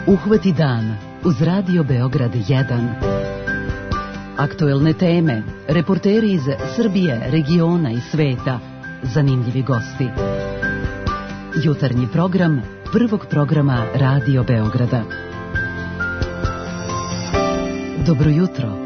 Uhvati dan uz Radio Beograd 1. Aktuelne teme, reporteri iz Srbije, regiona i sveta, zanimljivi gosti. Jutarnji program prvog programa Radio Beograda. Dobro jutro.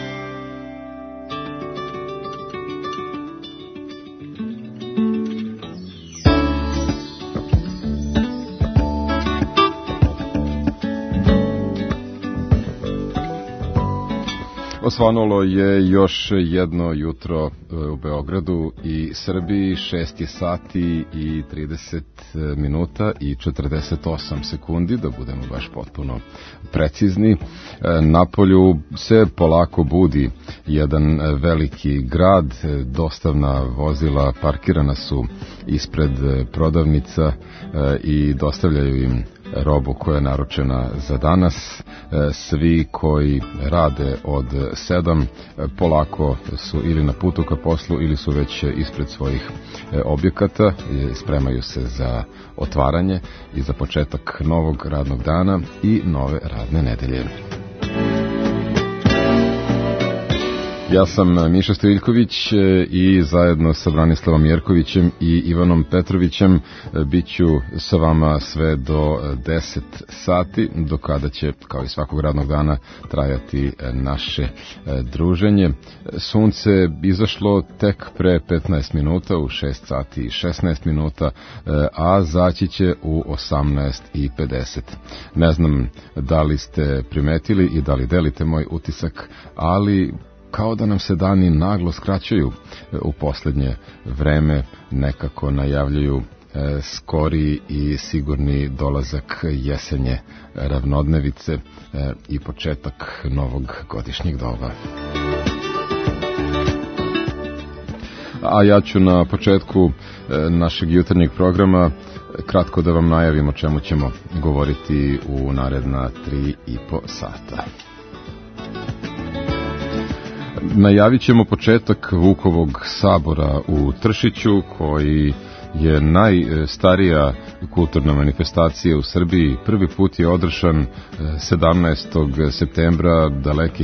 Osvanulo je još jedno jutro u Beogradu i Srbiji, 6 sati i 30 minuta i 48 sekundi, da budemo baš potpuno precizni. Napolju se polako budi jedan veliki grad, dostavna vozila parkirana su ispred prodavnica i dostavljaju im robu koja je naručena za danas. Svi koji rade od 7 polako su ili na putu ka poslu ili su već ispred svojih objekata, spremaju se za otvaranje i za početak novog radnog dana i nove radne nedelje. Ja sam Miša Stojiljković i zajedno sa Branislavom Jerkovićem i Ivanom Petrovićem bit ću sa vama sve do 10 sati, do kada će, kao i svakog radnog dana, trajati naše druženje. Sunce izašlo tek pre 15 minuta, u 6 sati i 16 minuta, a zaći će u 18:50. Ne znam da li ste primetili i da li delite moj utisak, ali kao da nam se dani naglo skraćuju u poslednje vreme, nekako najavljuju skori i sigurni dolazak jesenje ravnodnevice i početak novog godišnjeg doba. A ja ću na početku našeg jutarnjeg programa kratko da vam najavim o čemu ćemo govoriti u naredna 3,5 sata. Najavit ćemo početak Vukovog sabora u Tršiću, koji je najstarija kulturna manifestacija u Srbiji. Prvi put je održan 17. septembra daleke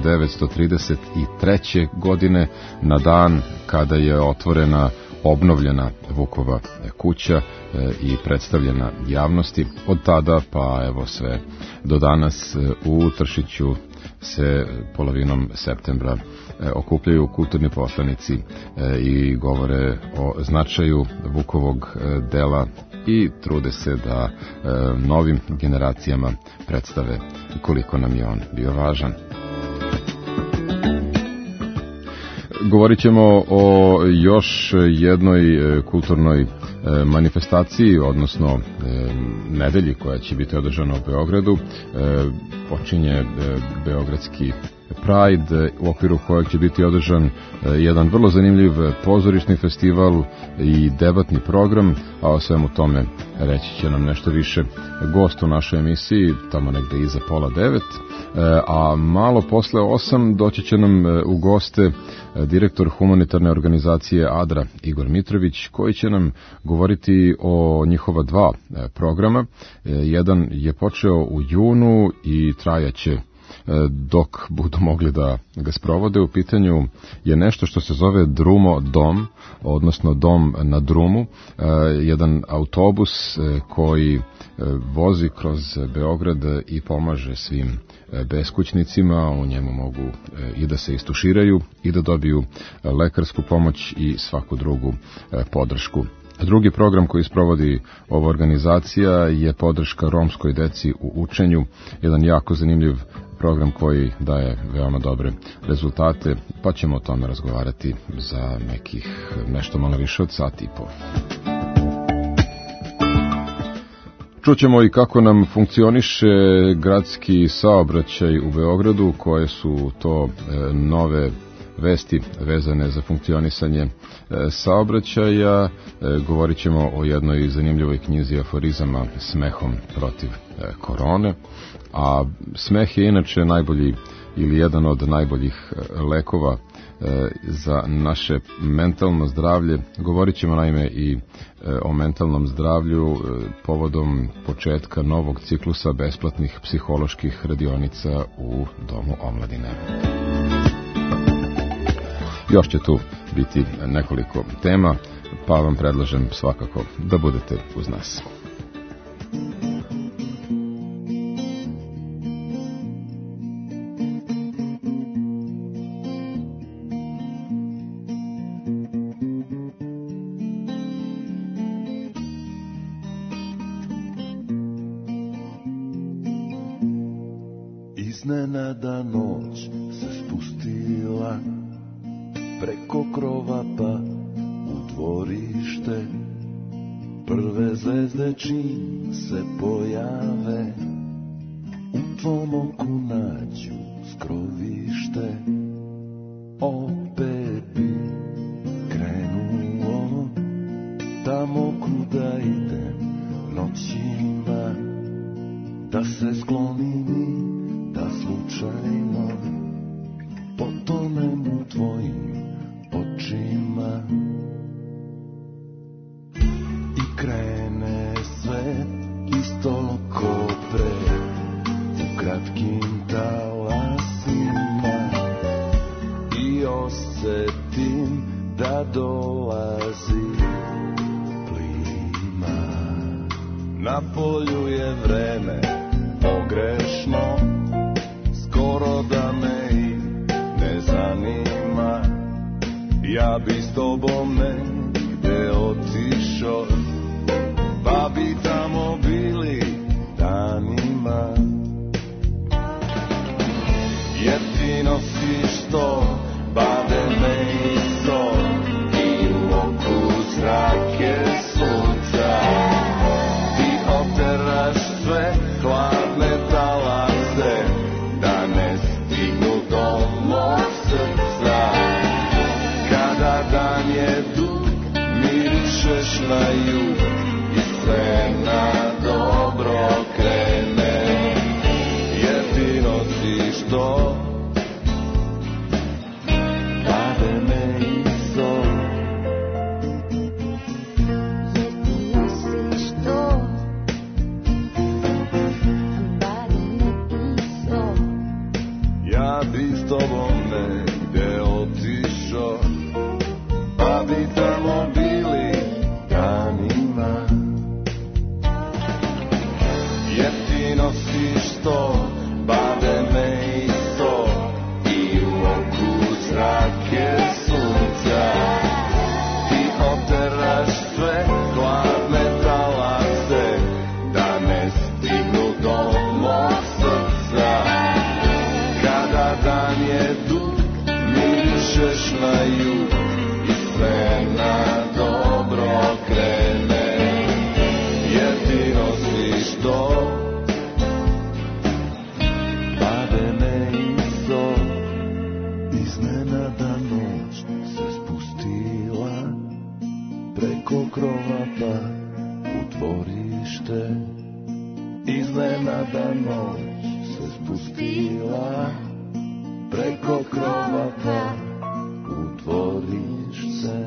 1933. godine, na dan kada je obnovljena Vukova kuća i predstavljena javnosti. Od tada pa evo sve do danas u Tršiću se polovinom septembra okupljaju kulturni poslanici i govore o značaju Vukovog dela i trude se da novim generacijama predstave koliko nam je on bio važan. Govorit ćemo o još jednoj kulturnoj manifestaciji, odnosno nedelji koja će biti održana u Beogradu. Počinje Beogradski Pride, u okviru kojeg će biti održan jedan vrlo zanimljiv pozorišni festival i debatni program, a o svemu tome reći će nam nešto više gost u našoj emisiji, tamo negde iza 8:30, a malo posle 8 doći će nam u goste direktor humanitarne organizacije ADRA Igor Mitrović, koji će nam govoriti o njihova dva programa. Jedan je počeo u junu i trajaće dok budu mogli da ga sprovode. U pitanju je nešto što se zove Drumo dom, odnosno dom na drumu, jedan autobus koji vozi kroz Beograd i pomaže svim beskućnicima. U njemu mogu i da se istuširaju i da dobiju lekarsku pomoć i svaku drugu podršku. Drugi program koji sprovodi ova organizacija je podrška romskoj deci u učenju, jedan jako zanimljiv program koji daje veoma dobre rezultate, pa ćemo o tome razgovarati za nešto malo više od sati i po. Čućemo i kako nam funkcioniše gradski saobraćaj u Beogradu, koje su to nove vesti vezane za funkcionisanje saobraćaja. Govorit ćemo o jednoj zanimljivoj knjizi aforizama Smehom protiv korone, a smeh je inače najbolji ili jedan od najboljih lekova za naše mentalno zdravlje. Govorit ćemo naime i o mentalnom zdravlju povodom početka novog ciklusa besplatnih psiholoških radionica u Domu omladine. Još će tu biti nekoliko tema, pa vam predlažem svakako da budete uz nas. Iznenada noć se spustila preko krova pa u dvorište. Prve zvezde čim se pojave u tvom oku nađu skrovište. Opet bi krenuo tamo kuda idem noćima, da se sklonim i da slučajno potonem u tvojim očima. I krene sve isto ko pre, u kratkim talasima, i osjetim da dolazi plima. Na polju je vreme pogrešno, skoro da me i ne zanima. Ja bi s tobom negde otišao, pa bi tamo bili danima. Jer ti nosiš to bademe i sol, i u oku zrake sunca. Ti oteraš sve hladne talase, da ne stignu do mog srca. Kada dan je dug, mirišeš na jug i sve na dobro krene. Jer ti nosiš to bademe i sol. Ja bi s tobom negde otišao, pa bi tamo bili danima. Jer ti nosiš to bademe i sol, i u oku zrake sunca. Ti oteraš sve hladne talase, da ne stignu do mog srca. Kada dan je dug, mirišeš na jug i sve na dobro krene. Jer ti nosiš to bademe i sol. Iznenada noć se spustila preko krova pa u dvorište. Iznenada noć se spustila preko krova pa u dvorište.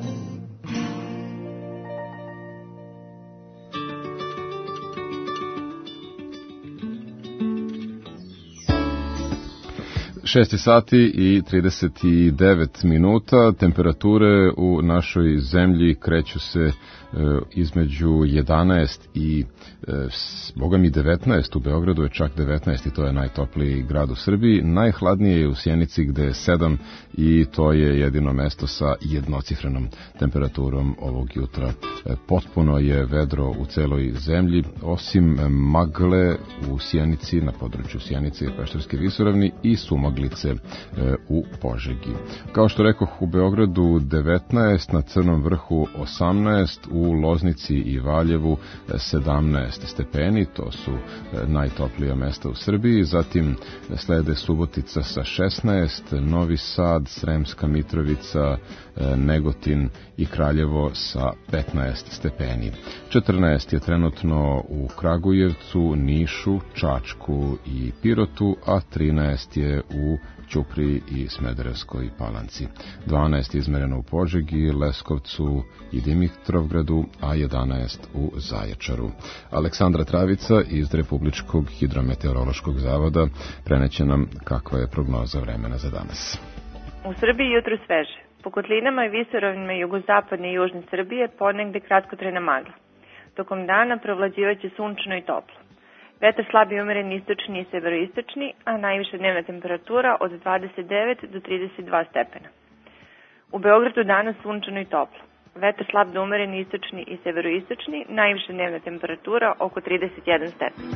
6 sati i 39 minuta. Temperature u našoj zemlji kreću se između 11 i boga mi 19, u Beogradu je čak 19 i to je najtopliji grad u Srbiji. Najhladnije je u Sjenici gde je 7 i to je jedino mesto sa jednocifrenom temperaturom ovog jutra. Potpuno je vedro u celoj zemlji, osim magle u Sjenici, na području Sjenice i Pešterske visoravni i sumag Iglice u Požegi. Kao što rekoh, u Beogradu 19, na Crnom vrhu 18, u Loznici i Valjevu 17 stepeni, to su najtoplija mesta u Srbiji. Zatim slede Subotica sa 16, Novi Sad, Sremska Mitrovica, Negotin i Kraljevo sa 15 stepeni. 14 je trenutno u Kragujevcu, Nišu, Čačku i Pirotu, a 13 je u Ćupriji i Smederevskoj Palanci. 12 je izmereno u Požegi, Leskovcu i Dimitrovgradu, a 11 u Zaječaru. Aleksandra Travica iz Republičkog hidrometeorološkog zavoda preneće nam kakva je prognoza vremena za danas. U Srbiji jutro sveže. Po kotlinama i visoravnima jugozapadne i južne Srbije ponegde kratkotrajna magla. Tokom dana provlađivaće sunčano i toplo. Vetar slab i umeren istočni i severoistočni, a najviša dnevna temperatura od 29 do 32 stepena. U Beogradu danas sunčano i toplo. Vetar slab do umeren istočni i severoistočni, najviša dnevna temperatura oko 31 stepena.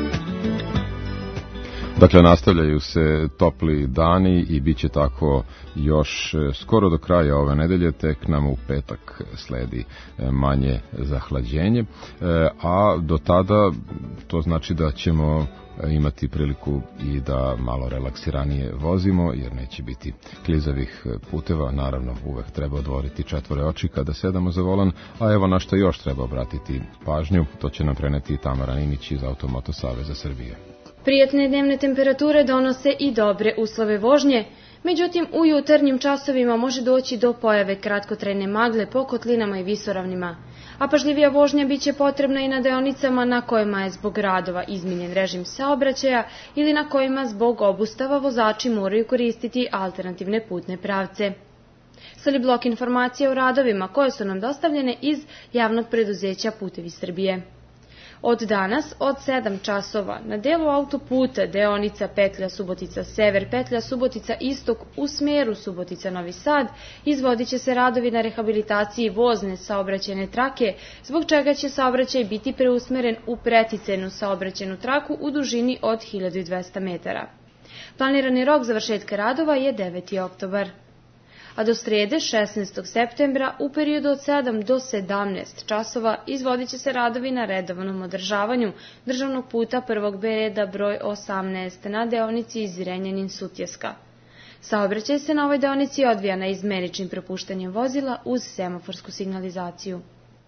Dakle, nastavljaju se topli dani i bit će tako još skoro do kraja ove nedelje, tek nam u petak sledi manje zahlađenje, a do tada to znači da ćemo imati priliku i da malo relaksiranije vozimo, jer neće biti klizavih puteva. Naravno, uvek treba odvoriti četvore oči kada sedamo za volan, a evo na što još treba obratiti pažnju, to će nam preneti Tamara Ninić iz Automoto Saveza Srbije. Prijatne dnevne temperature donose i dobre uslove vožnje, međutim u jutarnjim časovima može doći do pojave kratkotrajne magle po kotlinama i visoravnima, a pažljivija vožnja biće potrebna i na deonicama na kojima je zbog radova izmenjen režim saobraćaja ili na kojima zbog obustava vozači moraju koristiti alternativne putne pravce. Sledi blok informacija o radovima koje su nam dostavljene iz javnog preduzeća Putevi Srbije. Od danas, od 7 časova, na delu autoputa deonica petlja Subotica Sever, petlja Subotica Istok u smeru Subotica Novi Sad, izvodit će se radovi na rehabilitaciji vozne saobraćajne trake, zbog čega će saobraćaj biti preusmeren u preticajnu saobraćajnu traku u dužini od 1200 metara. Planirani rok završetka radova je 9. oktobar. A do srede 16. septembra u periodu od 7 do 17 časova izvodit će se radovi na redovnom održavanju državnog puta prvog B reda broj 18 na deonici Zrenjanin-Sutjeska. Saobraćaj se na ovoj deonici odvija na izmeničnim propuštanjem vozila uz semaforsku signalizaciju.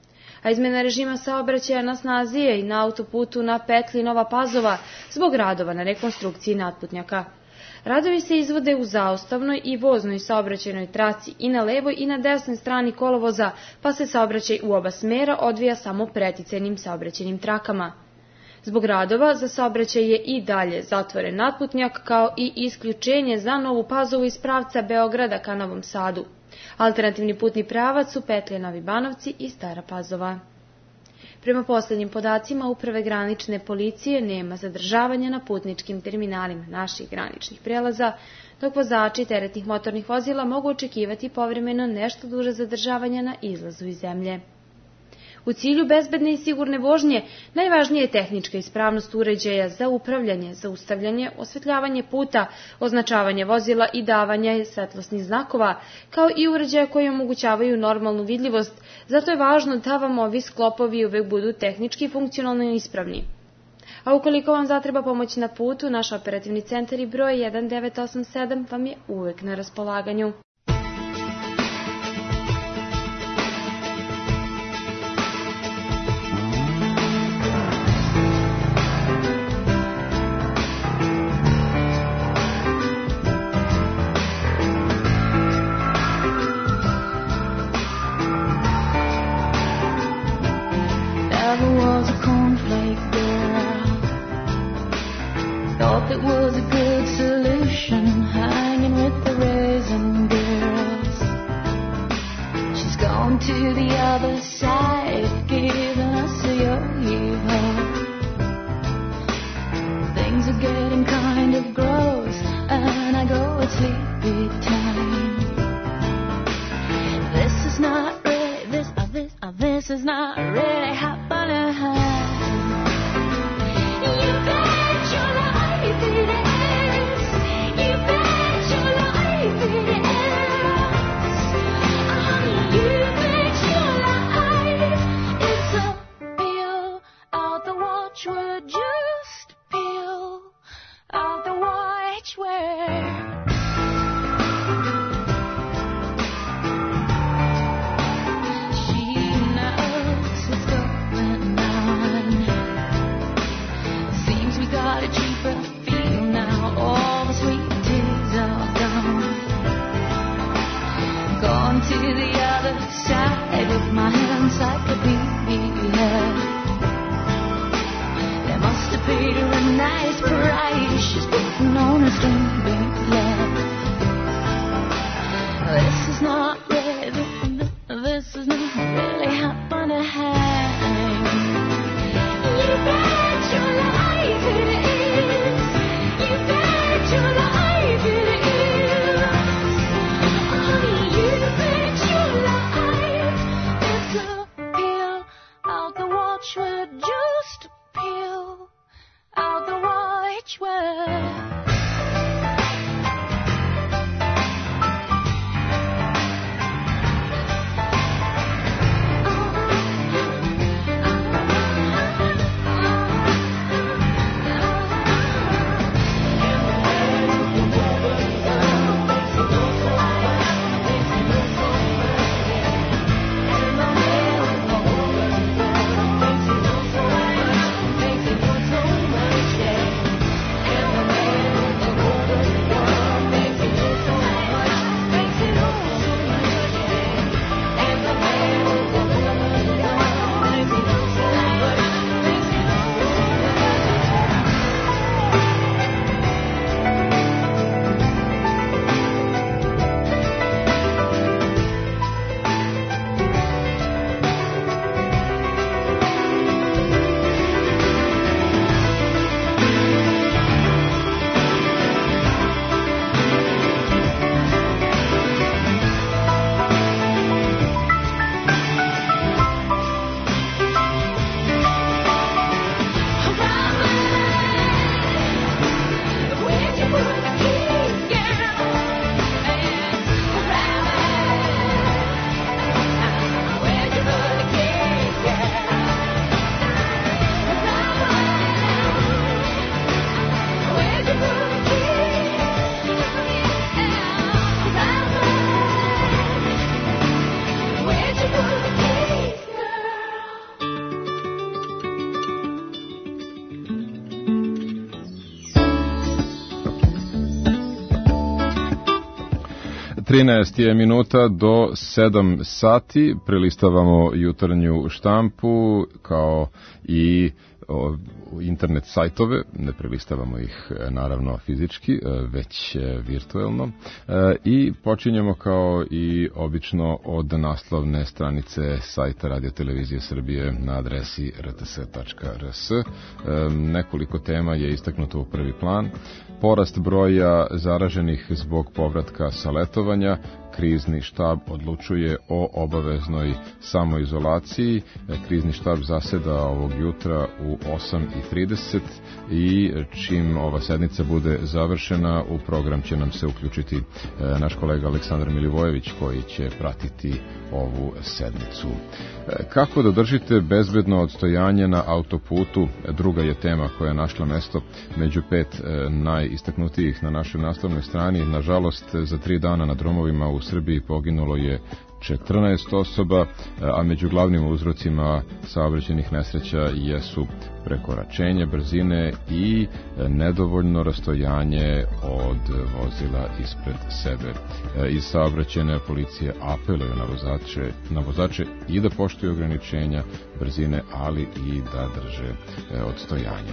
A izmena režima saobraćaja na snazi je i na autoputu na petlji Nova Pazova zbog radova na rekonstrukciji natputnjaka. Radovi se izvode u zaustavnoj i voznoj saobraćajnoj traci i na levoj i na desnoj strani kolovoza, pa se saobraćaj u oba smera odvija samo preticajnim saobraćajnim trakama. Zbog radova za saobraćaj je i dalje zatvoren natputnjak kao i isključenje za Novu Pazovu iz pravca Beograda ka Novom Sadu. Alternativni putni pravac su petlje Novi Banovci i Stara Pazova. Prema poslednjim podacima Uprave granične policije nema zadržavanja na putničkim terminalima naših graničnih prelaza, dok vozači teretnih motornih vozila mogu očekivati povremeno nešto duže zadržavanja na izlazu iz zemlje. U cilju bezbedne i sigurne vožnje najvažnije je tehnička ispravnost uređaja za upravljanje, zaustavljanje, osvetljavanje puta, označavanje vozila i davanje svetlosnih znakova, kao i uređaja koji omogućavaju normalnu vidljivost, zato je važno da vam ovi sklopovi uvek budu tehnički i funkcionalno ispravni. A ukoliko vam zatreba pomoć na putu, naš operativni centar i broj 1987 vam je uvek na raspolaganju. It was a good solution, hanging with the raisin girls. She's gone to the other side, giving us a yo-yo. Things are getting kind of gross, and I go at sleepy time. This is not really, this is not really happening. You bet your life it is. You bet. watch would just peel out the watchword. Je minuta do 7 sati, prelistavamo jutarnju štampu kao i internet sajtove, ne prelistavamo ih naravno fizički, već virtuelno, i počinjemo kao i obično od naslovne stranice sajta Radio Televizije Srbije na adresi rts.rs. Nekoliko tema je istaknuto u prvi plan. Porast broja zaraženih zbog povratka sa letovanja, krizni štab odlučuje o obaveznoj samoizolaciji. Krizni štab zaseda ovog jutra u 8:30 i čim ova sednica bude završena, u program će nam se uključiti naš kolega Aleksandar Milivojević koji će pratiti ovu sednicu. Kako da držite bezbedno odstojanje na autoputu, druga je tema koja je našla mesto među 5 najistaknutijih na našoj naslovnoj strani. Nažalost, za 3 dana na drumovima u Srbiji poginulo je 14 osoba, a među glavnim uzrocima saobraćajnih nesreća jesu prekoračenje brzine i nedovoljno rastojanje od vozila ispred sebe. Iz saobraćajne policije apeluju na vozače i da poštuju ograničenja brzine, ali i da drže odstojanje.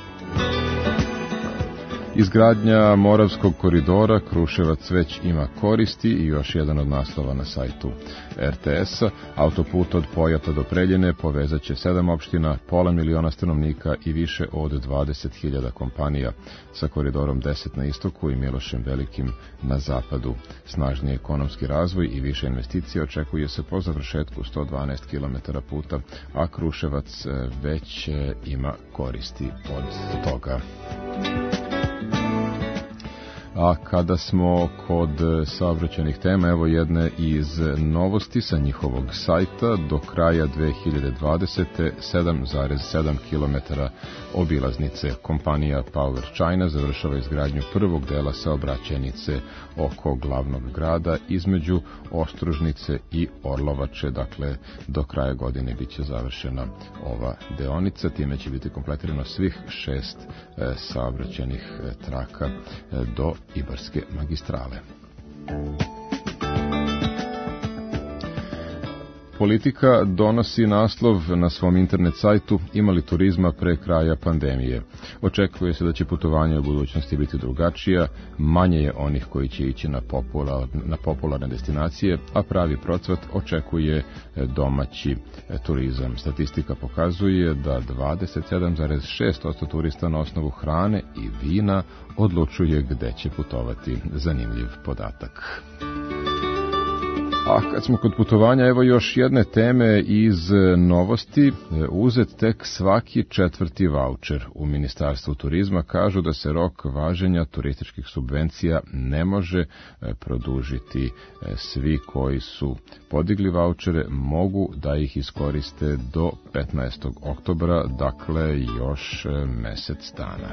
Izgradnja Moravskog koridora, Kruševac već ima koristi, i još jedan od naslova na sajtu RTS-a. Autoput od Pojata do Preljine povezat će 7 opština, 500.000 stanovnika i više od 20.000 kompanija sa koridorom 10 na istoku i Milošem Velikim na zapadu. Snažniji ekonomski razvoj i više investicija očekuje se po završetku 112 km puta, a Kruševac već ima koristi od toga. A kada smo kod saobraćajnih tema, evo jedne iz novosti sa njihovog sajta. Do kraja 2020. 7,7 km obilaznice. Kompanija Power China završava izgradnju prvog dela saobraćajnice oko glavnog grada između Ostružnice i Orlovače. Dakle, do kraja godine biće završena ova deonica. Time će biti kompletirano svih 6 saobraćajnih traka do Ibarske magistrale. Politika donosi naslov na svom internet sajtu Ima li turizma pre kraja pandemije. Očekuje se da će putovanje u budućnosti biti drugačija, manje je onih koji će ići na popularne destinacije, a pravi procvat očekuje domaći turizam. Statistika pokazuje da 27,6% turista na osnovu hrane i vina odlučuje gde će putovati. Zanimljiv podatak. A kad smo kod putovanja, evo još jedne teme iz novosti. Uzet tek svaki 4. vaučer. U Ministarstvu turizma kažu da se rok važenja turističkih subvencija ne može produžiti. Svi koji su podigli vaučere mogu da ih iskoriste do 15. oktobra, dakle još mesec dana.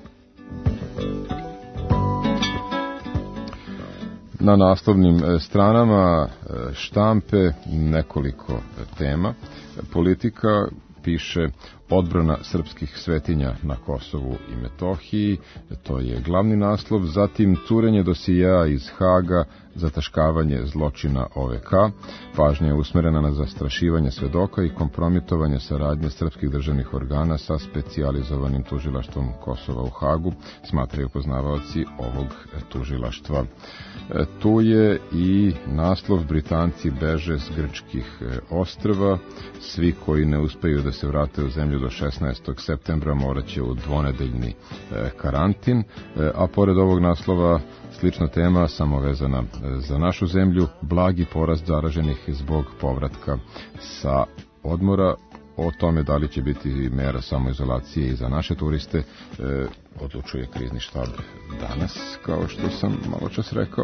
Na naslovnim stranama štampe nekoliko tema. Politika piše odbrana srpskih svetinja na Kosovu i Metohiji, to je glavni naslov, zatim curenje dosija iz Haga, zataškavanje zločina OVK, pažnja je usmerena na zastrašivanje svedoka i kompromitovanje saradnje srpskih državnih organa sa specijalizovanim tužilaštvom Kosova u Hagu, smatraju poznavaoci ovog tužilaštva. Tu je i naslov Britanci beže s grčkih ostrva, svi koji ne uspeju da se vrate u zemlju do 16. septembra morat će u dvonedeljni karantin, a pored ovog naslova slična tema, samo vezana za našu zemlju, blagi porast zaraženih zbog povratka sa odmora. O tome da li će biti mera samoizolacije i za naše turiste odlučuje krizni štab danas, kao što sam malo čas rekao.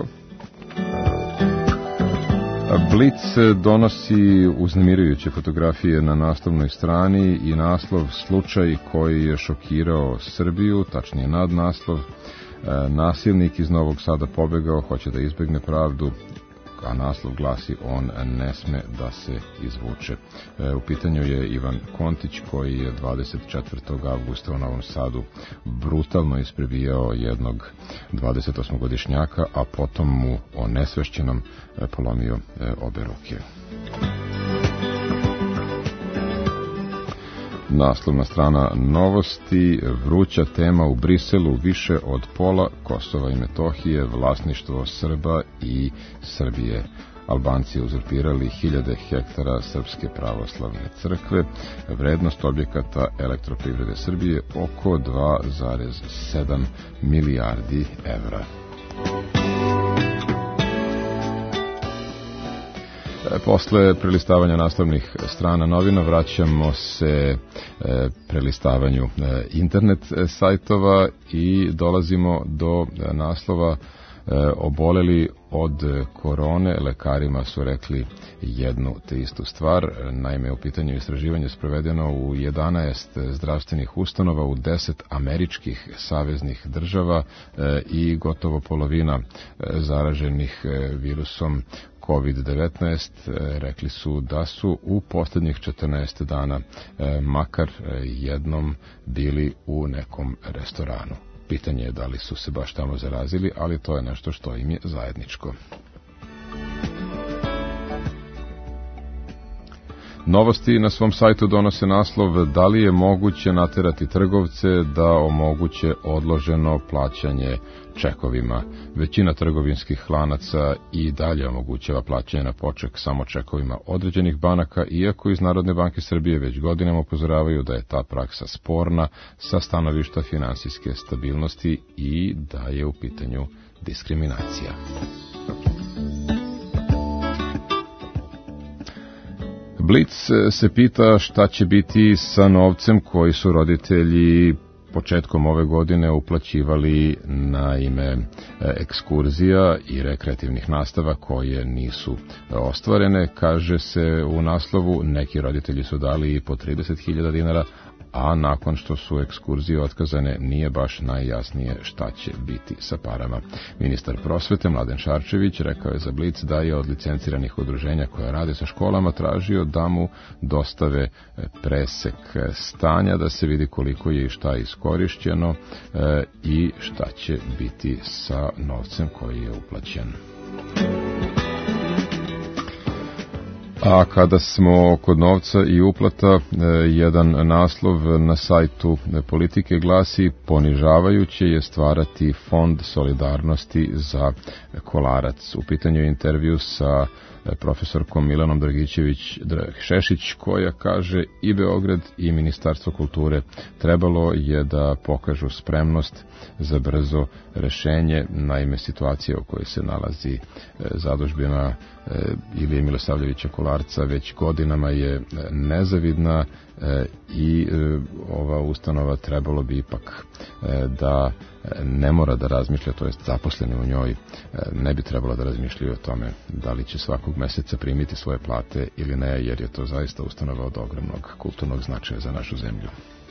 Blic donosi uznemirujuće fotografije na naslovnoj strani i naslov slučaj koji je šokirao Srbiju, tačnije nadnaslov. Nasilnik iz Novog Sada pobegao, hoće da izbegne pravdu, a naslov glasi on ne sme da se izvuče. U pitanju je Ivan Kontić koji je 24. avgusta u Novom Sadu brutalno isprebijao jednog 28-godišnjaka, a potom mu onesvešćenom polomio obe ruke. Naslovna strana Novosti, vruća tema u Briselu, više od pola Kosova i Metohije, vlasništvo Srba i Srbije. Albanci uzurpirali 1000 hektara Srpske pravoslavne crkve, vrednost objekata Elektroprivrede Srbije oko 2,7 milijardi evra. Posle prelistavanja naslovnih strana novina vraćamo se prelistavanju internet sajtova i dolazimo do naslova oboleli od korone. Lekarima su rekli jednu te istu stvar. Naime, u pitanju istraživanje sprovedeno u 11 zdravstvenih ustanova u 10 američkih saveznih država i gotovo polovina zaraženih virusom COVID-19 rekli su da su u posljednjih 14 dana makar jednom bili u nekom restoranu. Pitanje je da li su se baš tamo zarazili, ali to je nešto što im je zajedničko. Novosti na svom sajtu donose naslov da li je moguće naterati trgovce da omoguće odloženo plaćanje čekovima. Većina trgovinskih lanaca i dalje omogućava plaćanje na poček samo čekovima određenih banaka, iako iz Narodne banke Srbije već godinama upozoravaju da je ta praksa sporna sa stanovišta finansijske stabilnosti i da je u pitanju diskriminacija. Blic se pita šta će biti sa novcem koji su roditelji početkom ove godine uplaćivali na ime ekskurzija i rekreativnih nastava koje nisu ostvarene. Kaže se u naslovu, neki roditelji su dali i po 30.000 dinara, a nakon što su ekskurzije otkazane nije baš najjasnije šta će biti sa parama. Ministar prosvete Mladen Šarčević rekao je za Blic da je od licenciranih udruženja koja rade sa školama tražio da mu dostave presek stanja, da se vidi koliko je i šta iskorišćeno i šta će biti sa novcem koji je uplaćen. A kada smo kod novca i uplata, jedan naslov na sajtu Politike glasi: ponižavajuće je stvarati fond solidarnosti za Kolarac. U pitanju je intervju sa profesorkom Milanom Dragićević-Šešić, koja kaže i Beograd i Ministarstvo kulture trebalo je da pokažu spremnost za brzo rešenje. Naime, situacija u kojoj se nalazi zadužbina Ilije Milosavljevića Kolarca već godinama je nezavidna i ova ustanova trebalo bi ipak da ne mora da razmišlja, to jest zaposleni u njoj ne bi trebalo da razmišljaju o tome da li će svakog meseca primiti svoje plate ili ne, jer je to zaista ustanova od ogromnog kulturnog značaja za našu zemlju.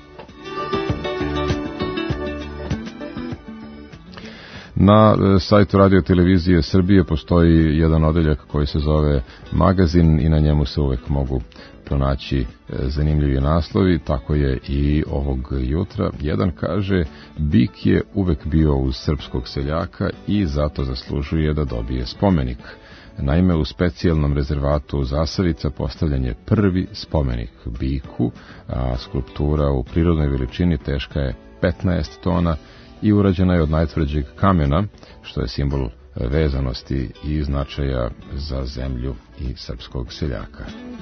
Na sajtu Radio Televizije Srbije postoji jedan odeljak koji se zove Magazin i na njemu se uvek mogu pronaći zanimljivi naslovi, tako je i ovog jutra. Jedan kaže: Bik je uvek bio uz srpskog seljaka i zato zaslužuje da dobije spomenik. Naime, u specijalnom rezervatu Zasavica postavljen je prvi spomenik biku, a skulptura u prirodnoj veličini teška je 15 tona i urađena je od najtvrđeg kamena, što je simbol vezanosti i značaja za zemlju i srpskog seljaka.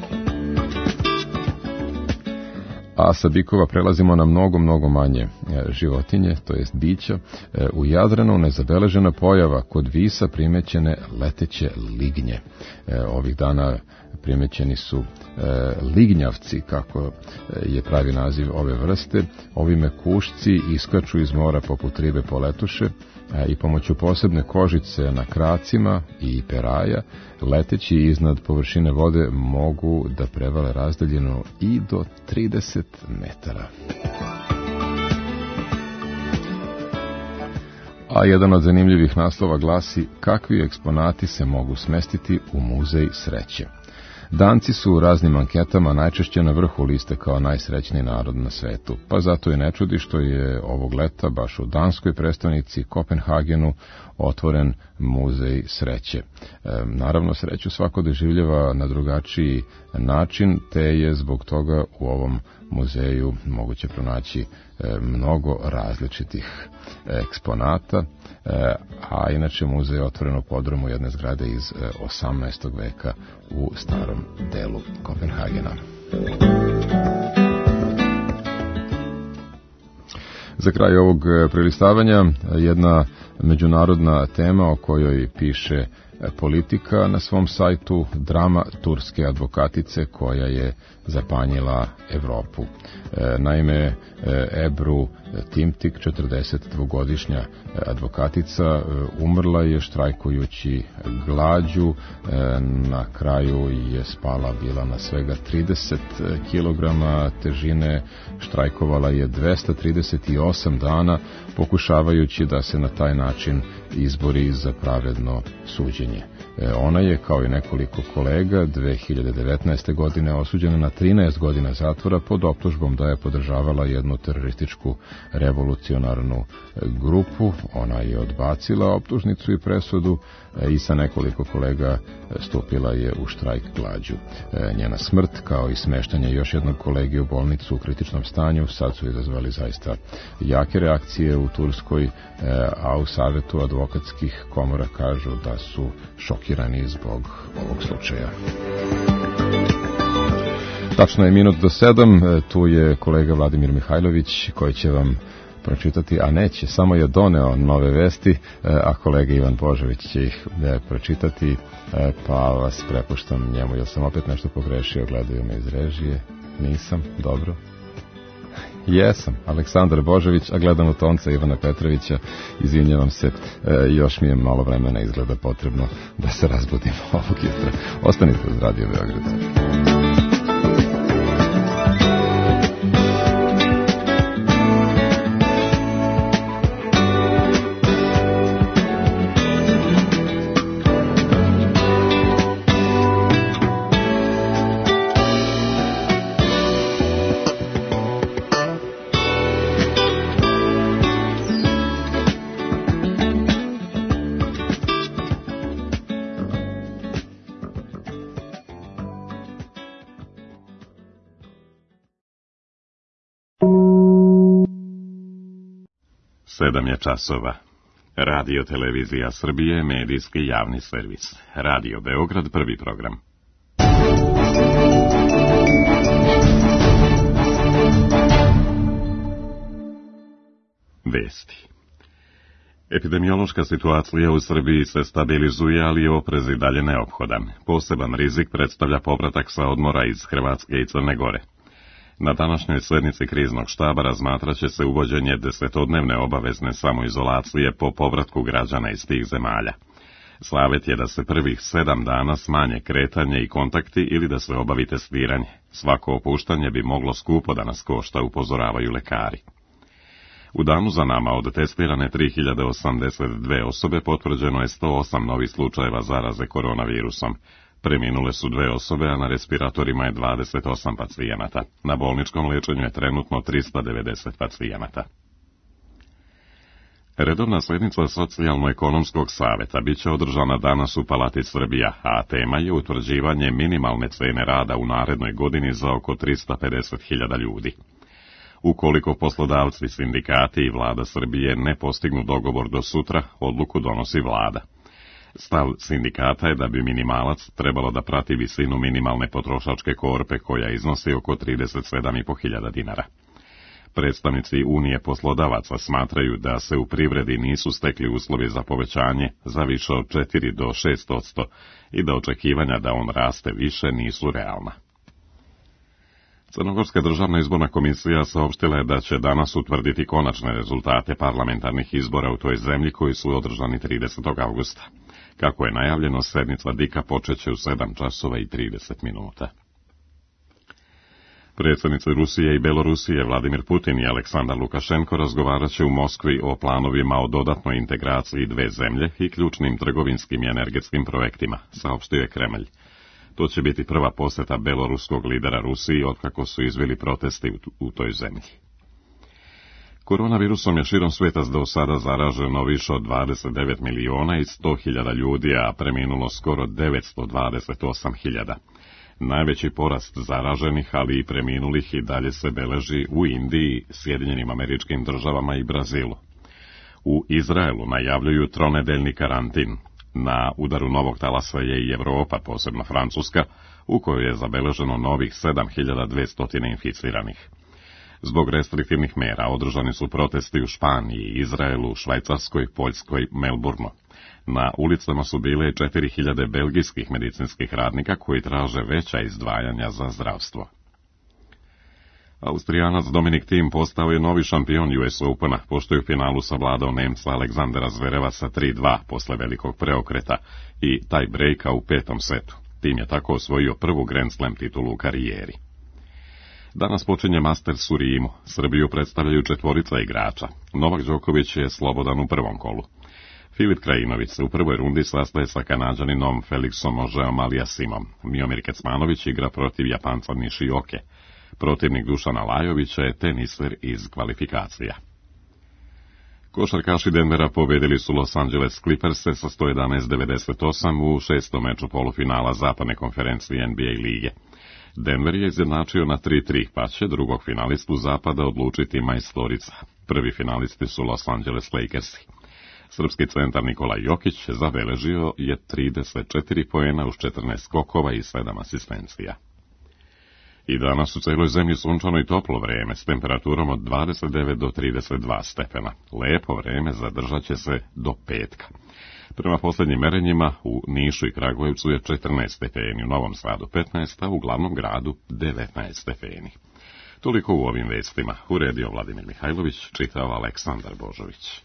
A sa bikova prelazimo na mnogo manje životinje, to jest bića. U Jadranu nezabeležena pojava kod Visa primećene leteće lignje. Ovih dana primećeni su lignjavci, kako je pravi naziv ove vrste. Ovi mekušci iskaču iz mora poput ribe poletuše i pomoću posebne kožice na kracima i peraja, leteći iznad površine vode, mogu da prevale razdaljinu i do 30 metara. A jedan od zanimljivih naslova glasi: kakvi eksponati se mogu smestiti u muzej sreće. Danci su u raznim anketama najčešće na vrhu liste kao najsrećniji narod na svetu, pa zato i ne čudi što je ovog leta baš u danskoj prestonici Kopenhagenu otvoren muzej sreće. Naravno, sreću svako doživljava na drugačiji način, te je zbog toga u ovom muzeju moguće pronaći mnogo različitih eksponata, a inače muzej je otvoren u podrumu jedne zgrade iz 18. veka u starom delu Kopenhagena. Za kraj ovog prelistavanja jedna međunarodna tema o kojoj piše Politika na svom sajtu: drama turske advokatice koja je zapanjila Evropu. Naime, Ebru Timtik, 42-godišnja advokatica, umrla je štrajkujući glađu. Na kraju je spala bila na svega 30 kg težine. Štrajkovala je 238 dana, pokušavajući da se na taj način izbori za pravedno suđenje. Ona je, kao i nekoliko kolega, 2019. godine osuđena na 13 godina zatvora pod optužbom da je podržavala jednu terorističku revolucionarnu grupu. Ona je odbacila optužnicu i presudu i sa nekoliko kolega stupila je u štrajk glađu. Njena smrt, kao i smeštanje još jednog kolege u bolnicu u kritičnom stanju, sad su izazvali zaista jake reakcije u Turskoj, a u Savetu advokatskih komora kažu da su šokirani zbog ovog slučaja. Tačno je 6:07, tu je kolega Vladimir Mihajlović koji će vam pročitati, a neće, samo je doneo nove vesti, a kolega Ivan Božović će ih pročitati, pa vas prepuštam njemu. Jel sam opet nešto pogrešio, gledaju me iz režije? Nisam, dobro. Jesam, Aleksandar Božović, a gledam u tonca Ivana Petrovića. Izvinjavam se, još mi je malo vremena izgleda potrebno da se razbudim ovog jutra. Ostanite uz Radio Beograd. 7 je časova. Radio Televizija Srbije, medijski javni servis. Radio Beograd, prvi program. Vesti. Epidemiološka situacija u Srbiji se stabilizuje, ali je oprez i dalje neophodan. Poseban rizik predstavlja povratak sa odmora iz Hrvatske i Crne Gore. Na današnjoj sednici kriznog štaba razmatraće se uvođenje 10-dnevne obavezne samoizolacije po povratku građana iz tih zemalja. Savet je da se prvih 7 dana smanje kretanje i kontakti ili da se obavi testiranje. Svako opuštanje bi moglo skupo da nas košta, upozoravaju lekari. U danu za nama od testirane 3082 osobe potvrđeno je 108 novih slučajeva zaraze koronavirusom. Preminule su 2 osobe, a na respiratorima je 28 pacijenata. Na bolničkom lečenju je trenutno 390 pacijenata. Redovna sjednica Socijalno-ekonomskog saveta biće održana danas u Palati Srbija, a tema je utvrđivanje minimalne cene rada u narednoj godini za oko 350.000 ljudi. Ukoliko poslodavci, sindikati i vlada Srbije ne postignu dogovor do sutra, odluku donosi vlada. Stav sindikata je da bi minimalac trebalo da prati visinu minimalne potrošačke korpe koja iznosi oko 37.500 dinara. Predstavnici Unije poslodavaca smatraju da se u privredi nisu stekli uslovi za povećanje za više od 4 do 6% i da očekivanja da on raste više nisu realna. Crnogorska državna izborna komisija saopštila je da će danas utvrditi konačne rezultate parlamentarnih izbora u toj zemlji koji su održani 30. avgusta. Kako je najavljeno, sednica DIK-a počeće u 7 časova i 30 minuta. Predsjednici Rusije i Belorusije Vladimir Putin i Aleksandar Lukašenko razgovarat će u Moskvi o planovima o dodatnoj integraciji 2 zemlje i ključnim trgovinskim i energetskim projektima, saopštio je Kremlj. To će biti prva posjeta beloruskog lidera Rusiji otkako su izbili protesti u toj zemlji. Koronavirusom je širom svijeta do sada zaraženo više od 29 miliona i 100.000 ljudi, a preminulo skoro 928.000. Najveći porast zaraženih, ali i preminulih i dalje se beleži u Indiji, Sjedinjenim Američkim Državama i Brazilu. U Izraelu najavljuju 3-nedeljni karantin. Na udaru novog talasa je i Evropa, posebno Francuska, u kojoj je zabeleženo novih 7.200 inficiranih. Zbog restriktivnih mera održani su protesti u Španiji, Izraelu, Švajcarskoj, Poljskoj, Melbourneu. Na ulicama su bile 4.000 belgijskih medicinskih radnika koji traže veća izdvajanja za zdravstvo. Austrijanac Dominik Thiem postao je novi šampion US Opena, pošto je u finalu savladao Nemca Aleksandra Zvereva sa 3-2 posle velikog preokreta i taj breaka u 5. setu. Thiem je tako osvojio prvu Grand Slam titulu u karijeri. Danas počinje Masters u Rimu. Srbiju predstavljaju 4 igrača. Novak Đoković je slobodan u prvom kolu. Filip Krajinović se u prvoj rundi sastaje sa Kanađaninom Felixom Ožeom Aliasimom. Miomir Kecmanović igra protiv Japanca Nishioke. Protivnik Dušana Lajovića je teniser iz kvalifikacija. Košarkaši Denvera pobedili su Los Angeles Clippers-e sa 111-98 u 6. meču polufinala zapadne konferencije NBA lige. Denver je izjednačio na 3-3, pa će drugog finalistu zapada odlučiti majstorica. Prvi finalisti su Los Angeles Lakersi. Srpski centar Nikola Jokić zabeležio je 34 poena uz 14 skokova i 7 asistencija. I danas u celoj zemlji sunčano i toplo vreme s temperaturom od 29 do 32 stepena. Lepo vreme zadržat će se do petka. Prema posljednjim merenjima u Nišu i Kragujevcu je 14 stepeni, u Novom Sadu 15, a u glavnom gradu 19 stepeni. Toliko u ovim vestima. Uredio Vladimir Mihajlović, čitao Aleksandar Božović.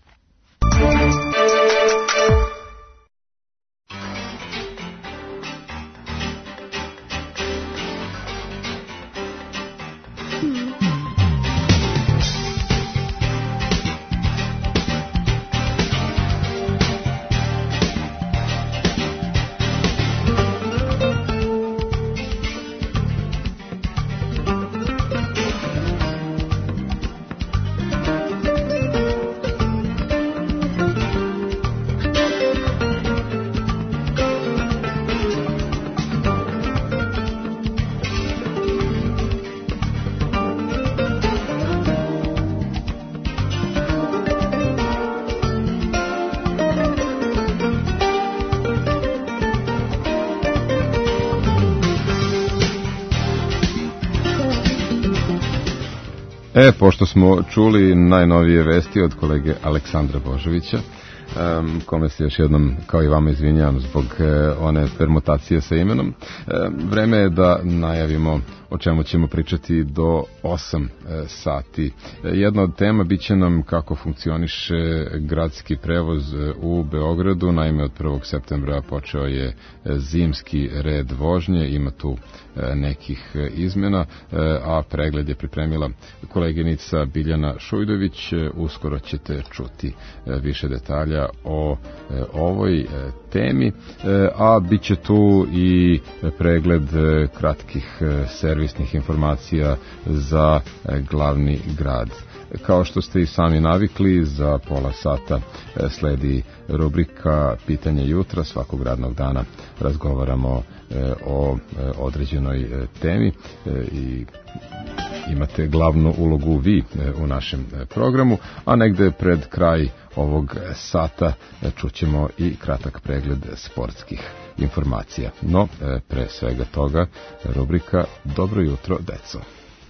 Pošto smo čuli najnovije vesti od kolege Aleksandra Božovića, kome se još jednom, kao i vama, izvinjavam zbog one permutacije sa imenom, vreme je da najavimo o čemu ćemo pričati do 8 sati. Jedna od tema biće nam kako funkcioniše gradski prevoz u Beogradu. Naime, od 1. septembra počeo je zimski red vožnje, ima tu nekih izmena, a pregled je pripremila koleginica Biljana Šujdović. Uskoro ćete čuti više detalja o ovoj temi, a bit će tu i pregled kratkih servisnih informacija za glavni grad. Kao što ste i sami navikli, za pola sata sledi rubrika Pitanje jutra. Svakog radnog dana razgovaramo o određenoj temi i imate glavnu ulogu vi u našem programu, a negde pred kraj ovog sata čućemo i kratak pregled sportskih informacija. No, pre svega toga, rubrika Dobro jutro, deco.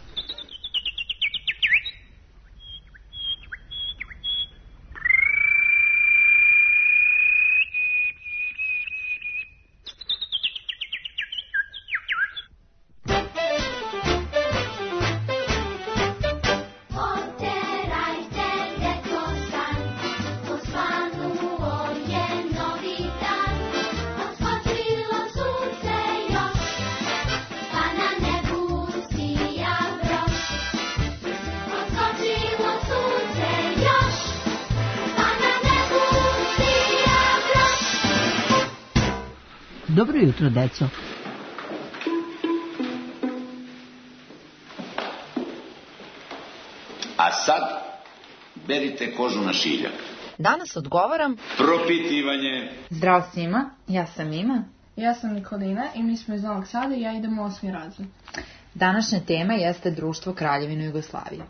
Dobro jutro, deco. A sad berite kožu na šiljak. Danas odgovaram Propitivanje. Zdrav svima, ja sam Ima. Ja sam Nikolina i mi smo iz Novog Sada i ja idem u 8. razred. Današnja tema jeste Društvo Kraljevine Jugoslavije.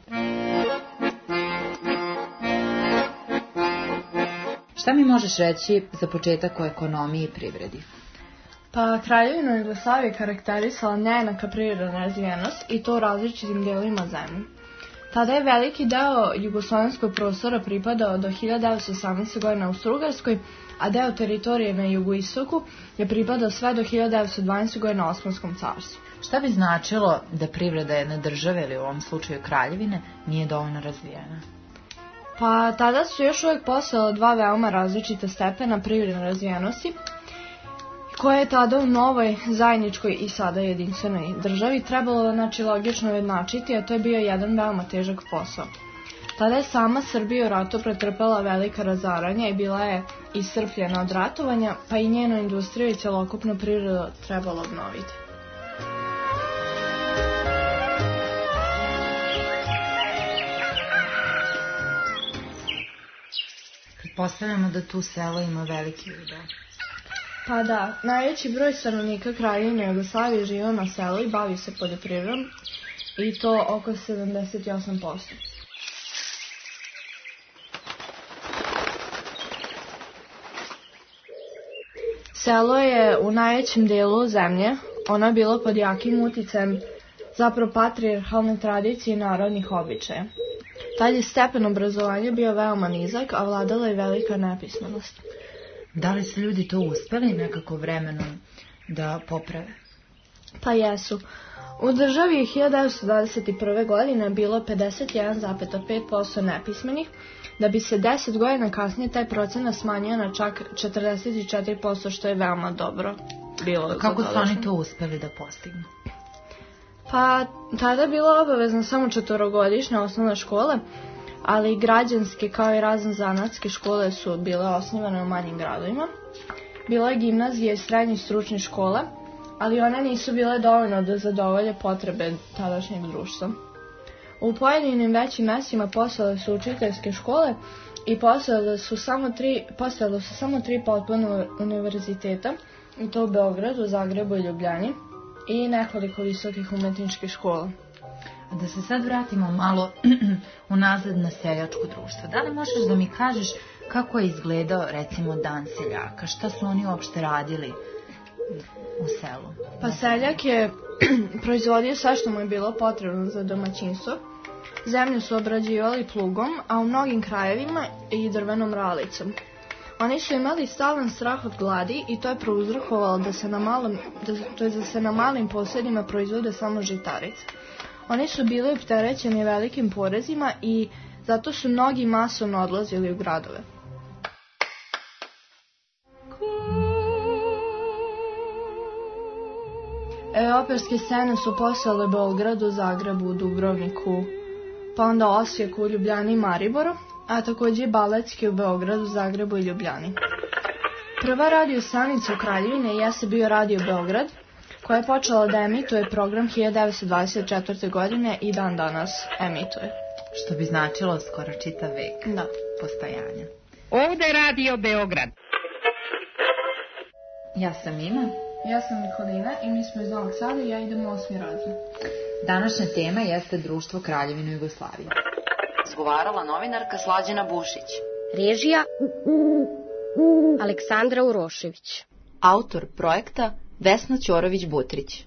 Šta mi možeš reći za početak o ekonomiji i privredi? Pa Kraljevinu Jugoslavije karakterisala nejednaka privredna razvijenost i to u različitim dijelovima zemlje. Tada je veliki deo jugoslovenskog prostora pripadao do 1918. godine Austro-Ugarskoj, a deo teritorije na jugoistoku je pripadao sve do 1912. godine Osmanskom carstvu. Šta bi značilo da privreda jedne države, ili u ovom slučaju kraljevine, nije dovoljno razvijena? Pa tada su još uvijek postojala dva veoma različita stepena privredne razvijenosti, koje je tada u novoj zajedničkoj i sada jedinstvenoj državi trebalo logično ujednačiti, a to je bio jedan veoma težak posao. Tada je sama Srbija u ratu pretrpela velika razaranja i bila je iscrpljena od ratovanja, pa i njenu industriju i celokupnu privredu trebalo obnoviti. Pretpostavljamo da tu selo ima veliki udeo. Pa da, najveći broj stanovnika Kraljevine Jugoslavije žive na selu i bavi se poljoprivredom, i to oko 78%. Selo je u najvećem dijelu zemlje, ono je bilo pod jakim uticajem zapravo patrijarhalne tradicije i narodnih običaja. Tad je stepen obrazovanja bio veoma nizak, a vladala je velika nepismenost. Da li su ljudi to uspeli nekako vremenom da poprave? Pa jesu. U državi je 1921. godine bilo 51,5% nepismenih, da bi se 10 godina kasnije taj procenat smanjio na čak 44%, što je veoma dobro bilo. Kako su oni to uspeli da postignu? Pa tada je bila obavezna samo 4-godišnja osnovna škola, ali i građanske kao i razne zanatske škole su bile osnivane u manjim gradovima. Bila je gimnazija i srednje stručne škole, ali one nisu bile dovoljno da zadovolje potrebe tadašnjeg društva. U pojedinim većim mestima postojale su učiteljske škole i postojale su samo 3 potpuno univerziteta, i to u Beogradu, Zagrebu i Ljubljani, i nekoliko visokih umetničkih škola. Da se sad vratimo malo unazad na seljačko društvo. Da li možeš da mi kažeš kako je izgledao, recimo, dan seljaka? Šta su oni uopšte radili u selu? Pa seljak je proizvodio sve što mu je bilo potrebno za domaćinstvo. Zemlju su obrađivali plugom, a u mnogim krajevima i drvenom ralicom. Oni su imali stalan strah od gladi i to je prouzrokovalo da se na malim posjedima proizvode samo žitarice. Oni su bili opterećeni velikim porezima i zato su mnogi masovno odlazili u gradove. Operske scene su poslale Beogradu, Zagrebu, Dubrovniku, pa onda Osijeku, Ljubljani i Mariboru, a takođe i baletski u Beogradu, Zagrebu i Ljubljani. Prva radio stanica u Kraljevini jeste bio Radio Beograd, koja je počela da emituje program 1924. godine i dan danas emituje. Što bi značilo skoro čitav vek postojanja. Ovde je Radio Beograd. Ja sam Ina. Ja sam Nikolina i mi smo iz Novog Sada i ja idem u 8. razred. Današnja tema jeste Društvo Kraljevinu Jugoslavije. Zgovarala novinarka Slađana Bušić. Režija Aleksandra Urošević. Autor projekta Vesna Ćorović-Butrić.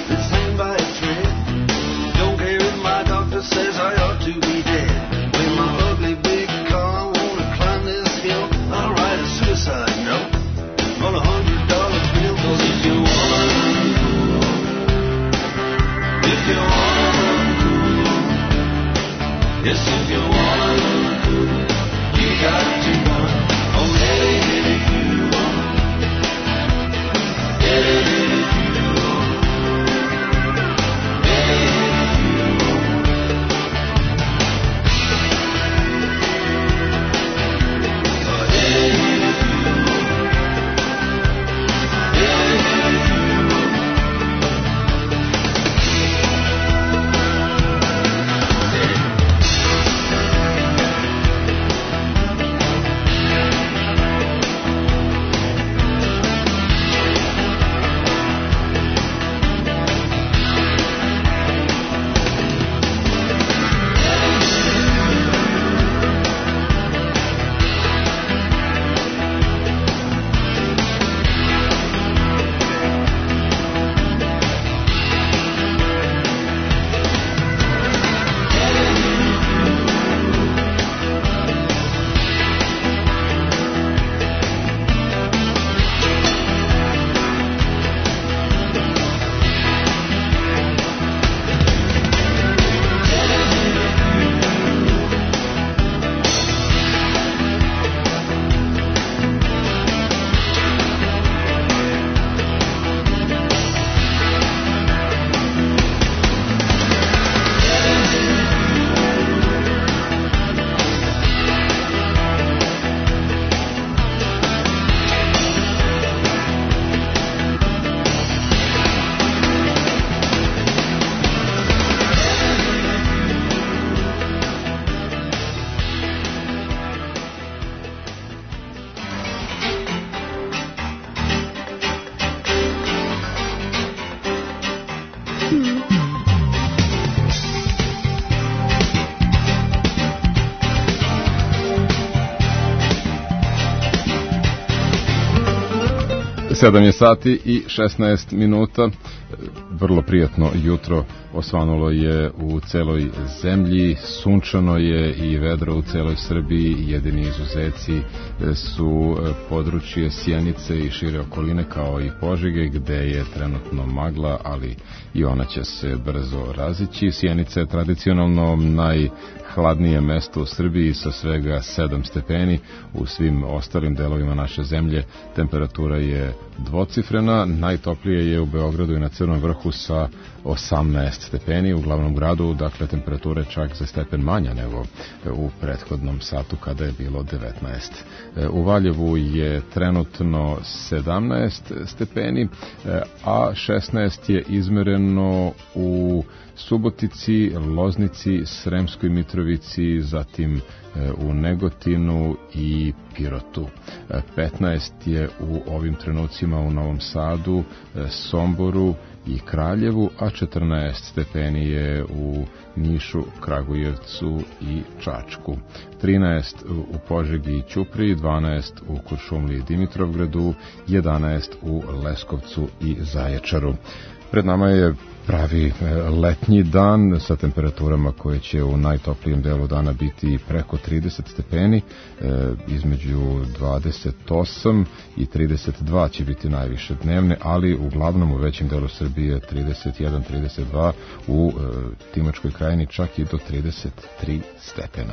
Says I ought to be dead when my Sedam je sati i 16 minuta. Vrlo prijatno jutro osvanulo je u celoj zemlji, sunčano je i vedro u celoj Srbiji. Jedini izuzeci su područje Sjenice i šire okoline kao i Požege gde je trenutno magla, ali i ona će se brzo razići. Sjenica je tradicionalno najhladnije mesto u Srbiji sa svega 7 stepeni. U svim ostalim delovima naše zemlje temperatura je dvocifrena. Najtoplije je u Beogradu i na Crnom vrhu sa 18 stepeni. U glavnom gradu, dakle, temperatura je čak za stepen manja nego u prethodnom satu kada je bilo 19. U Valjevu je trenutno 17 stepeni, a 16 je izmereno u Subotici, Loznici, Sremskoj Mitrovici, zatim u Negotinu i Pirotu. 15 je u ovim trenucima u Novom Sadu, Somboru i Kraljevu, a 14 stepeni je u Nišu, Kragujevcu i Čačku. 13 u Požegi i Ćupriji, 12 u Kuršumliji i Dimitrovgradu, 11 u Leskovcu i Zaječaru. Pred nama je pravi letnji dan sa temperaturama koje će u najtoplijem delu dana biti preko 30 stepeni, između 28 i 32 će biti najviše dnevne, ali uglavnom u većem delu Srbije 31-32, u Timočkoj krajini čak i do 33 stepena.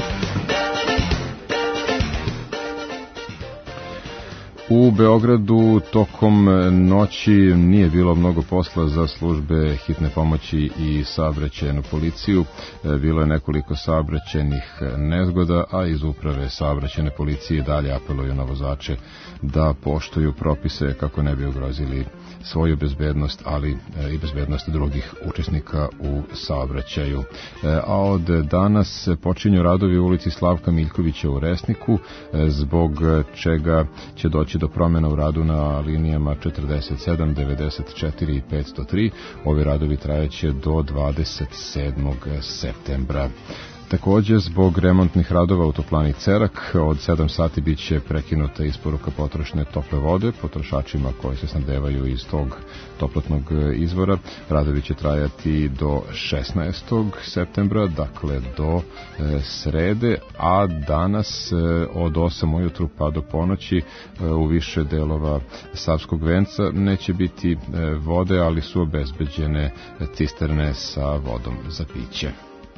U Beogradu tokom noći nije bilo mnogo posla za službe hitne pomoći i saobraćajnu policiju. Bilo je nekoliko saobraćajnih nezgoda, a iz uprave saobraćajne policije dalje apeluju na vozače da poštuju propise kako ne bi ugrozili svoju bezbednost, ali i bezbednost drugih učesnika u saobraćaju. A od danas počinju radovi u ulici Slavka Miljkovića u Resniku, zbog čega će doći do promjena u radu na linijama 47, 94 i 503. Ovi radovi trajaće do 27. septembra. Takođe, zbog remontnih radova u toplani Cerak, od 7 sati bit će prekinuta isporuka potrošne tople vode potrošačima koji se snabdevaju iz tog toplotnog izvora. Radovi će trajati do 16. septembra, dakle do srede, a danas od 8 ujutru pa do ponoći u više delova Savskog venca neće biti vode, ali su obezbeđene cisterne sa vodom za piće.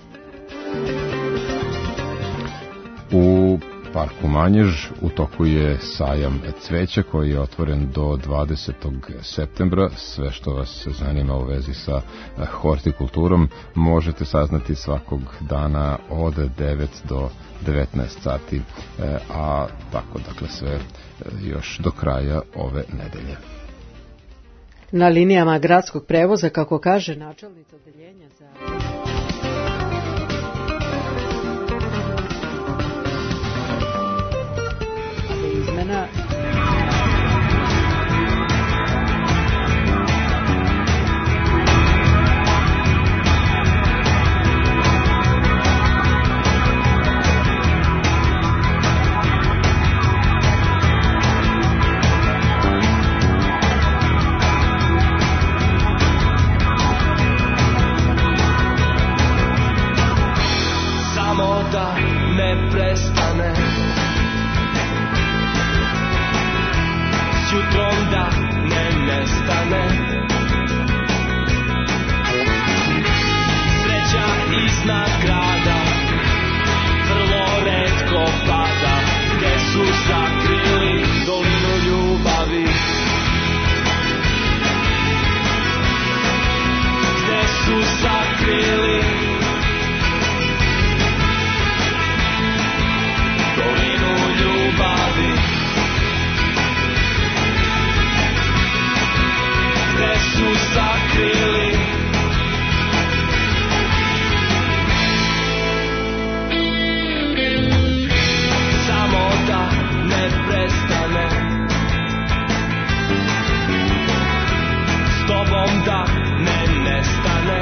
U parku Manjež u toku je sajam cveća koji je otvoren do 20. septembra. Sve što vas zanima u vezi sa hortikulturom možete saznati svakog dana od 9 do 19 sati, a tako dakle sve još do kraja ove nedelje. Na linijama gradskog prevoza, kako kaže načelnica odeljenja za izmena samo da ne prestane, s jutrom da ne nestane. Sreća iznad grada vrlo retko pada, gde su sakrili dolinu ljubavi, gde su sakrili dolinu ljubavi, gde su sakrili samo da ne prestane, s tobom da ne nestane.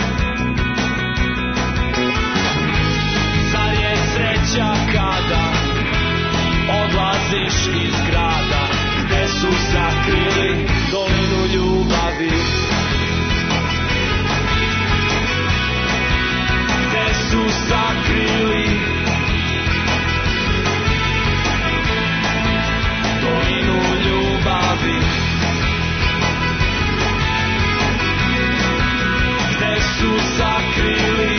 Zar je sreća kada odlaziš iz grada gde su sakrili dolinu ljubavi, gde su sakrili dolinu ljubavi, gde su sakrili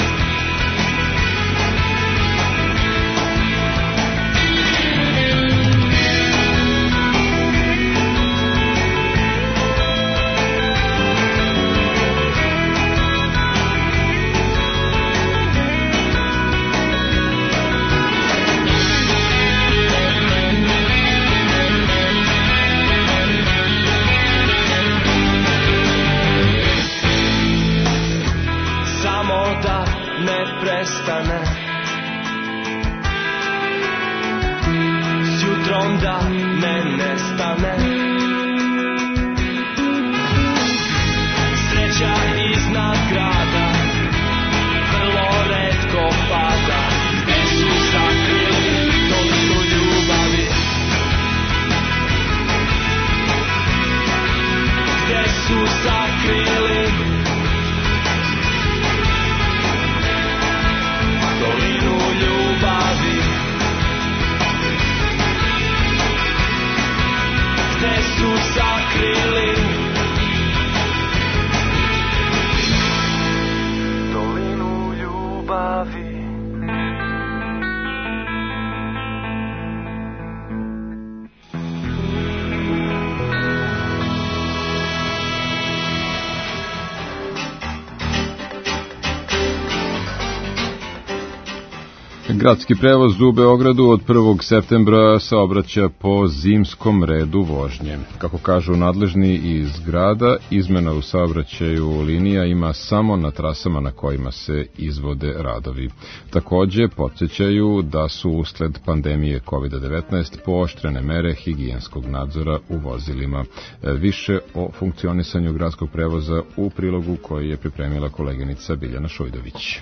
prestane, s jutrom da ne nestane. Sreća iznad grada vrlo retko pada, gde su sakrili dolinu ljubavi, gde su sakrili dolinu ljubavi, gde su sakrili dolinu ljubavi. Gradski prevoz u Beogradu od 1. septembra saobraća po zimskom redu vožnje. Kako kažu nadležni iz grada, izmena u saobraćaju linija ima samo na trasama na kojima se izvode radovi. Takođe, podsjećaju da su usled pandemije COVID-19 pooštrene mere higijenskog nadzora u vozilima. Više o funkcionisanju gradskog prevoza u prilogu koji je pripremila koleginica Biljana Šujdović.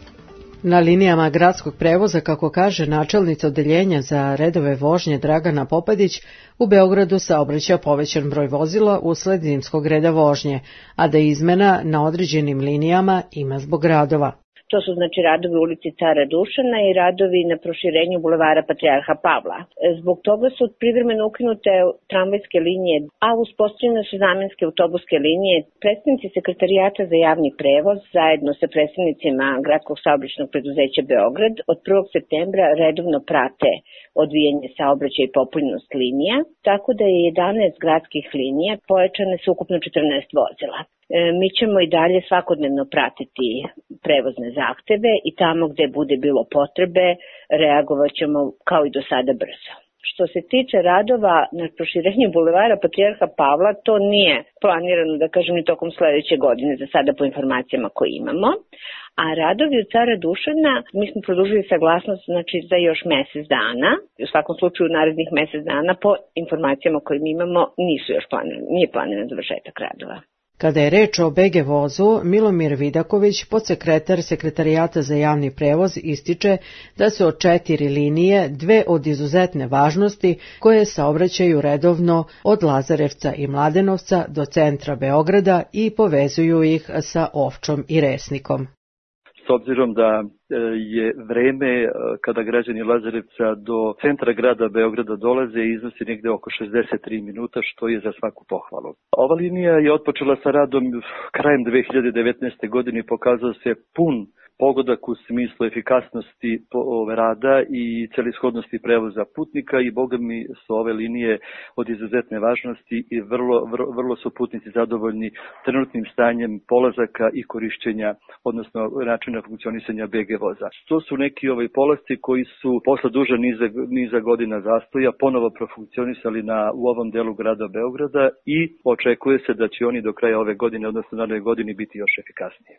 Na linijama gradskog prevoza, kako kaže načelnica odeljenja za redove vožnje Dragana Popadić, u Beogradu saobraća povećan broj vozila usled zimskog reda vožnje, a da izmena na određenim linijama ima zbog radova. To su znači radovi u ulici Cara Dušana i radovi na proširenju bulevara Patrijarha Pavla. Zbog toga su privremeno ukinute tramvajske linije, a uspostavljene su zamenske autobuske linije. Predstavnici Sekretarijata za javni prevoz zajedno sa predstavnicima Gradskog saobraćajnog preduzeća Beograd od 1. septembra redovno prate odvijanje saobraćaja i popunjenost linija, tako da je 11 gradskih linija, pojačane su ukupno 14 vozila. Mi ćemo i dalje svakodnevno pratiti prevozne zahteve i tamo gde bude bilo potrebe reagovat ćemo kao i do sada brzo. Što se tiče radova na proširenju bulevara Patrijarha Pavla, to nije planirano, da kažem, ni tokom sledeće godine, za sada po informacijama koje imamo. A radovi od Cara Dušana, mi smo produžili saglasnost znači za još mesec dana. U svakom slučaju narednih mesec dana po informacijama koje mi imamo nije planiran završetak radova. Kada je reč o BG vozu, Milomir Vidaković, podsekretar Sekretarijata za javni prevoz, ističe da su od 4 linije 2 od izuzetne važnosti koje saobraćaju redovno od Lazarevca i Mladenovca do centra Beograda i povezuju ih sa Ovčom i Resnikom. S obzirom da je vreme kada građani Lazarevca do centra grada Beograda dolaze iznosi negde oko 63 minuta, što je za svaku pohvalu. Ova linija je otpočela sa radom krajem 2019. godine i pokazao se pun pogodak u smislu efikasnosti rada i celishodnosti prevoza putnika i boga mi su ove linije od izuzetne važnosti i vrlo su putnici zadovoljni trenutnim stanjem polazaka i korišćenja, odnosno načina funkcionisanja BG voza. To su neki polasci koji su posle duže niza godina zastoja ponovo profunkcionisali u ovom delu grada Beograda i očekuje se da će oni do kraja ove godine, odnosno naredne godine, biti još efikasniji.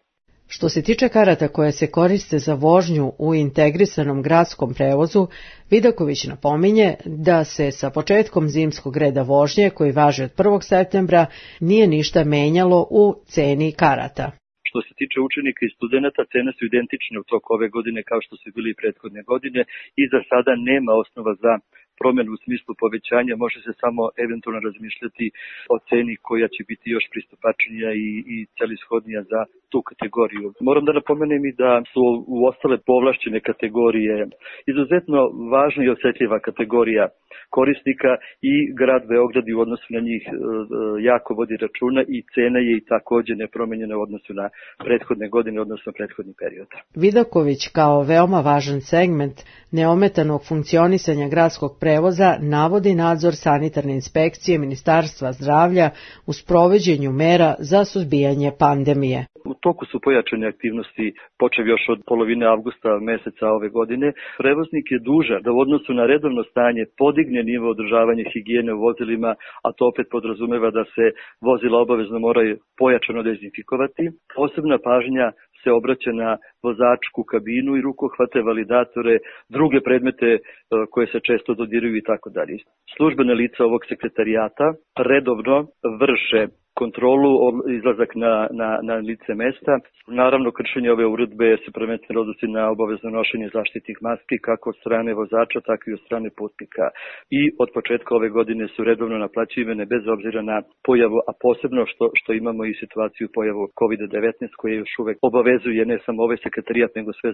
Što se tiče karata koje se koriste za vožnju u integrisanom gradskom prevozu, Vidaković napominje da se sa početkom zimskog reda vožnje, koji važi od 1. septembra, nije ništa menjalo u ceni karata. Što se tiče učenika i studenta, cene su identične u toku ove godine kao što su bili i prethodne godine i za sada nema osnova za promjenu u smislu povećanja, može se samo eventualno razmišljati o ceni koja će biti još pristupačnija i celishodnija za tu kategoriju. Moram da napomenem i da su u ostale povlašćene kategorije izuzetno važna i osjetljiva kategorija korisnika i grad Beograd u odnosu na njih jako vodi računa i cena je i također nepromenjena u odnosu na prethodne godine, odnosno prethodni period. Vidaković kao veoma važan segment neometanog funkcionisanja gradskog prevoza navodi nadzor sanitarne inspekcije Ministarstva zdravlja u sprovođenju mera za suzbijanje pandemije. U toku su pojačane aktivnosti, počev još od polovine avgusta meseca ove godine. Prevoznik je dužan da u odnosu na redovno stanje podigne nivo održavanja higijene u vozilima, a to opet podrazumeva da se vozila obavezno moraju pojačano dezinfikovati. Posebna pažnja se obraća na vozačku kabinu i rukohvate, validatore, druge predmete koje se često dodiruju i tako dalje. Službene lica ovog sekretarijata redovno vrše kontrolu, izlazak na lice mesta. Naravno, kršenje ove uredbe se prvenstveno odnosi na obavezno nošenje zaštitnih maski kako od strane vozača, tako i od strane putnika. I od početka ove godine su redovno naplaćivane bez obzira na pojavu, a posebno što imamo i situaciju pojavu COVID-19 koja još uvek obavezuje ne samo ovaj sekretarijat, nego sve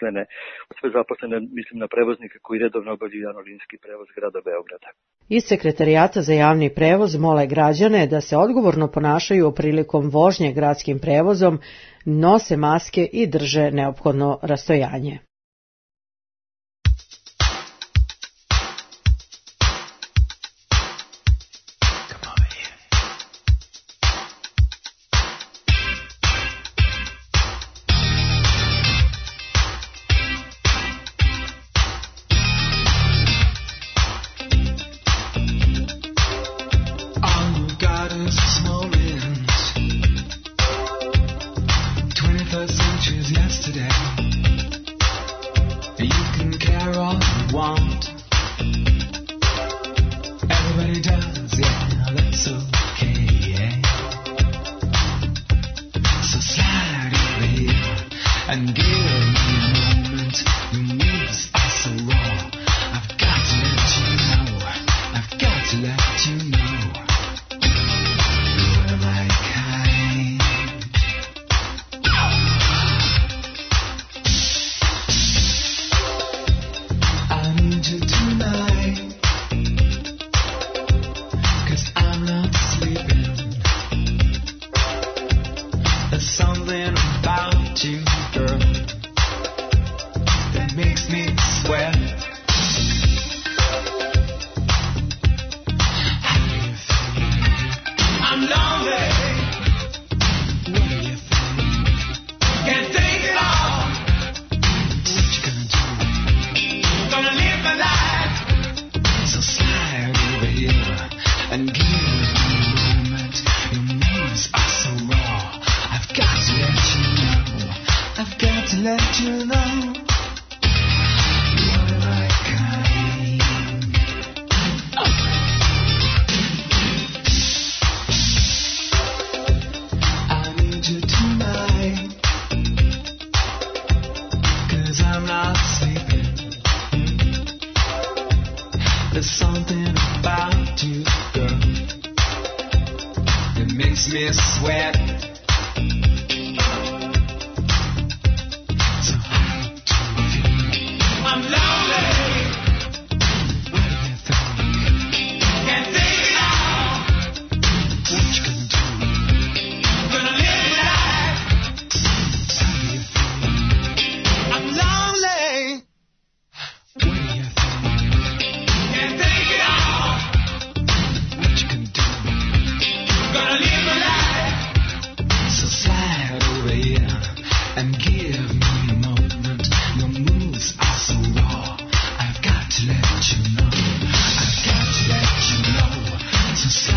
zaposlene, mislim na prevoznike koji redovno obavljaju javnolinijski prevoz grada Beograda. Iz sekretarijata za javni prevoz mole građane da se odgovorno ponašaju prilikom vožnje gradskim prevozom, nose maske i drže neophodno rastojanje.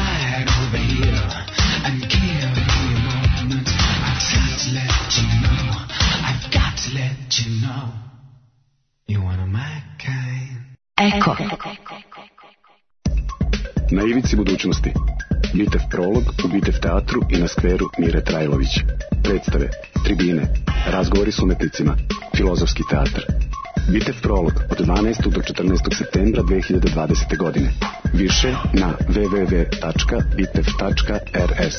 Let you know Eko. Na ivici budućnosti. Bitev prolog u Bitev teatru i na skveru Mire Trajlović. Predstave, tribine, razgovori s umetnicima, filozofski teatr. Bitev prolog od 12. do 14. septembra 2020. godine. Više na www.bitev.rs.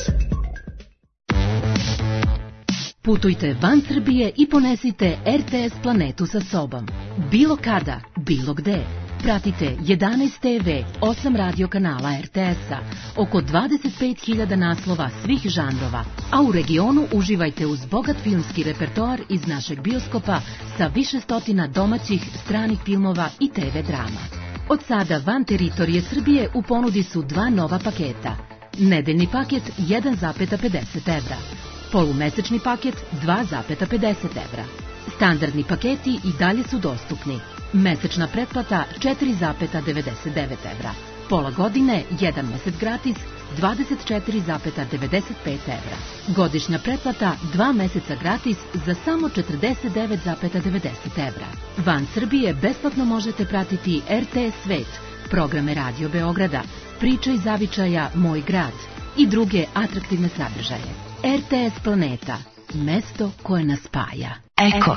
Putujte van Srbije i ponesite RTS planetu sa sobom. Bilo kada, bilo gde. Pratite 11 TV, 8 radio kanala RTS-a, oko 25.000 naslova svih žanrova, a u regionu uživajte uz bogat filmski repertoar iz našeg bioskopa sa više stotina domaćih, stranih filmova i TV drama. Od sada van teritorije Srbije u ponudi su dva nova paketa. Nedeljni paket 1,50 evra. Polumesečni paket 2,50 evra. Standardni paketi i dalje su dostupni. Mesečna pretplata 4,99 evra. Pola godine, 1 mesec gratis, 24,95 evra. Godišnja pretplata 2 meseca gratis za samo 49,90 evra. Van Srbije besplatno možete pratiti RTS Svet, programe Radio Beograda, Priče iz zavičaja Moj grad i druge atraktivne sadržaje. RTS Planeta, mesto koje nas spaja. Eko.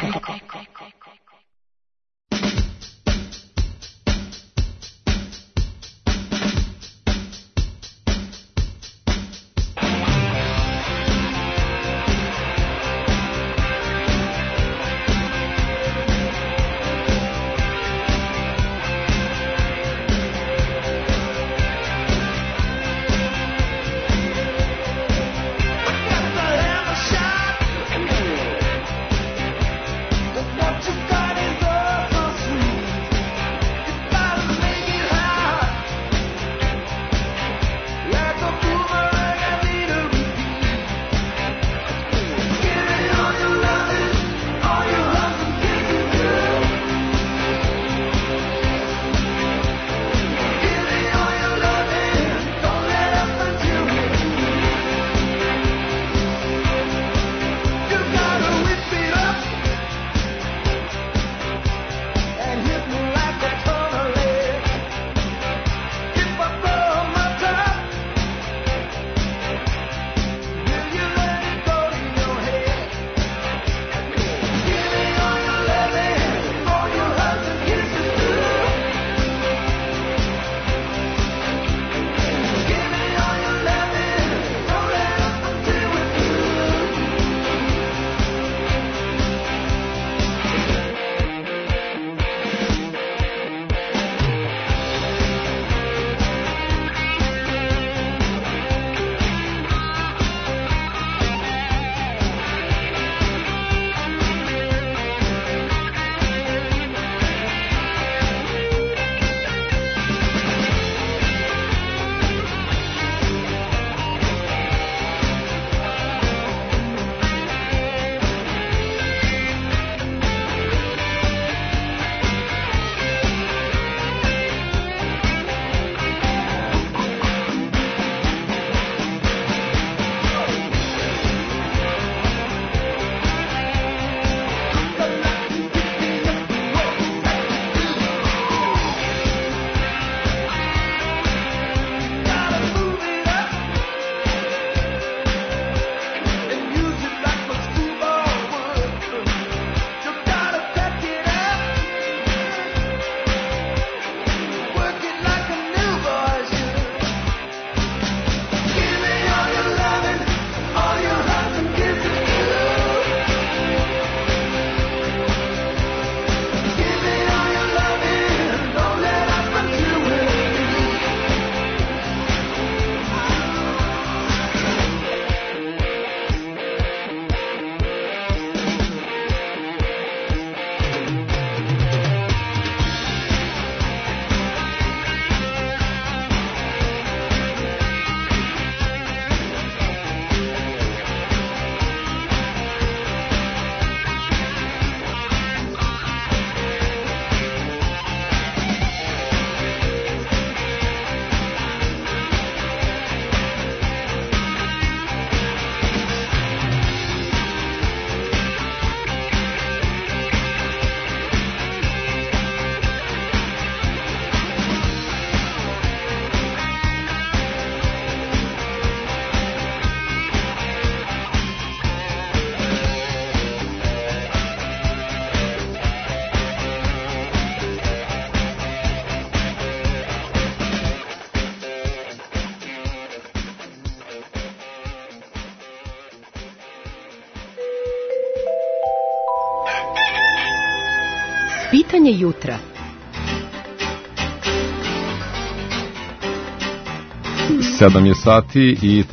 What Pitanje jutra. Sedam je sati i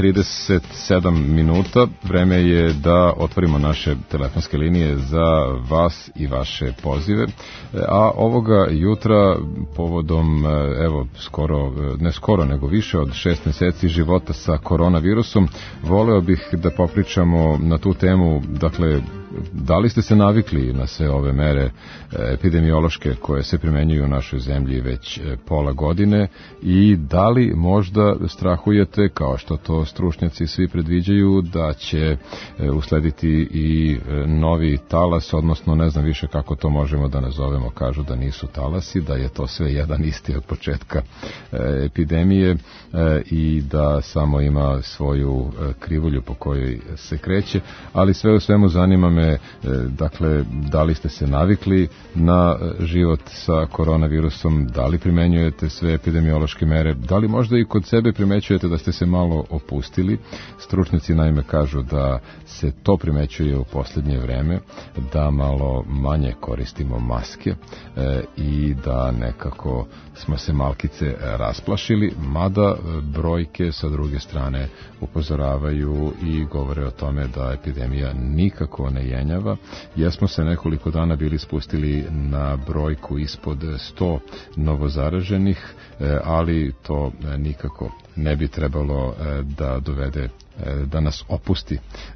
37 minuta. Vreme je da otvorimo naše telefonske linije za vas i vaše pozive. A ovoga jutra povodom, evo, ne skoro, nego više od 6 meseci života sa koronavirusom, voleo bih da popričamo na tu temu, dakle, da li ste se navikli na sve ove mere epidemiološke koje se primenjuju u našoj zemlji već pola godine i da li možda strahujete, kao što to stručnjaci svi predviđaju, da će uslediti i novi talas, odnosno ne znam više kako to možemo da nazovemo, kažu da nisu talasi, da je to sve jedan isti od početka epidemije i da samo ima svoju krivulju po kojoj se kreće, ali sve u svemu zanima me, dakle, da li ste se navikli na život sa koronavirusom, da li primenjujete sve epidemiološke mere, da li možda i kod sebe primećujete da ste se malo opustili. Stručnjaci naime kažu da se to primećuje u posljednje vreme, da malo manje koristimo maske i da nekako smo se malkice rasplašili, mada brojke sa druge strane upozoravaju i govore o tome da epidemija nikako ne jenjava. Jesmo se nekoliko dana bili spustili na brojku ispod 100 novozaraženih, ali to nikako ne bi trebalo da dovede, da nas opusti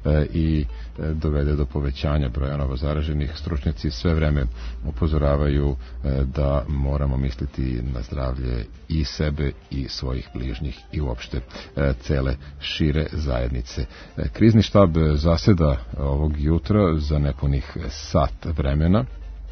i dovede do povećanja broja novozaraženih. Stručnjaci sve vreme upozoravaju da moramo misliti na zdravlje i sebe i svojih bližnjih i uopšte cele šire zajednice. Krizni štab zaseda ovog jutra za nepunih sat vremena.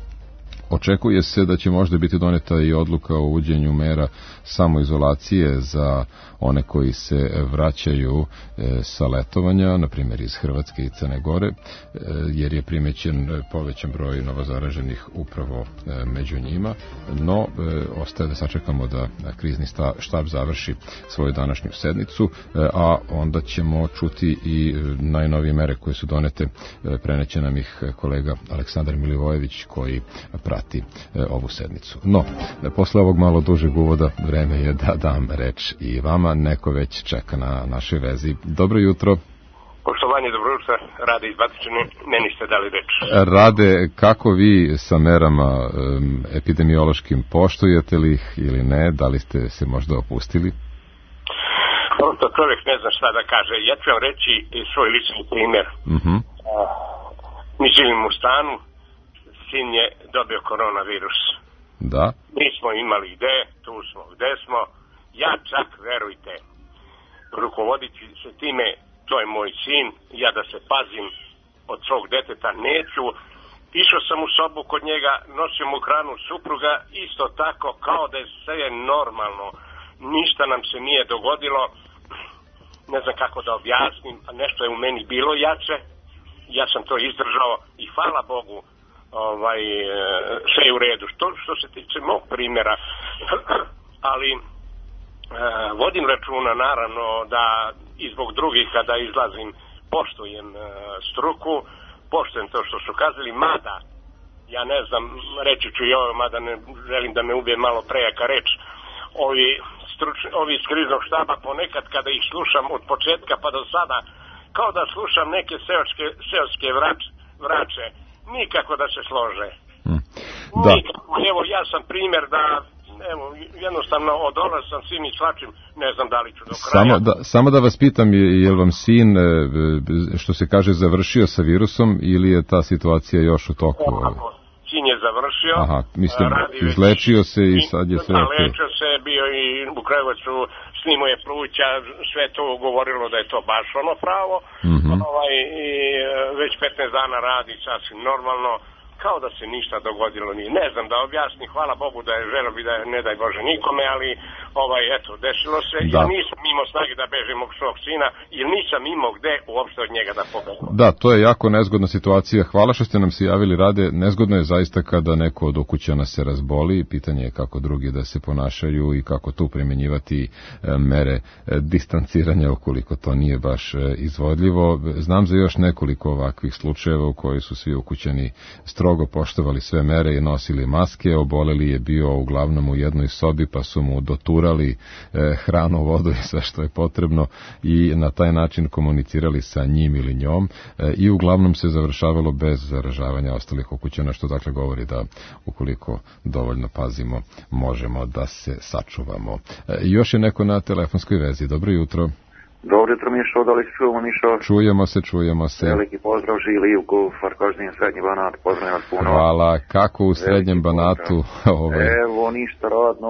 Očekuje se da će možda biti doneta i odluka o uvođenju mera samoizolacije za one koji se vraćaju sa letovanja, na primjer iz Hrvatske i Crne Gore, jer je primećen povećan broj novozaraženih upravo među njima, no ostaje da sačekamo da krizni štab završi svoju današnju sednicu, a onda ćemo čuti i najnovije mere koje su donete. Preneće nam ih kolega Aleksandar Milivojević koji prati ovu sednicu. No, posle ovog malo dužeg uvoda vreme je da dam reč i vama. Neko već čeka na našoj vezi. Dobro jutro. Poštovanje, dobro jutro. Rade iz Batičine, meni ste dali reč. Rade, kako vi sa merama epidemiološkim, poštujete li ih ili ne? Da li ste se možda opustili? To čovjek ne zna šta da kaže. Ja ću vam reći svoj lični primjer. Mi živimo u stanu, sin je dobio koronavirus. Da. Mi smo imali gde, tu smo gde smo. Ja čak, verujte, rukovoditi se time, to je moj sin, ja da se pazim od svog deteta neću. Išao sam u sobu kod njega, nosio mu hranu supruga, isto tako kao da je sve normalno. Ništa nam se nije dogodilo, ne znam kako da objasnim, nešto je u meni bilo jače, ja sam to izdržao i hvala Bogu, sve je u redu. Što se tiče mog primjera, ali vodim računa naravno da i zbog drugih kada izlazim poštujem struku, poštujem to što su kazali, mada ja ne znam, reći ću i ovo, mada ne želim da me ubije malo prejaka reč, ovi iz kriznog štaba ponekad kada ih slušam od početka pa do sada, kao da slušam neke seoske vrače, nikako da se slože. Da. Nikako. Evo, ja sam primjer da jednostavno odola sam svim i svačim, ne znam da li ću do kraja. Samo da vas pitam, je li vam sin, što se kaže, završio sa virusom ili je ta situacija još u toku? Sin je završio. Aha, mislim, izlečio se i sad je sve ok. Lečio se, bio i u Krajevacu, snimo je pluća, sve to govorilo da je to baš ono pravo. I već 15 dana radi sasvim normalno, kao da se ništa dogodilo nije. Ne znam da objasnim, hvala Bogu da je želeo bi da je, ne daj Bože nikome, ali eto, desilo se, da. Jer nisam imao snage da bežim od svog sina, jer nisam imao gde uopšte od njega da pobegnem. Da, to je jako nezgodna situacija. Hvala što ste nam se javili, Rade. Nezgodno je zaista kada neko od ukućana se razboli. Pitanje je kako drugi da se ponašaju i kako tu primjenjivati mere distanciranja ukoliko to nije baš izvodljivo. Znam za još nekoliko ovakvih slučajeva u koji su svi ukućani strogo poštovali sve mere i nosili maske. Oboleli je bio uglavnom u jednoj sobi, pa su mu doturali hranu, vodu i sve što je potrebno i na taj način komunicirali sa njim ili njom i uglavnom se završavalo bez zaražavanja ostalih ukućana, što dakle govori da ukoliko dovoljno pazimo možemo da se sačuvamo. Još je neko na telefonskoj vezi. Dobro jutro. Dobro jutro, Mišo, da li se čujemo, Mišo? Čujemo se. Veliki pozdrav, Žili, Ivko, Farkažnije, Srednji Banat, pozdravljam vas puno. Hvala, kako u Srednjem Banatu? Evo, ništa radno.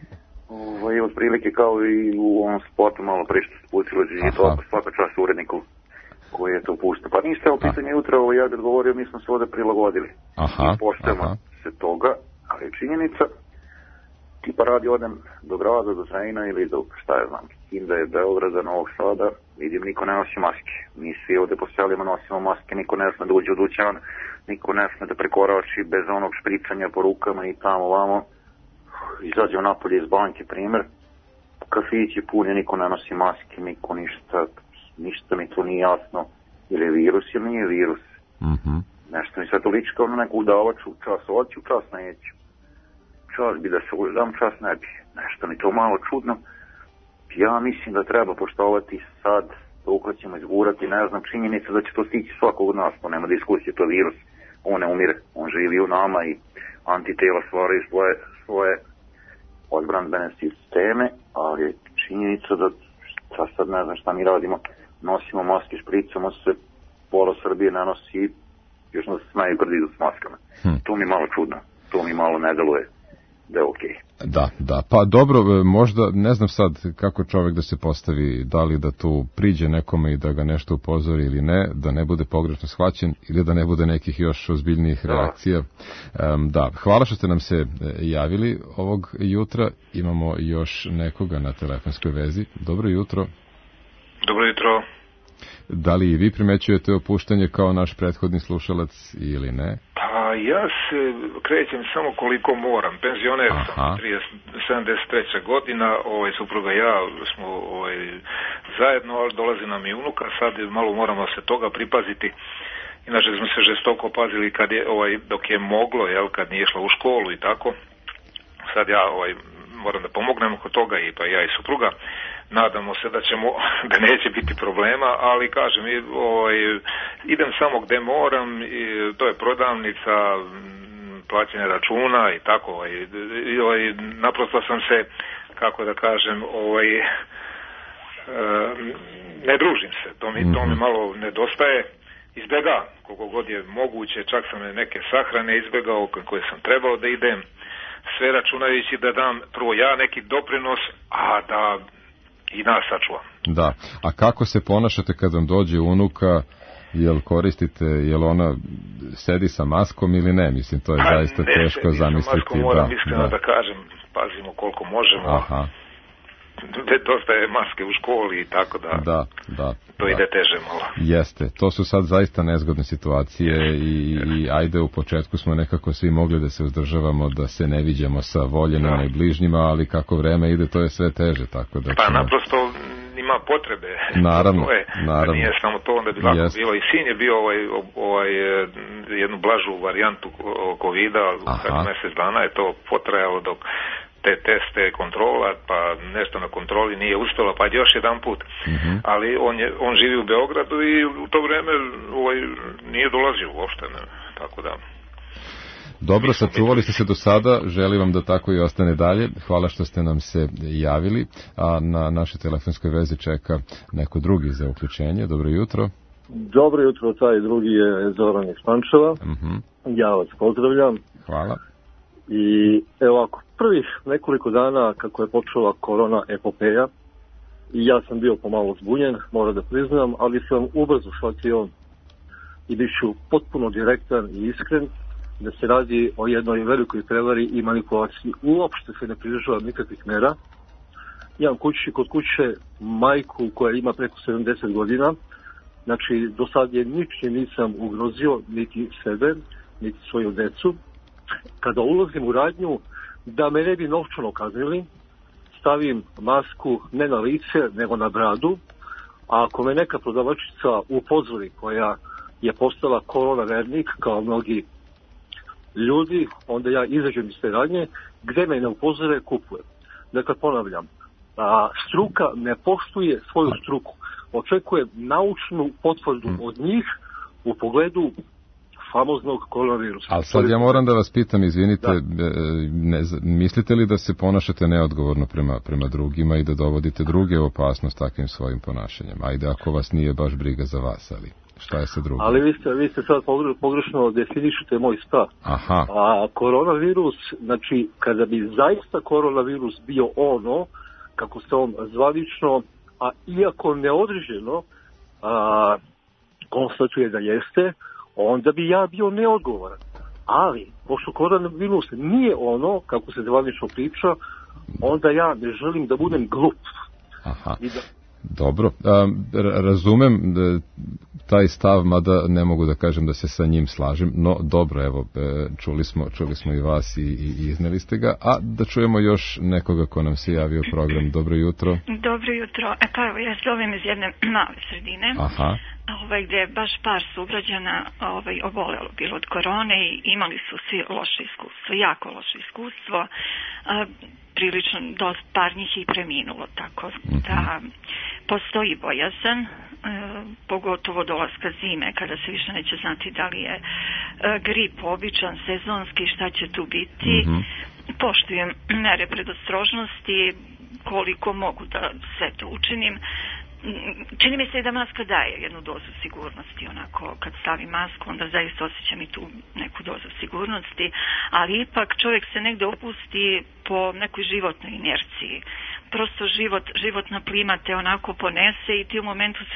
Od prilike kao i u ovom spotu malo pre što se pustilo, i to svaka čast uredniku koji je to puštao. Pa ništa, u pitanju jutra, ja bih odgovorio, mi smo se ovde prilagodili. I poštujemo se toga, ali je činjenica, tipa radi odem do grada, do Zrenjina ili do, šta ja znam, Kinda je Beograda, Novog Sada, vidim niko ne nosi maske. Mi svi ovde po selima nosimo maske, niko ne sme da uđe u dućan, niko ne sme da prekorači bez onog špricanja po rukama i tamo vamo. Izađemo napolje iz banke, primjer, kafići puni, niko ne nosi maske, niko ništa mi to nije jasno, ili je virus ili nije virus. Nešto mi sve to liči kao na neku udavaču, čas oću, čas neću. Čas bi da se uvedam, čas ne bi. Nešto mi to malo čudno. Ja mislim da treba poštovati sad, dok ćemo izgurati, ne znam, činjenica da će to stići svakog od nas, to nema diskusije, to je virus, on ne umire, on živi u nama i antitela stvaraju svoje odbrambene sisteme, ali je činjenica da sad ne znam šta mi radimo, nosimo maske, špricamo se, pola Srbije ne nosi, još nas smeju brdidu s maskama. To mi je malo čudno, to mi malo ne deluje da je okej. Da, pa dobro, možda, ne znam sad kako čovjek da se postavi, da li da tu priđe nekome i da ga nešto upozori ili ne, da ne bude pogrešno shvaćen ili da ne bude nekih još ozbiljnijih reakcija. Da, hvala što ste nam se javili ovog jutra, imamo još nekoga na telefonskoj vezi. Dobro jutro. Dobro jutro. Da li i vi primećujete opuštanje kao naš prethodni slušalac ili ne? Pa ja se krećem samo koliko moram. Penzioner sam, 73. godina, supruga i ja smo zajedno, ali dolazi nam i unuka, sad malo moramo se toga pripaziti. Inače smo se žestoko pazili kad je, dok je moglo, kad nije išla u školu i tako. Sad ja moram da pomognem oko toga i pa ja i supruga. Nadamo se da neće biti problema, ali kažem, idem samo gde moram, to je prodavnica, plaćanje računa i tako. Naprosto sam se, kako da kažem, ne družim se, to mi malo nedostaje. Izbjegavam koliko god je moguće, čak sam neke sahrane izbjegao koje sam trebao da idem, sve računajući da dam prvo ja neki doprinos, a da i nas sačuvam. Da, a kako se ponašate kad vam dođe unuka, jel koristite, jel ona sedi sa maskom ili ne? Mislim, to je zaista teško zamisliti. Maskom moram iskreno da kažem, pazimo koliko možemo. Dosta je maske u školi i tako da to ide teže malo. Jeste, to su sad zaista nezgodne situacije i ajde u početku smo nekako svi mogli da se uzdržavamo, da se ne viđamo sa voljenima i bližnjima, ali kako vreme ide to je sve teže. Tako da pa naprosto ima potrebe. Naravno. Da nije samo to, onda bi lako bilo. I sin je bio jednu blažu varijantu COVID-a, mjesec dana je to potrajalo dok te teste kontrola, pa nešto na kontroli nije uspjelo, pa još jedan put. Ali on živi u Beogradu i u to vrijeme nije dolazio uopšte, tako da. Dobro, sačuvali ste se do sada, želim vam da tako i ostane dalje. Hvala što ste nam se javili, a na našoj telefonskoj vezi čeka neko drugi za uključenje. Dobro jutro. Dobro jutro, taj drugi je Zoran iz Pančeva. Ja vas pozdravljam. Hvala. I evo ovako, prvih nekoliko dana kako je počela korona epopeja, i ja sam bio pomalo zbunjen, moram da priznam, ali sam ubrzo shvatio i bit ću potpuno direktan i iskren da se radi o jednoj velikoj prevari i manipulaciji. Uopšte se ne pridržava nikakvih mera, imam kod kuće majku koja ima preko 70 godina, znači do sad je ničim nisam ugrozio, niti sebe, niti svoju decu. Kada ulazim u radnju, da me ne bi novčano kaznili, stavim masku ne na lice, nego na bradu, a ako me neka prodavačica upozori koja je postala korona vernik, kao mnogi ljudi, onda ja izađem iz te radnje, gde me ne upozore, kupujem. Dakle, ponavljam, struka ne poštuje svoju struku. Očekujem naučnu potvrdu od njih u pogledu famoznog koronavirusa. Ali sad ja moram da vas pitam, izvinite, mislite li da se ponašate neodgovorno prema drugima i da dovodite druge u opasnost takvim svojim ponašanjem? Ajde, ako vas nije baš briga za vas, ali šta je sa drugim? Ali vi ste sad pogrešno definišete moj stav. Aha. A koronavirus, znači, kada bi zaista koronavirus bio ono, kako se on zvanično, a iako neodređeno konstatuje da jeste, onda bi ja bio neodgovoran. Ali, pošto koronavirus nije ono, kako se zvanično priča, onda ja ne želim da budem glup. Aha. Dobro, razumem taj stav, mada ne mogu da kažem da se sa njim slažem, no dobro, evo, čuli smo i vas i izneli ste ga, a da čujemo još nekoga ko nam se javio u program. Dobro jutro. Dobro jutro, pa evo, ja zovem iz jedne male sredine. Aha. Gdje je baš par sugrađana obolelo bilo od korone i imali su svi loše iskustvo, jako loše iskustvo, prilično dosta par njih i preminulo, tako da postoji bojazan, pogotovo dolaska zime, kada se više neće znati da li je grip običan, sezonski, šta će tu biti. Poštujem mere predostrožnosti koliko mogu da sve to učinim. Čini mi se i da maska daje jednu dozu sigurnosti, onako kad stavim masku onda zaista osjećam i tu neku dozu sigurnosti, ali ipak čovjek se negde opusti po nekoj životnoj inerciji. Prosto životna plima te onako ponese i ti u momentu se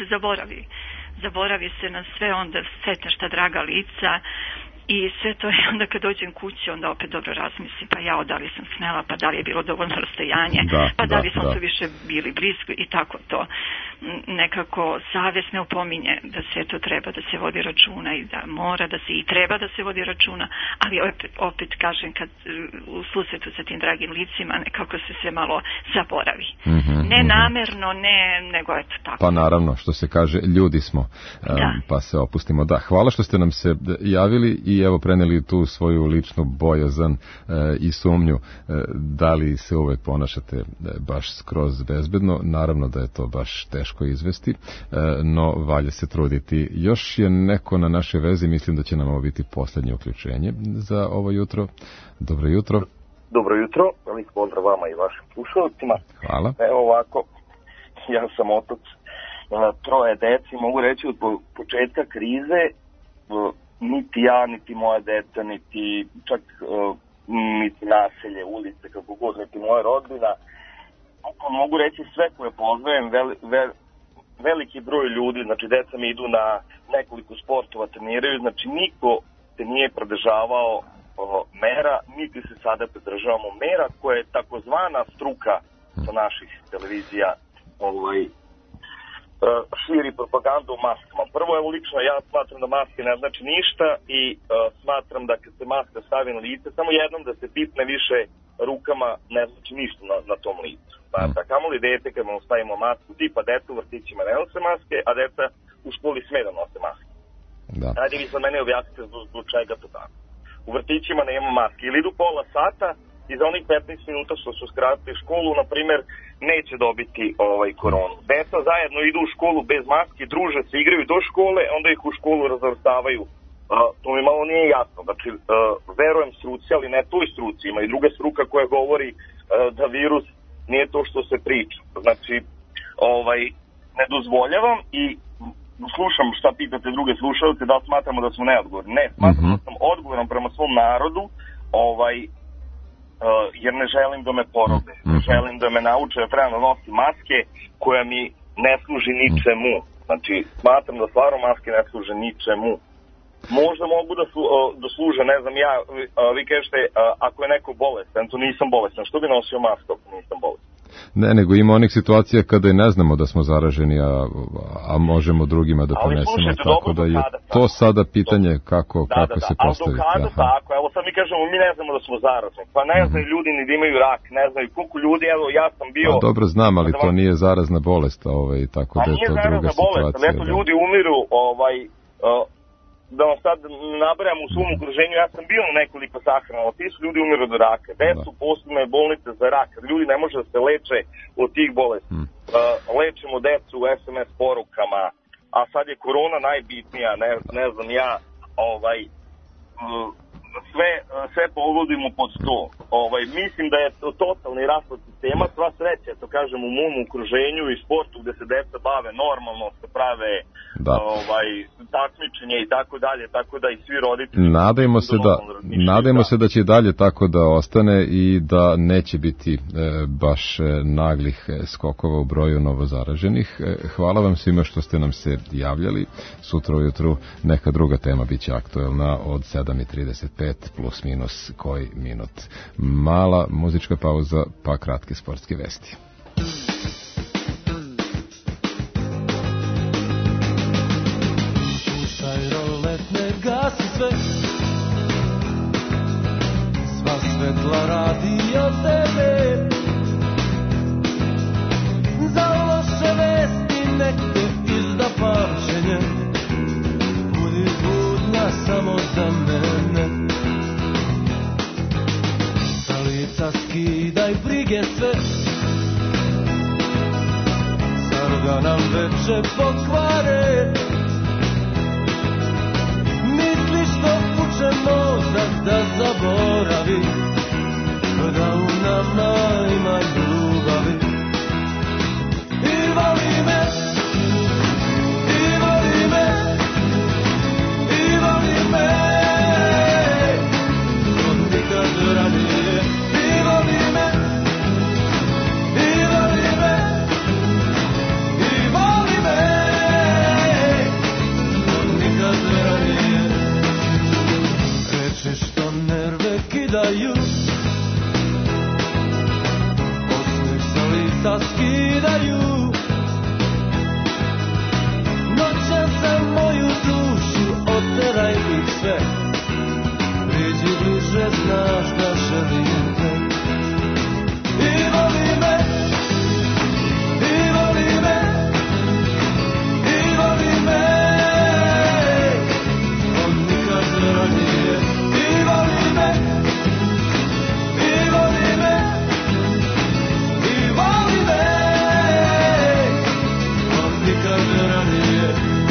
zaboravi se na sve, onda sretneš ta draga lica i sve to je onda kad dođem kući onda opet dobro razmislim, pa ja da li sam smela, pa da li je bilo dovoljno rastojanje, da li smo se više bili blisko i tako to. Nekako savjest me opominje da sve to treba da se vodi računa i da mora da se i treba da se vodi računa, ali opet kažem kad u susretu sa tim dragim licima nekako se sve malo zaboravi. Ne namerno, nego eto tako. Pa naravno, što se kaže, ljudi smo, pa se opustimo. Da, hvala što ste nam se javili i evo preneli tu svoju ličnu bojazan i sumnju da li se uvek ponašate baš skroz bezbedno. Naravno da je to baš teško izvesti, no valja se truditi. Još je neko na našoj vezi, mislim da će nam ovo biti poslednje uključenje za ovo jutro. Dobro jutro. Dobro jutro, velik pozdrav vama i vašim slušalcima. Hvala. Evo ovako, ja sam otac troje deci, mogu reći od početka krize, niti ja, niti moja deca, niti čak niti naselje, ulice, kako god, niti moja rodbina. Mogu reći sve koje poznajem, veliki broj ljudi, znači deca mi idu na nekoliko sportova, treniraju, znači niko se nije pridržavao mera, niti se sada pridržavamo mera koja je takozvana struka sa naših televizija širi propagandu o maskama. Prvo, evo lično ja smatram da maske ne znači ništa i smatram da kad se maska stavi na lice, samo jednom da se pipne više rukama ne znači ništa na tom licu. Znači, kamo li dete kad mu stavimo masku, tipa deca u vrtićima ne nose maske, a deca u školi sme da nose maske. Ajde vi sad mene objasnite zbog čega to tako. U vrtićima nema maske ili idu pola sata i za onih 15 minuta što su skratili školu, na primjer, neće dobiti koronu. Deca zajedno idu u školu bez maske, druže se, igraju do škole, onda ih u školu razvrstavaju. To mi malo nije jasno. Znači, verujem struci, ali ne toj struci. Ima i druga struka koja govori da virus nije to što se priča. Znači, ne dozvoljavam i slušam šta pitate druge slušalce, da smatramo da smo neodgovorni. Ne, smatramo da sam odgovoran prema svom narodu, jer ne želim da me porobe. Želim da me nauče da treba da nosim maske koja mi ne služi ničemu. Znači, smatram da stvarno maske ne služe ničemu. Možda mogu da služe, ne znam ja, vi kažete, ako je neko bolestan, to nisam bolestan, što bi nosio masku ako nisam bolestan? Ne, nego ima onih situacija kada ne znamo da smo zaraženi, a možemo drugima da prenesemo, tako da je to sada pitanje kako se postaviti. Ali dokada tako, evo sad mi kažemo, mi ne znamo da smo zaraženi, pa ne znaju ljudi ni da imaju rak, ne znaju koliko ljudi, evo ja sam bio... Pa dobro znam, ali to nije zarazna bolest, tako da je to druga situacija. Ali eto ljudi umiru, da vam sad nabrajam u svom okruženju, ja sam bio na nekoliko sahrana, ali ti su ljudi umiru od raka. Gde su posebne bolnice za rak? Ljudi ne može da se leče od tih bolesti. Lečimo decu u SMS porukama, a sad je korona najbitnija, ne znam ja, sve povodimo pod sto. Mislim da je to totalni raspad sistema, sva sreća, to kažem, u mom okruženju i sportu gde se deca bave normalno, se prave takmičenje i tako dalje, tako da i svi roditelji... Nadajmo se da će dalje tako da ostane i da neće biti baš naglih skokova u broju novozaraženih. Hvala vam svima što ste nam se javljali. Sutra ujutru neka druga tema biće aktuelna od 7:35 plus minus koji minut. Mala muzička pauza pa kratke sportske vesti. Gasi sve, sva svetla radi od tebe. Za loše vesti nek te izda pamćenje, budi budna samo za mene. Sa lica skidaj brige sve, zar da nam veče pokvare. Misliš što uče mozak da zaboravi, da u nama ima ljubavi. I voli me, i voli me, i voli me, od nikad ranije. I voli me, i voli me, i voli me, od nikad ranije. Što nerve kidaju, osmeh sa lica skidaju. Noćan za moju dušu, oteraj ih sve. Priđi bliže, znaš da želim te. I voli me, i voli me, i voli me, od nikad ranije. I voli me, i voli me, i voli me, od nikad ranije.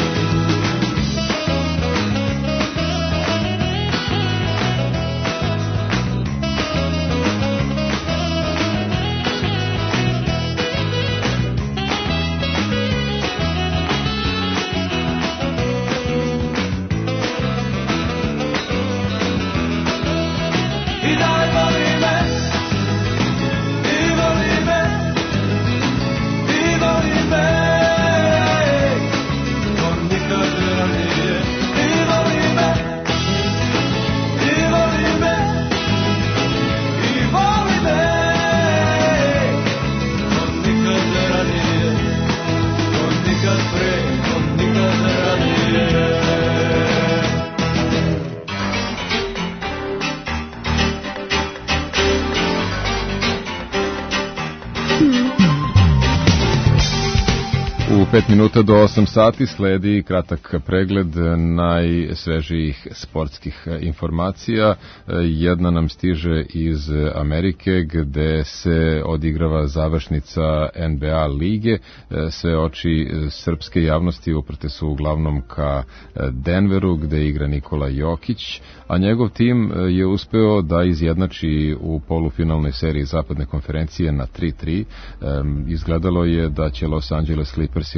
U 5 minuta do 8 sati sledi kratak pregled najsvežijih sportskih informacija. Jedna nam stiže iz Amerike gde se odigrava završnica NBA lige. Sve oči srpske javnosti uprte su uglavnom ka Denveru gde igra Nikola Jokić, a njegov tim je uspeo da izjednači u polufinalnoj seriji zapadne konferencije na 3-3. Izgledalo je da će Los Angeles Clippers i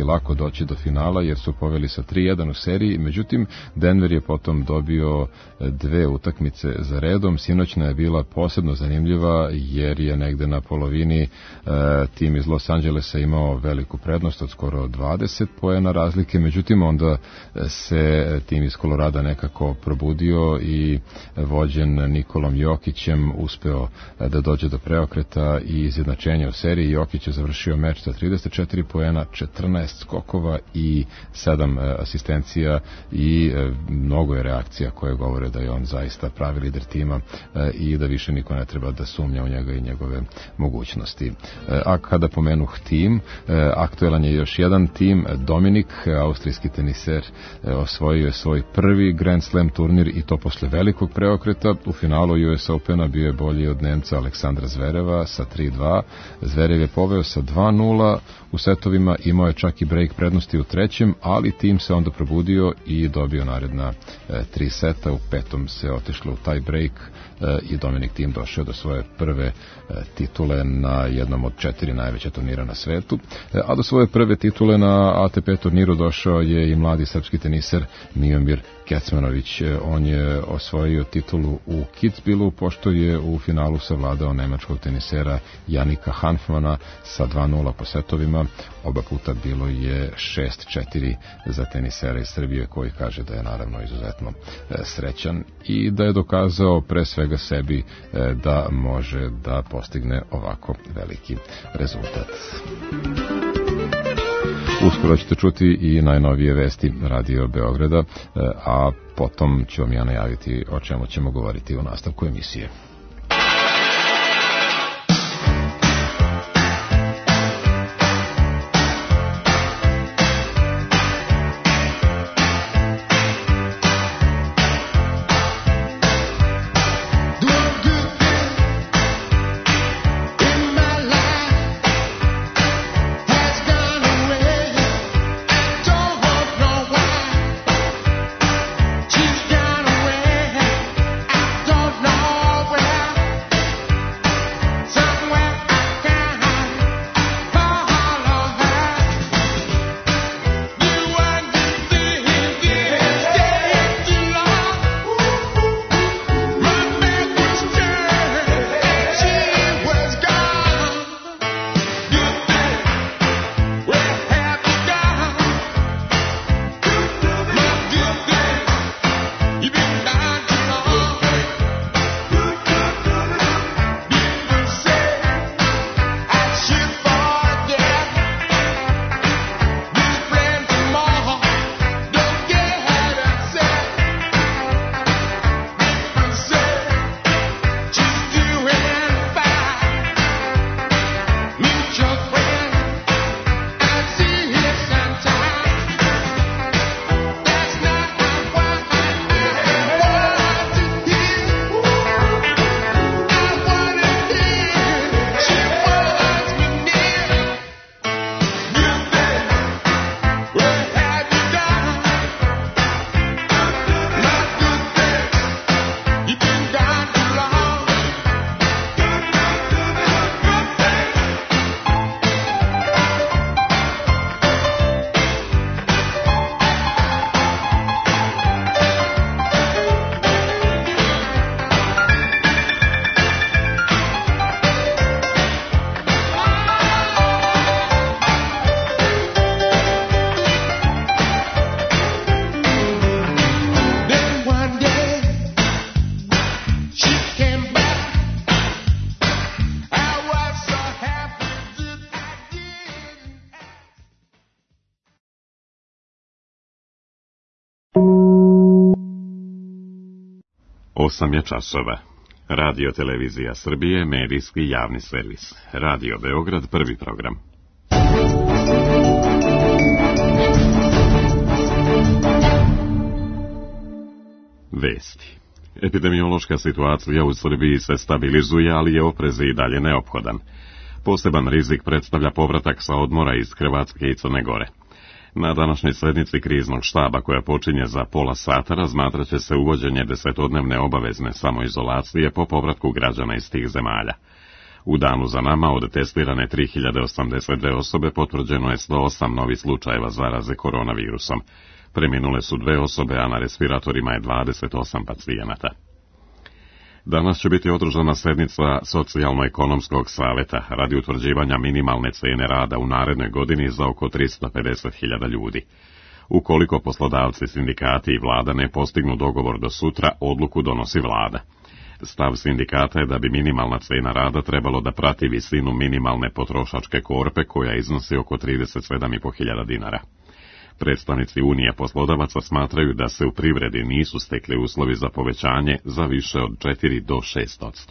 lako doći do finala jer su poveli sa 3-1 u seriji, međutim Denver je potom dobio 2 utakmice za redom. Sinoćna je bila posebno zanimljiva jer je negde na polovini tim iz Los Angelesa imao veliku prednost od skoro 20 poena razlike, međutim onda se tim iz Kolorada nekako probudio i vođen Nikolom Jokićem uspeo da dođe do preokreta i izjednačenja u seriji. Jokić je završio meč sa 34 poena, 14 skokova i 7 asistencija i mnogo je reakcija koje govore da je on zaista pravi lider tima i da više niko ne treba da sumnja u njega i njegove mogućnosti. A kada pomenuh tim, aktuelan je još jedan tim, Dominik, austrijski teniser, osvojio je svoj prvi Grand Slam turnir i to posle velikog preokreta. U finalu US Opena bio je bolji od Nemca Aleksandra Zvereva sa 3-2. Zverev je poveo sa 2-0 u setovima, imao je čak i break prednosti u trećem, ali tim se onda probudio i dobio naredna 3 seta. U petom se otišlo u taj break i Dominik Thiem došao do svoje prve titule na jednom od 4 najveća turnira na svetu, a do svoje prve titule na ATP turniru došao je i mladi srpski teniser Miomir Kecmanović. On je osvojio titulu u Kitzbühelu, pošto je u finalu savladao nemačkog tenisera Janika Hanfmana sa 2-0 po setovima. Oba puta bilo je 6-4 za tenisera iz Srbije, koji kaže da je naravno izuzetno srećan i da je dokazao pre svega sebi da može da postigne ovako veliki rezultat. Uskoro ćete čuti i najnovije vesti Radio Beograda, a potom ću vam ja najaviti o čemu ćemo govoriti u nastavku emisije. Osam je časova. Radio Televizija Srbije, medijski javni servis. Radio Beograd, prvi program. Vesti. Epidemiološka situacija u Srbiji se stabilizuje, ali je oprez i dalje neophodan. Poseban rizik predstavlja povratak sa odmora iz Hrvatske i Crne Gore. Na današnjoj sednici kriznog štaba, koja počinje za pola sata, razmatraće se uvođenje 10-dnevne obavezne samoizolacije po povratku građana iz tih zemalja. U danu za nama od testirane 3082 osobe potvrđeno je 108 novih slučajeva zaraze koronavirusom. Preminule su 2 osobe, a na respiratorima je 28 pacijenata. Danas će biti održana sednica Socijalno-ekonomskog saveta radi utvrđivanja minimalne cene rada u narednoj godini za oko 350.000 ljudi. Ukoliko poslodavci, sindikati i vlada ne postignu dogovor do sutra, odluku donosi vlada. Stav sindikata je da bi minimalna cena rada trebalo da prati visinu minimalne potrošačke korpe koja iznosi oko 37.500 dinara. Predstavnici Unije poslodavaca smatraju da se u privredi nisu stekli uslovi za povećanje za više od 4 do 6%.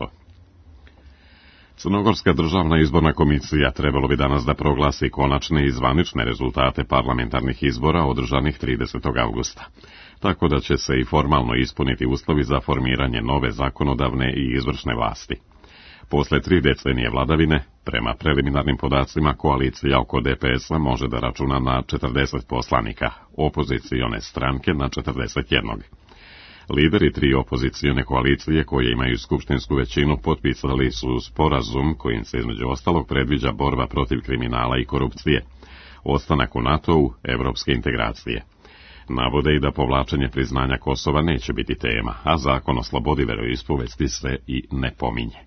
Crnogorska državna izborna komisija trebalo bi danas da proglasi konačne i zvanične rezultate parlamentarnih izbora održanih 30. avgusta, tako da će se i formalno ispuniti uslovi za formiranje nove zakonodavne i izvršne vlasti. Posle 3 decenije vladavine, prema preliminarnim podacima, koalicija oko DPS-a može da računa na 40 poslanika, opozicione stranke na 41. Lideri 3 opozicione koalicije koje imaju skupštinsku većinu potpisali su sporazum kojim se između ostalog predviđa borba protiv kriminala i korupcije, ostanak u NATO-u, evropske integracije. Navode i da povlačenje priznanja Kosova neće biti tema, a zakon o slobodi veroispovesti se i ne pominje.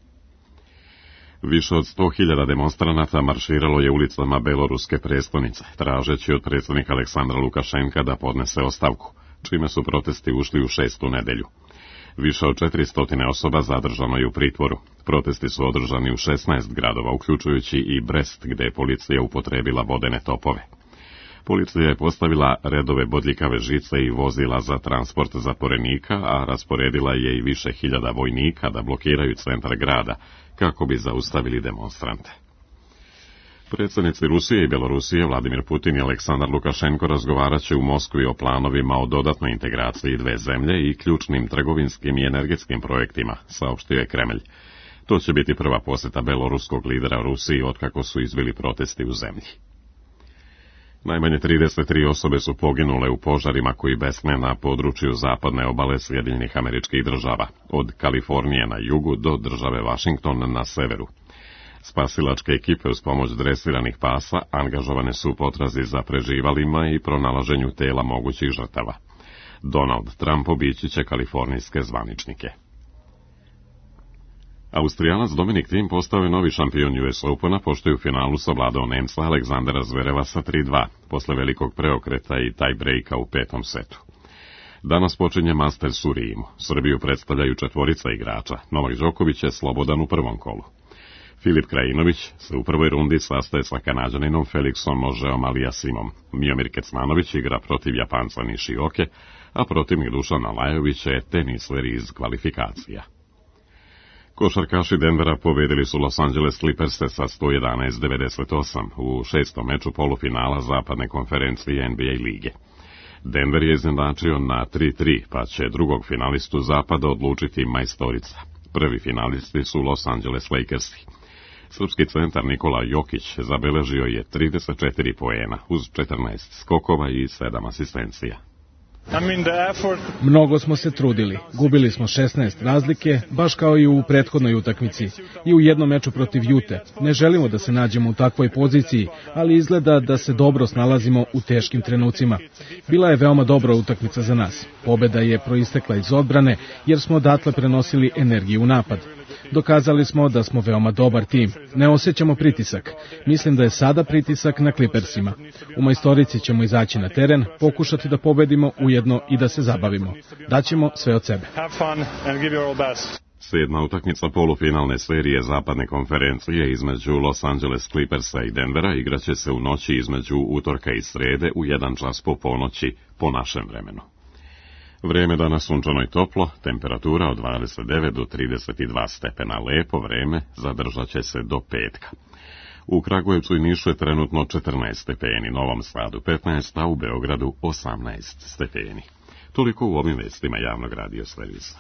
Više od 100.000 demonstranata marširalo je ulicama beloruske prestonice, tražeći od predsjednika Aleksandra Lukašenka da podnese ostavku, čime su protesti ušli u 6. nedelju. Više od 400 osoba zadržano je u pritvoru. Protesti su održani u 16 gradova, uključujući i Brest, gde je policija upotrebila vodene topove. Policija je postavila redove bodljikave žice i vozila za transport zatvorenika, a rasporedila je i više hiljada vojnika da blokiraju centar grada, kako bi zaustavili demonstrante. Predsjednici Rusije i Belorusije Vladimir Putin i Aleksandar Lukašenko razgovarat će u Moskvi o planovima o dodatnoj integraciji 2 zemlje i ključnim trgovinskim i energetskim projektima, saopštio je Kremlj. To će biti prva posjeta beloruskog lidera Rusiji otkako su izbili protesti u zemlji. Najmanje 33 osobe su poginule u požarima koji besne na području zapadne obale Sjedinjenih Američkih Država, od Kalifornije na jugu do države Washington na severu. Spasilačke ekipe uz pomoć dresiranih pasa angažovane su u potrazi za preživalima i pronalaženju tela mogućih žrtava. Donald Trump obići će kalifornijske zvaničnike. Austrijanac Dominik Thiem postao je novi šampion US Opena, pošto je u finalu savladao Nemca Aleksandra Zvereva sa 3-2, posle velikog preokreta i tie-breaka u 5. setu. Danas počinje Masters u Rimu. Srbiju predstavljaju 4 igrača. Novak Đoković je slobodan u prvom kolu. Filip Krajinović se u prvoj rundi sastaje sa Kanađaninom Felixom Ožeom Aliasimom. Miomir Kecmanović igra protiv Japanca Nishioke, a protivnik Dušana Lajovića je tenisler iz kvalifikacija. Košarkaši Denvera pobedili su Los Angeles Clippers sa 111-98 u 6. meču polufinala zapadne konferencije NBA lige. Denver je iznenačio na 3-3, pa će drugog finalistu zapada odlučiti majstorica. Prvi finalisti su Los Angeles Lakersi. Srpski centar Nikola Jokić zabeležio je 34 poena uz 14 skokova i 7 asistencija. Mnogo smo se trudili. Gubili smo 16 razlike, baš kao i u prethodnoj utakmici. I u jednom meču protiv Jute. Ne želimo da se nađemo u takvoj poziciji, ali izgleda da se dobro snalazimo u teškim trenucima. Bila je veoma dobra utakmica za nas. Pobeda je proistekla iz odbrane, jer smo odatle prenosili energiju u napad. Dokazali smo da smo veoma dobar tim. Ne osjećamo pritisak. Mislim da je sada pritisak na Clippersima. U majstorici ćemo izaći na teren, pokušati da pobedimo ujedno i da se zabavimo. Daćemo sve od sebe. 7. utakmica polufinalne serije zapadne konferencije između Los Angeles Clippersa i Denvera igraće se u noći između utorka i srede u 1 čas po ponoći po našem vremenu. Vreme danas sunčano i toplo, temperatura od 29 do 32 stepena, lepo vreme zadržat će se do petka. U Kragujevcu i Nišu je trenutno 14 stepeni, Novom Sadu 15, a u Beogradu 18 stepeni. Toliko u ovim vestima javnog radio servisa.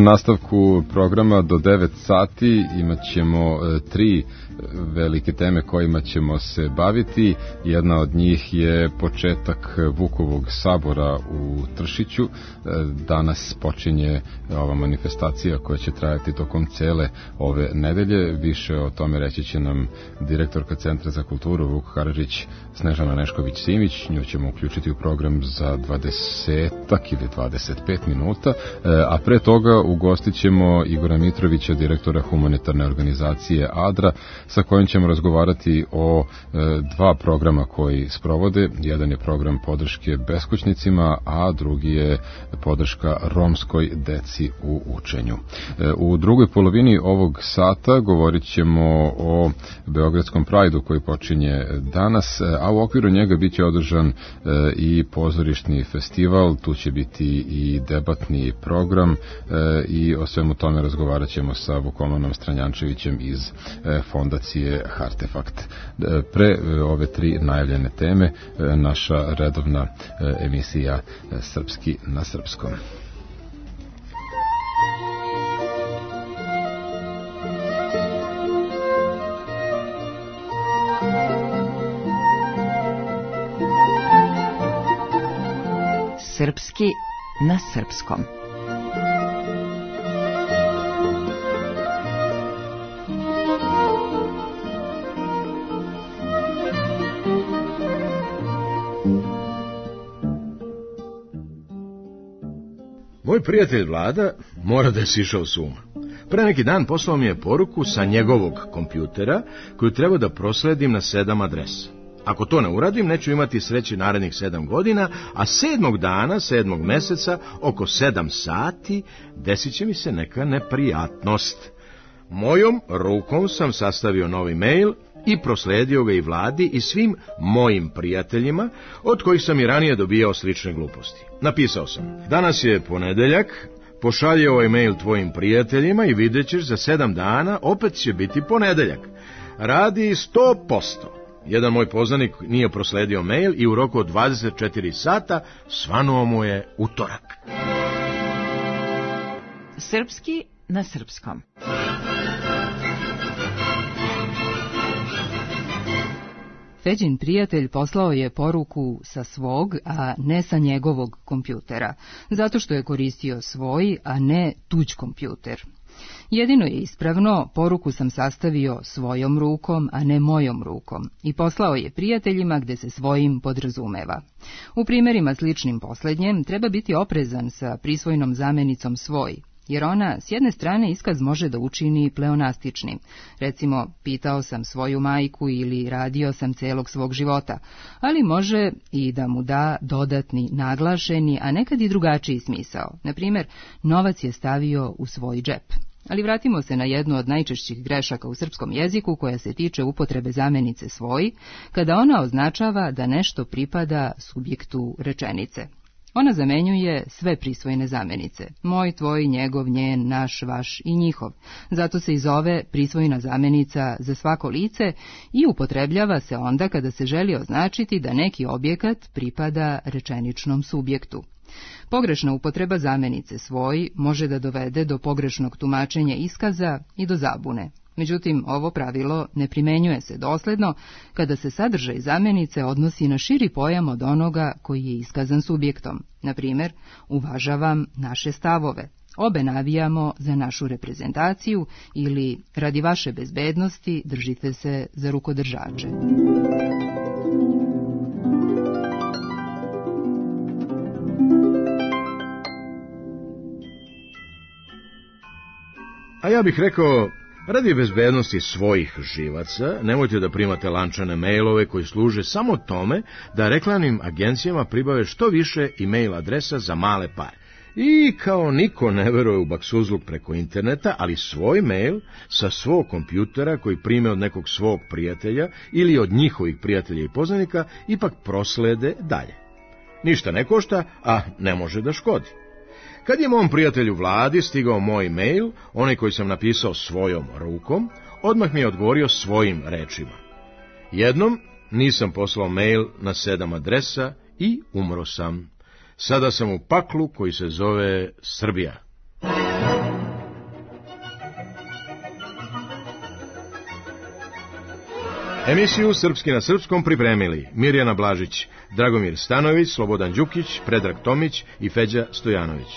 nastavku programa do 9 sati imat ćemo 3 velike teme kojima ćemo se baviti. Jedna od njih je početak Vukovog sabora u Tršiću. Danas počinje ova manifestacija koja će trajati tokom cele ove nedelje. Više o tome reći će nam direktorka Centra za kulturu Vuk Karadžić, Snežana Nešković-Simić. Nju ćemo uključiti u program za 20 ili 25 minuta, a pre toga ugostit ćemo Igora Mitrovića, direktora humanitarne organizacije ADRA, sa kojim ćemo razgovarati o 2 programa koji sprovode. Jedan je program podrške beskućnicima, a drugi je podrška romskoj deci u učenju. U drugoj polovini ovog sata govorit ćemo o Beogradskom Prajdu koji počinje danas, a u okviru njega bit će održan i pozorišni festival, tu će biti i debatni program i o svemu tome razgovarat ćemo sa Vukomanom Stranjančevićem iz fondacije Hartefakt. Pre ove 3 najavljene teme, naša redovna emisija Srpski na srpskom. Srpski na srpskom. Moj prijatelj Vlada mora da je sišao s uma. Pre neki dan poslao mi je poruku sa njegovog kompjutera koju treba da prosledim na 7 adresa. Ako to ne uradim, neću imati sreće narednih 7 godina, a 7. dana, 7. meseca, oko 7 sati, desit će mi se neka neprijatnost. Mojom rukom sam sastavio novi mail i prosledio ga i Vladi i svim mojim prijateljima, od kojih sam i ranije dobijao slične gluposti. Napisao sam: danas je ponedeljak, pošalji ovaj mail tvojim prijateljima i vidjet ćeš za 7 dana opet će biti ponedeljak. Radi 100%. Jedan moj poznanik nije prosledio mail i u roku od 24 sata svanuo mu je utorak. Srpski na srpskom. Feđin prijatelj poslao je poruku sa svog, a ne sa njegovog kompjutera, zato što je koristio svoj, a ne tuđ kompjuter. Jedino je ispravno, poruku sam sastavio svojom rukom, a ne mojom rukom, i poslao je prijateljima gde se svojim podrazumeva. U primjerima sličnim poslednjem treba biti oprezan sa prisvojnom zamenicom svoj, jer ona s jedne strane iskaz može da učini pleonastičnim. Recimo, pitao sam svoju majku ili radio sam celog svog života, ali može i da mu da dodatni naglašeni, a nekad i drugačiji smisao. Naprimjer, novac je stavio u svoj džep. Ali vratimo se na jednu od najčešćih grešaka u srpskom jeziku koja se tiče upotrebe zamenice svoj, kada ona označava da nešto pripada subjektu rečenice. Ona zamenjuje sve prisvojene zamenice, moj, tvoj, njegov, njen, naš, vaš i njihov. Zato se i zove prisvojna zamenica za svako lice i upotrebljava se onda kada se želi označiti da neki objekat pripada rečeničnom subjektu. Pogrešna upotreba zamenice svoj može da dovede do pogrešnog tumačenja iskaza i do zabune. Međutim, ovo pravilo ne primenjuje se dosledno kada se sadržaj zamenice odnosi na širi pojam od onoga koji je iskazan subjektom. Na primjer, uvažavam naše stavove, obe navijamo za našu reprezentaciju ili radi vaše bezbednosti držite se za rukodržače. A ja bih rekao, radi bezbednosti svojih živaca, nemojte da primate lančane mailove koji služe samo tome da reklamnim agencijama pribave što više e-mail adresa za male pare. I kao niko ne veruje u baksuzluk preko interneta, ali svoj mail sa svog kompjutera koji prime od nekog svog prijatelja ili od njihovih prijatelja i poznanika ipak proslede dalje. Ništa ne košta, a ne može da škodi. Kad je mom prijatelju Vladi stigao moj mail, onaj koji sam napisao svojom rukom, odmah mi je odgovorio svojim rečima. Jednom nisam poslao mail na 7 adresa i umro sam. Sada sam u paklu koji se zove Srbija. Emisiju Srpski na srpskom pripremili Mirjana Blažić, Dragomir Stanović, Slobodan Đukić, Predrag Tomić i Feđa Stojanović.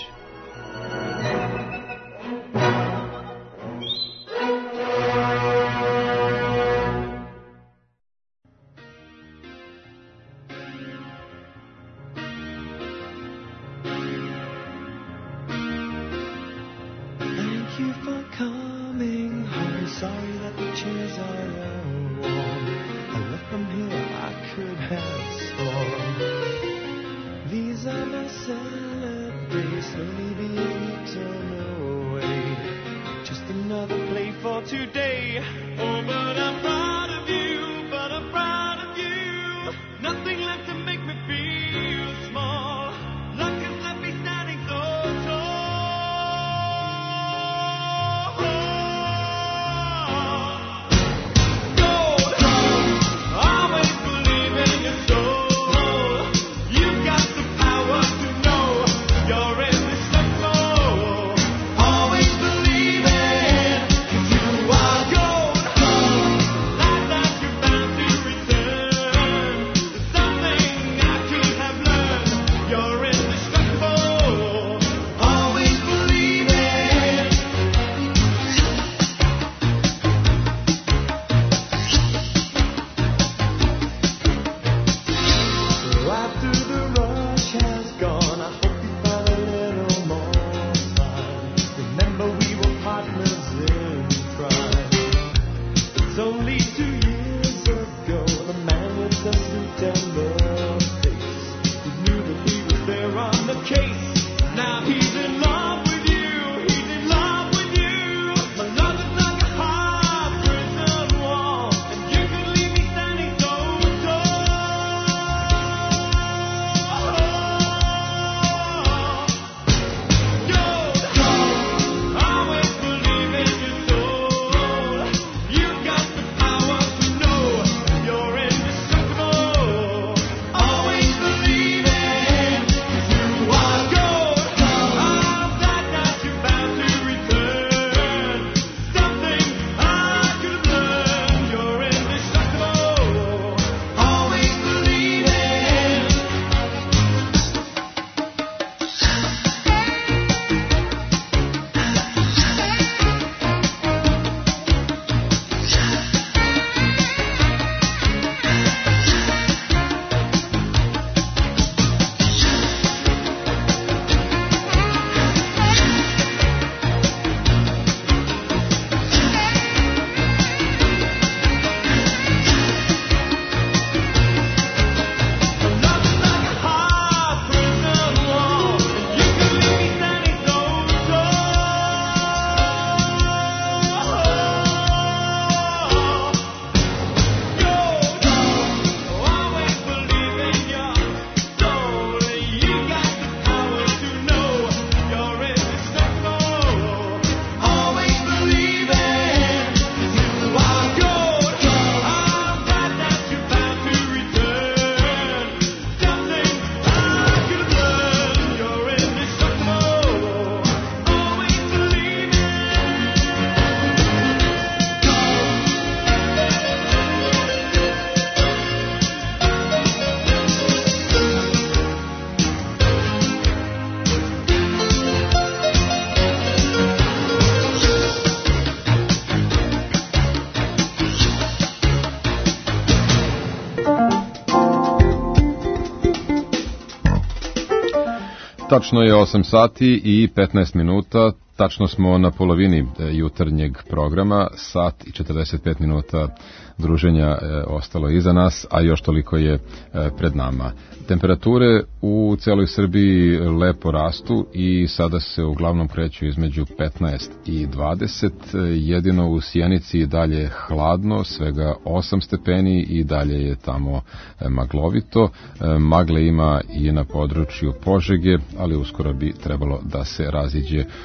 Tačno je 8 sati i 15 minuta, tačno smo na polovini jutarnjeg programa, sat i 45 minuta druženja ostalo iza nas, a još toliko je pred nama. Temperature u celoj Srbiji lepo rastu i sada se uglavnom kreću između 15 i 20, jedino u Sjenici dalje hladno, svega 8 stepeni i dalje je tamo maglovito. Magle ima i na području Požege, ali uskoro bi trebalo da se raziđe u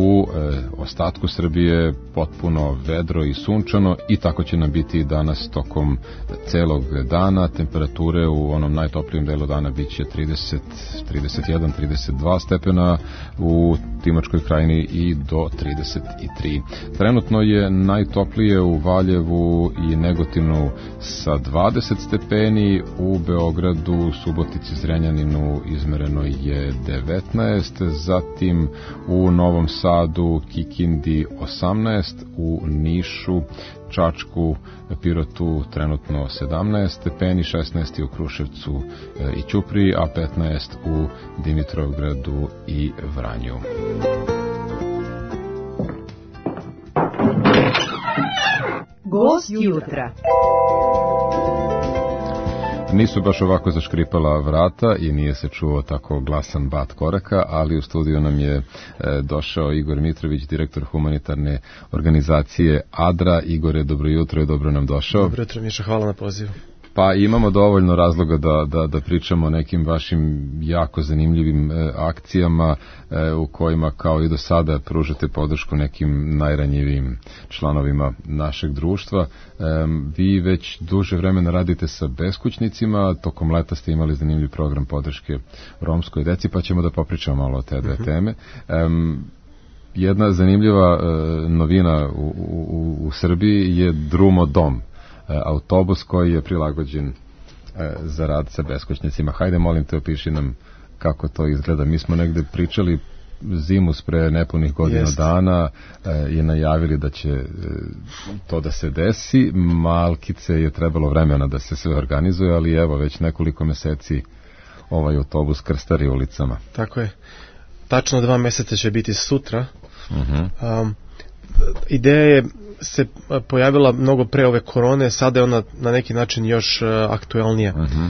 u ostatku Srbije potpuno vedro i sunčano i tako će nam biti i danas tokom celog dana. Temperature u onom najtoplijem delu dana bit će 30, 31, 32 stepena, u Timočkoj krajini i do 33. Trenutno je najtoplije u Valjevu i Negotinu sa 20 stepeni, u Beogradu, Subotici, Zrenjaninu izmereno je 19, zatim u Novom Sadu, Kikindi 18, u Nišu, Čačku, Pirotu trenutno 17 stepeni, 16 u Kruševcu i Ćupriji, a 15 u Dimitrovgradu i Vranju. Gost jutra. Nisu baš ovako zaškripala vrata i nije se čuo tako glasan bat koraka, ali u studiju nam je došao Igor Mitrović, direktor humanitarne organizacije ADRA. Igore, dobro jutro i dobro nam došao. Dobro jutro, Miša, hvala na pozivu. Pa imamo dovoljno razloga da pričamo o nekim vašim jako zanimljivim akcijama u kojima kao i do sada pružate podršku nekim najranjivijim članovima našeg društva. Vi već duže vremena radite sa beskućnicima, tokom leta ste imali zanimljiv program podrške romskoj deci, pa ćemo da popričamo malo o te dve teme. Jedna zanimljiva novina u Srbiji je Drumo dom, autobus koji je prilagođen za rad sa beskućnicima. Hajde, molim te, opiši nam kako to izgleda. Mi smo negde pričali zimus pre nepunih godina dana i najavili da će to da se desi. Malkice je trebalo vremena da se sve organizuje, ali evo već nekoliko meseci ovaj autobus krstari ulicama. Tako je. Tačno 2 meseca će biti sutra. Ideja je se pojavila mnogo pre ove korone, sada je ona na neki način još aktuelnija.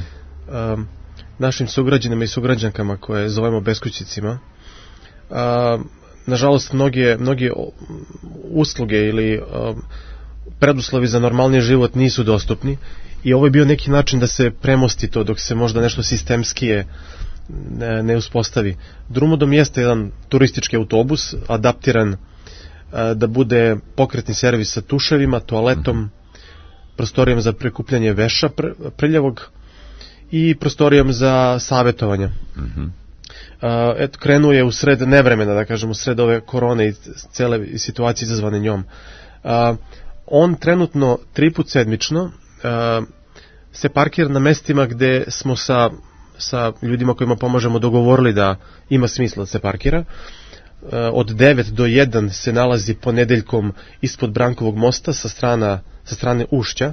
Našim sugrađanima i sugrađankama koje zovemo beskućnicima, nažalost mnoge usluge ili preduslovi za normalni život nisu dostupni i ovo je bio neki način da se premosti to dok se možda nešto sistemskije ne uspostavi. Drumodom jeste jedan turistički autobus adaptiran da bude pokretni servis sa tuševima, toaletom, prostorijom za prikupljanje veša prljavog i prostorijom za savjetovanje. Eto, krenuo je u sred nevremena, da kažem, u sred ove korone i cele situacije izazvane njom. On trenutno 3 put sedmično se parkira na mestima gde smo sa ljudima kojima pomažemo dogovorili da ima smisla da se parkira. Od 9 do 1 se nalazi ponedeljkom ispod Brankovog mosta sa strane Ušća.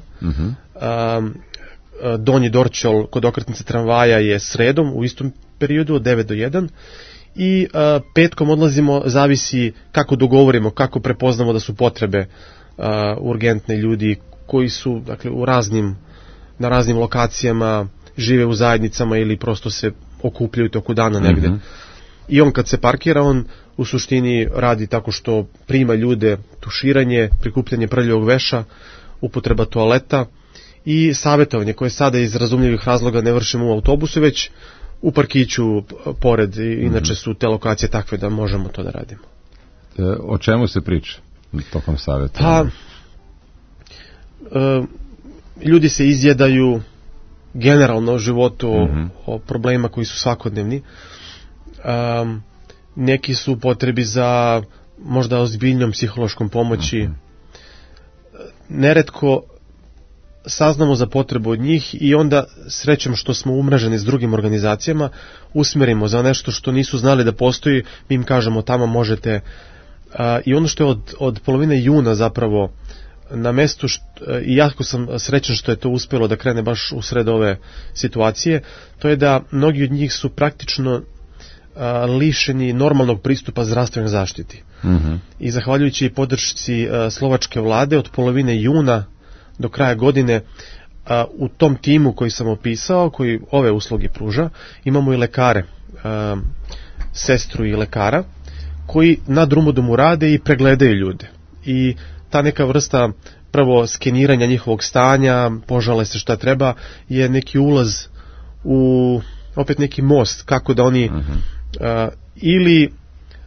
Donji Dorćol kod okretnice tramvaja je sredom u istom periodu od 9 do 1 i petkom odlazimo, zavisi kako dogovorimo, kako prepoznamo da su potrebe urgentne, ljudi koji su, dakle, na raznim lokacijama, žive u zajednicama ili prosto se okupljaju toku dana negde. I on kad se parkira, on u suštini radi tako što prima ljude, tuširanje, prikupljanje prljavog veša, upotreba toaleta i savjetovanje koje sada iz razumljivih razloga ne vršimo u autobusu, već u parkiću pored. Inače su te lokacije takve da možemo to da radimo. O čemu se priča tokom savjetovanja? Ljudi se izjedaju generalno o životu, o problemima koji su svakodnevni. Neki su u potrebi za možda ozbiljnom psihološkom pomoći. Neretko saznamo za potrebu od njih i onda, srećom što smo umreženi s drugim organizacijama, usmerimo za nešto što nisu znali da postoji, mi im kažemo tamo možete. I ono što je od polovine juna zapravo na mestu, i jako sam srećan što je to uspjelo da krene baš u sred ove situacije, to je da mnogi od njih su praktično lišeni normalnog pristupa zdravstvenoj zaštiti. I zahvaljujući podršci slovačke vlade od polovine juna do kraja godine u tom timu koji sam opisao, koji ove usluge pruža, imamo i lekare, sestru i lekara koji na Drumodomu rade i pregledaju ljude. I ta neka vrsta prvo skeniranja njihovog stanja, požale se šta treba, je neki ulaz u opet neki most kako da oni ili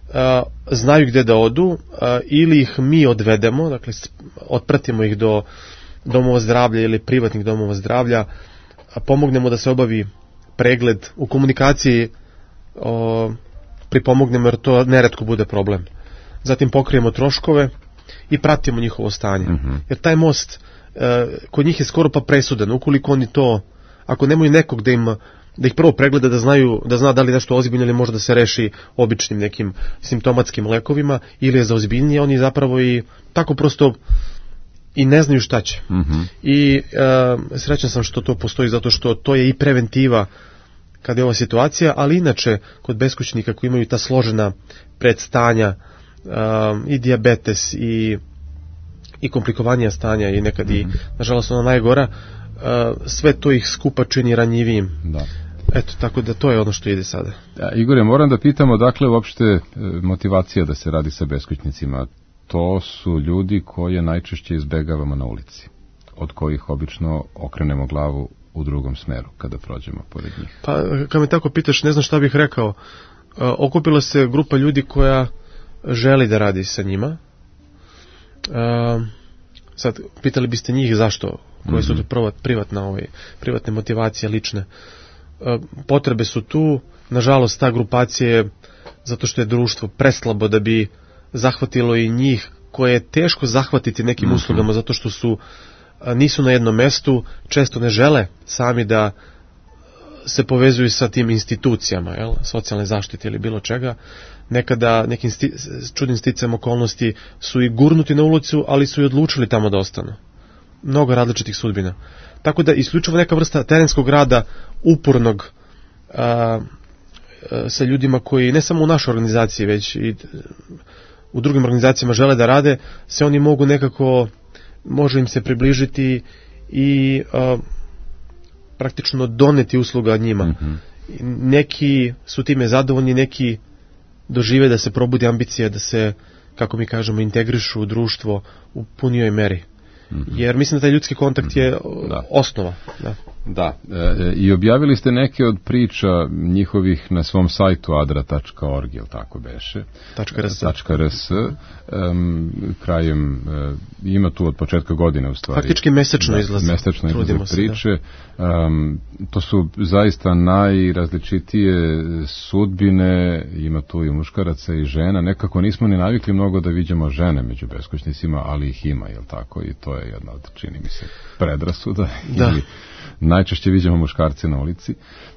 znaju gde da odu, ili ih mi odvedemo, dakle otpratimo ih do domova zdravlja ili privatnih domova zdravlja, pomognemo da se obavi pregled u komunikaciji, pripomognemo jer to neretko bude problem. Zatim pokrijemo troškove i pratimo njihovo stanje. Jer taj most kod njih je skoro pa presudan, ukoliko oni to, ako nemaju nekog da ih prvo pregleda, da zna da li nešto ozbiljno ili može da se reši običnim nekim simptomatskim lekovima ili je za ozbiljnije, oni zapravo i tako prosto i ne znaju šta će. I srećan sam što to postoji, zato što to je i preventiva kada je ova situacija, ali inače kod beskućnika koji imaju ta složena predstanja, i dijabetes i komplikovanija stanja i nekad i nažalost ona najgora, sve to ih skupa čini ranjivijim. Eto, tako da to je ono što ide sada. Igore, moram da pitam odakle uopšte motivacija da se radi sa beskućnicima. To su ljudi koje najčešće izbegavamo na ulici, od kojih obično okrenemo glavu u drugom smeru kada prođemo pored njih. Pa, kad me tako pitaš, ne znam šta bih rekao. Okupila se grupa ljudi koja želi da radi sa njima. Sad, pitali biste njih zašto, koje su to privatne motivacije, lične. Potrebe su tu, nažalost ta grupacija je, zato što je društvo preslabo da bi zahvatilo i njih, koje je teško zahvatiti nekim uslugama, zato što nisu na jednom mestu, često ne žele sami da se povezuju sa tim institucijama, socijalne zaštite ili bilo čega. Nekada nekim čudnim sticajem okolnosti su i gurnuti na ulicu, ali su i odlučili tamo da ostanu. Mnogo različitih sudbina. Tako da isključivo neka vrsta terenskog rada, upornog, sa ljudima koji ne samo u našoj organizaciji, već i u drugim organizacijama žele da rade, se oni mogu nekako, može im se približiti i praktično doneti usluga njima. Neki su time zadovoljni, neki dožive da se probudi ambicija, da se, kako mi kažemo, integrišu u društvo u punijoj meri. Jer mislim da taj ljudski kontakt je osnova. Da. I objavili ste neke od priča njihovih na svom sajtu adra.org, jel tako beše? .rs. Krajem, ima tu od početka godine u stvari. Faktički mesečno izlaze. Mesečno izlaze priče. To su zaista najrazličitije sudbine, ima tu i muškaraca i žena. Nekako nismo ni navikli mnogo da viđemo žene među beskućnicima, ali ih ima, jel tako? I to je jedna od, čini mi se, predrasuda. Ili najčešće viđamo muškarce na ulici.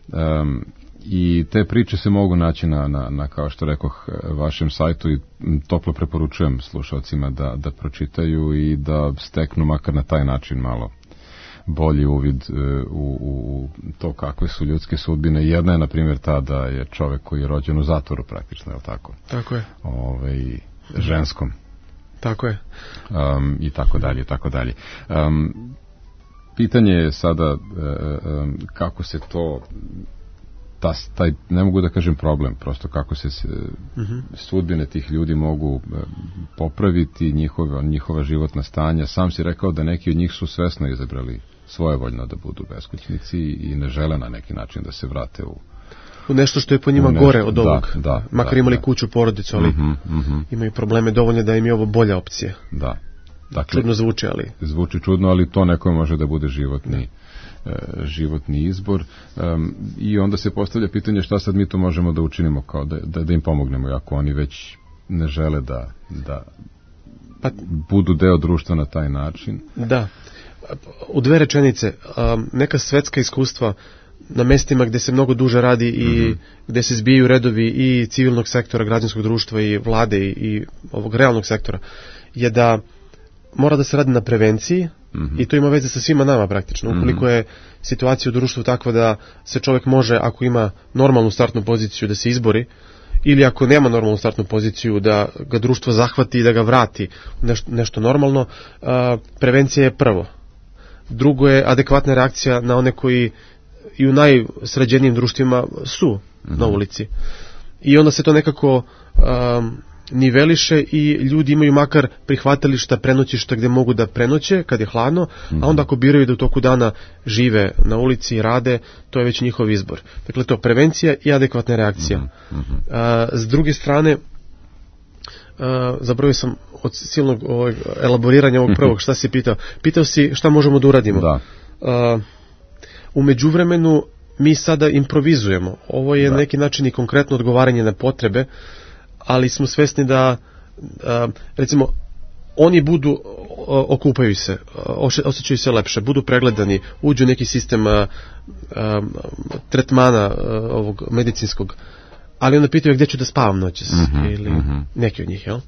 I te priče se mogu naći na kao što rekoh, vašem sajtu i toplo preporučujem slušalcima da pročitaju i da steknu makar na taj način malo bolji uvid u to kakve su ljudske sudbine. Jedna je, na primjer, ta da je čovek koji je rođen u zatvoru praktično, je li tako? Tako je. Ženskom. Tako je. I tako dalje, tako dalje. Pitanje je sada kako se to, taj, ne mogu da kažem problem, prosto kako se sudbine tih ljudi mogu popraviti, njihova životna stanja. Sam si rekao da neki od njih su svesno izabrali svojevoljno da budu beskućnici i ne žele na neki način da se vrate u nešto što je po njima gore od ovog. Makar imali kuću, porodicu, ali imaju probleme dovoljno da im je ovo bolja opcija. Da. Dakle, čudno zvuči, ali... Zvuči čudno, ali to nekome može da bude životni izbor. I onda se postavlja pitanje šta sad mi to možemo da učinimo, kao da im pomognemo, ako oni već ne žele da budu deo društva na taj način. Da. U dve rečenice, neka svetska iskustva na mestima gde se mnogo duže radi i gde se zbijaju redovi i civilnog sektora, građanskog društva i vlade i ovog realnog sektora, je da mora da se radi na prevenciji i to ima veze sa svima nama praktično. Ukoliko je situacija u društvu takva da se čovjek može, ako ima normalnu startnu poziciju, da se izbori, ili ako nema normalnu startnu poziciju, da ga društvo zahvati i da ga vrati nešto normalno, prevencija je prvo. Drugo je adekvatna reakcija na one koji i u najsređenijim društvima su na ulici. I onda se to nekako niveliše i ljudi imaju makar prihvatilišta, prenoćišta gde mogu da prenoće kad je hladno, a onda ako biraju da u toku dana žive na ulici i rade, to je već njihov izbor. Dakle, to prevencija i adekvatna reakcija. S druge strane, zaboravio sam od silnog elaboriranja ovog prvog, šta si pitao. Pitao si šta možemo da uradimo. Da. U međuvremenu mi sada improvizujemo. Ovo je na neki način i konkretno odgovaranje na potrebe, ali smo svesni da recimo oni budu, okupaju se, osjećaju se lepše, budu pregledani, uđu u neki sistem tretmana ovog medicinskog, ali onda pitaju gdje ću da spavam noćas, ili neki od njih, jel?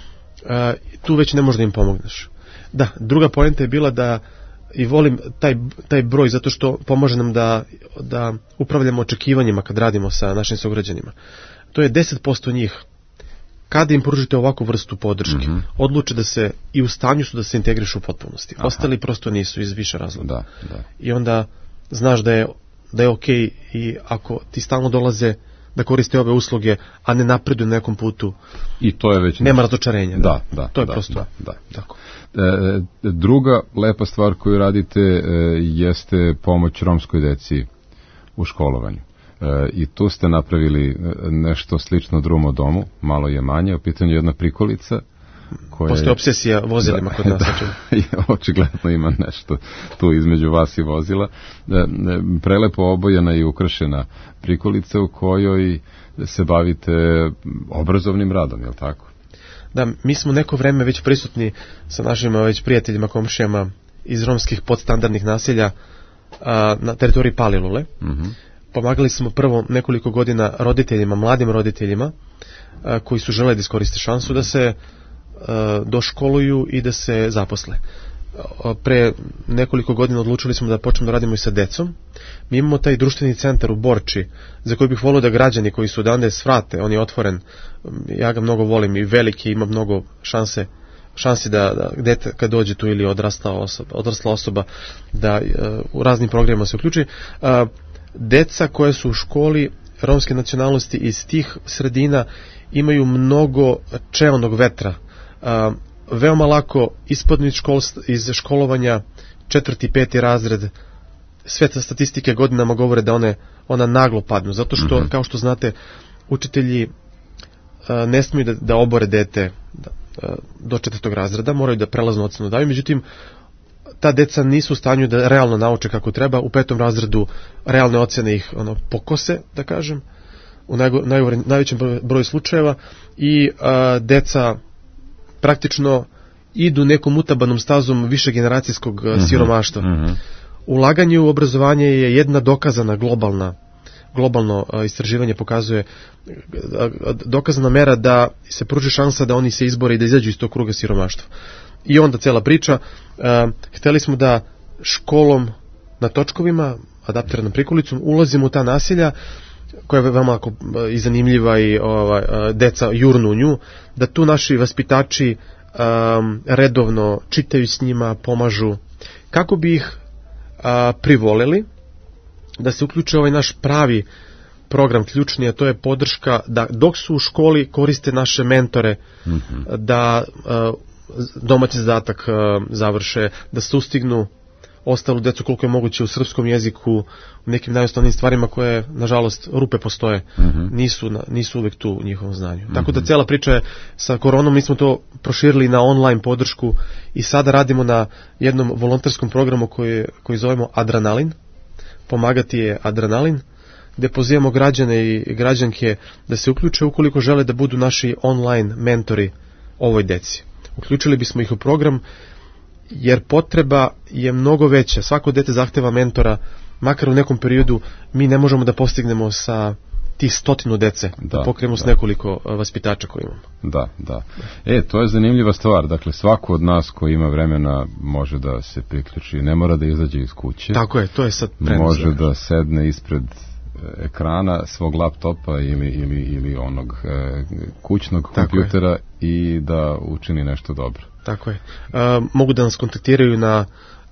Tu već ne možeš da im pomogneš. Da, druga poenta je bila da i volim taj broj zato što pomaže nam da upravljamo očekivanjima kad radimo sa našim sugrađanima. To je 10% njih. Kada im pružite ovakvu vrstu podrške, odluče da se i u stanju su da se integrišu u potpunosti. Ostali prosto nisu iz više razloga. I onda znaš da je okej i ako ti stalno dolaze da koriste ove usluge, a ne napreduju na nekom putu. I to je već nema razočarenja. To je prosto. Tako. Druga lepa stvar koju radite jeste pomoć romskoj deci u školovanju. I tu ste napravili nešto slično Drumo domu, malo je manje, u pitanju jedna prikolica. Postoje obsesija vozilima kod nas. Očigledno ima nešto tu između vas i vozila. Prelepo obojena i ukrašena prikolica u kojoj se bavite obrazovnim radom, je li tako? Da, mi smo neko vreme već prisutni sa našim već prijateljima, komšijama iz romskih podstandardnih naselja na teritoriji Palilule. Pomagali smo prvo nekoliko godina roditeljima, mladim roditeljima koji su želeli da iskoriste šansu da se doškoluju i da se zaposle. Pre nekoliko godina odlučili smo da počnemo da radimo i sa decom. Mi imamo taj društveni centar u Borči, za koji bih volio da građani koji su odande svrate, on je otvoren, ja ga mnogo volim i veliki, ima mnogo šansi da dete kad dođe tu ili odrasla osoba da u raznim programima se uključi. Deca koja su u školi romske nacionalnosti iz tih sredina imaju mnogo čeonog vetra. Veoma lako ispadnu iz školovanja 4. 5. razred. Sve te statistike godinama govore da ona naglo padnu, zato što, kao što znate, učitelji ne smiju da obore dete do 4. razreda, moraju da prelaznu ocenu daju, međutim, ta deca nisu u stanju da realno nauče kako treba, u 5. razredu realne ocene ih pokose, da kažem, u najvećem broju slučajeva, i deca praktično idu nekom utabanom stazom višegeneracijskog siromaštva. Ulaganje u obrazovanje je jedna dokazana globalno istraživanje pokazuje, dokazana mera da se pruži šansa da oni se izbore i da izađu iz tog kruga siromaštva. I onda cela priča, hteli smo da školom na točkovima, adaptiranom prikolicom, ulazimo u ta naselja koja je veoma i zanimljiva i deca jurnu u nju, da tu naši vaspitači redovno čitaju s njima, pomažu, kako bi ih privoleli da se uključe ovaj naš pravi program ključni, a to je podrška da dok su u školi koriste naše mentore, da domaći zadatak završe, da sustignu ostalu decu koliko je moguće u srpskom jeziku, u nekim najosnovnim stvarima koje, nažalost, rupe postoje, nisu uvek tu u njihovom znanju. Tako da cela priča je sa koronom, mi smo to proširili na online podršku i sada radimo na jednom volonterskom programu koji zovemo Adrenalin, pomagati je Adrenalin, gde pozivamo građane i građanke da se uključe ukoliko žele da budu naši online mentori ovoj deci. Uključili bismo ih u program jer potreba je mnogo veća. Svako dete zahteva mentora, makar u nekom periodu mi ne možemo da postignemo sa tih 100 dece, da pokrijemo s nekoliko vaspitača koji imamo. Da. To je zanimljiva stvar. Dakle, svako od nas koji ima vremena može da se priključi, ne mora da izađe iz kuće. Tako je, to je sad prenos. Može da sedne ispred ekrana svog laptopa ili onog kućnog kompjutera i da učini nešto dobro. Tako je. Mogu da nas kontaktiraju na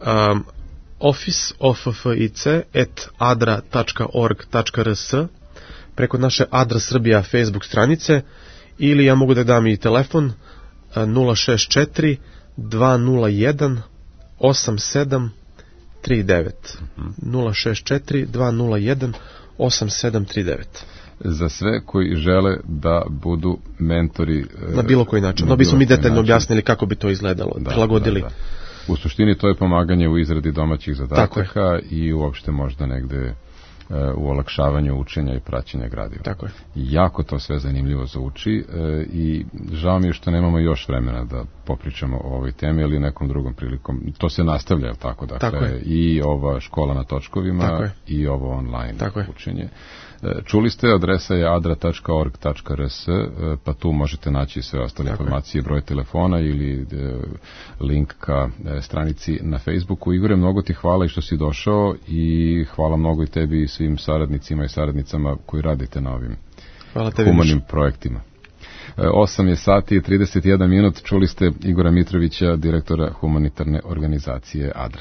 office@adra.org.rs preko naše Adra Srbija Facebook stranice, ili ja mogu da dam i telefon 064 201 8739 064 201 8739. za sve koji žele da budu mentori. Na bilo koji način. No bismo mi detaljno objasnili kako bi to izgledalo, prilagodili. Da. U suštini to je pomaganje u izradi domaćih zadataka i uopšte možda negde u olakšavanju učenja i praćenja gradiva. Tako je. Jako to sve zanimljivo zvuči i žao mi je što nemamo još vremena da popričamo o ovoj temi, ali nekom drugom prilikom. To se nastavlja, tako dakle, tako je. I ova škola na točkovima i ovo online učenje. Čuli ste, adresa je adra.org.rs, pa tu možete naći sve ostale informacije, broj telefona ili link ka stranici na Facebooku. Igore, mnogo ti hvala i što si došao i hvala mnogo i tebi i svim saradnicima i saradnicama koji radite na ovim humanim projektima. 8 je sati i 31 minut, čuli ste Igora Mitrovića, direktora humanitarne organizacije Adra.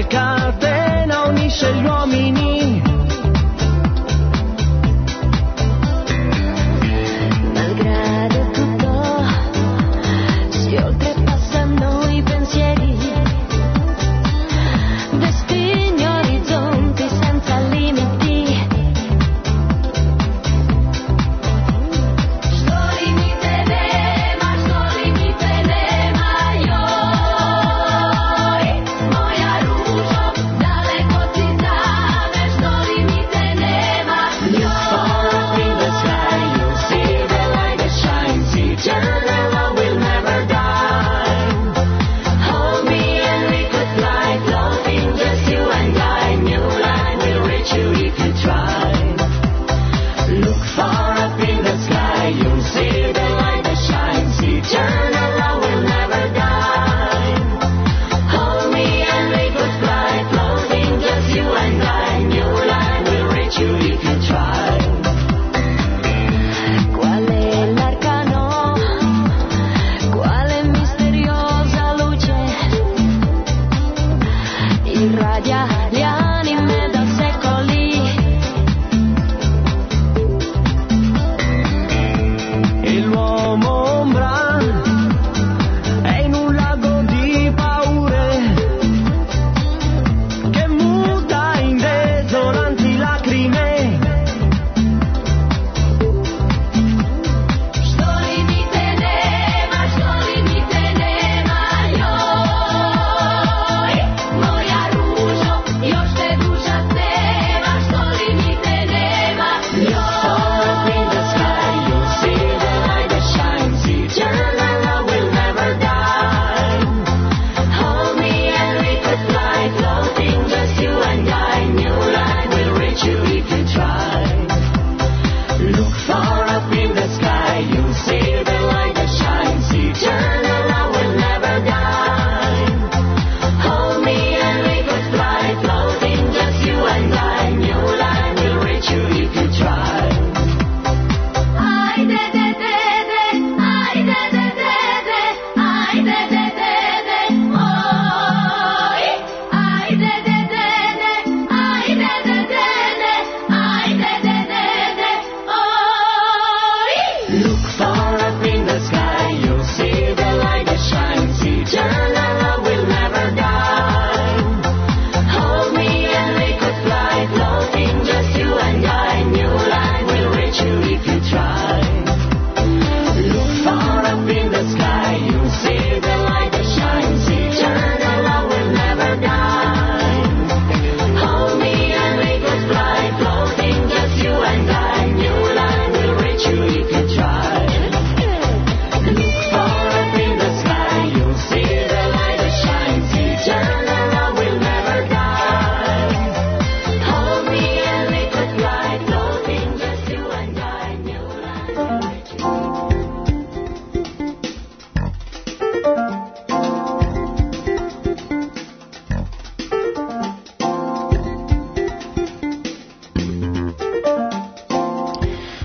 Gli uomini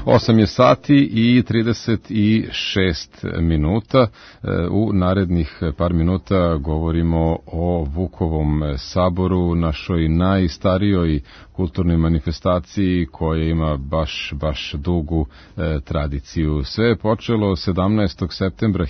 8 je sati i 36 minuta. U narednih par minuta govorimo o Vukovom saboru, našoj najstarijoj kulturnoj manifestaciji koja ima baš dugu tradiciju. Sve je počelo 17. septembra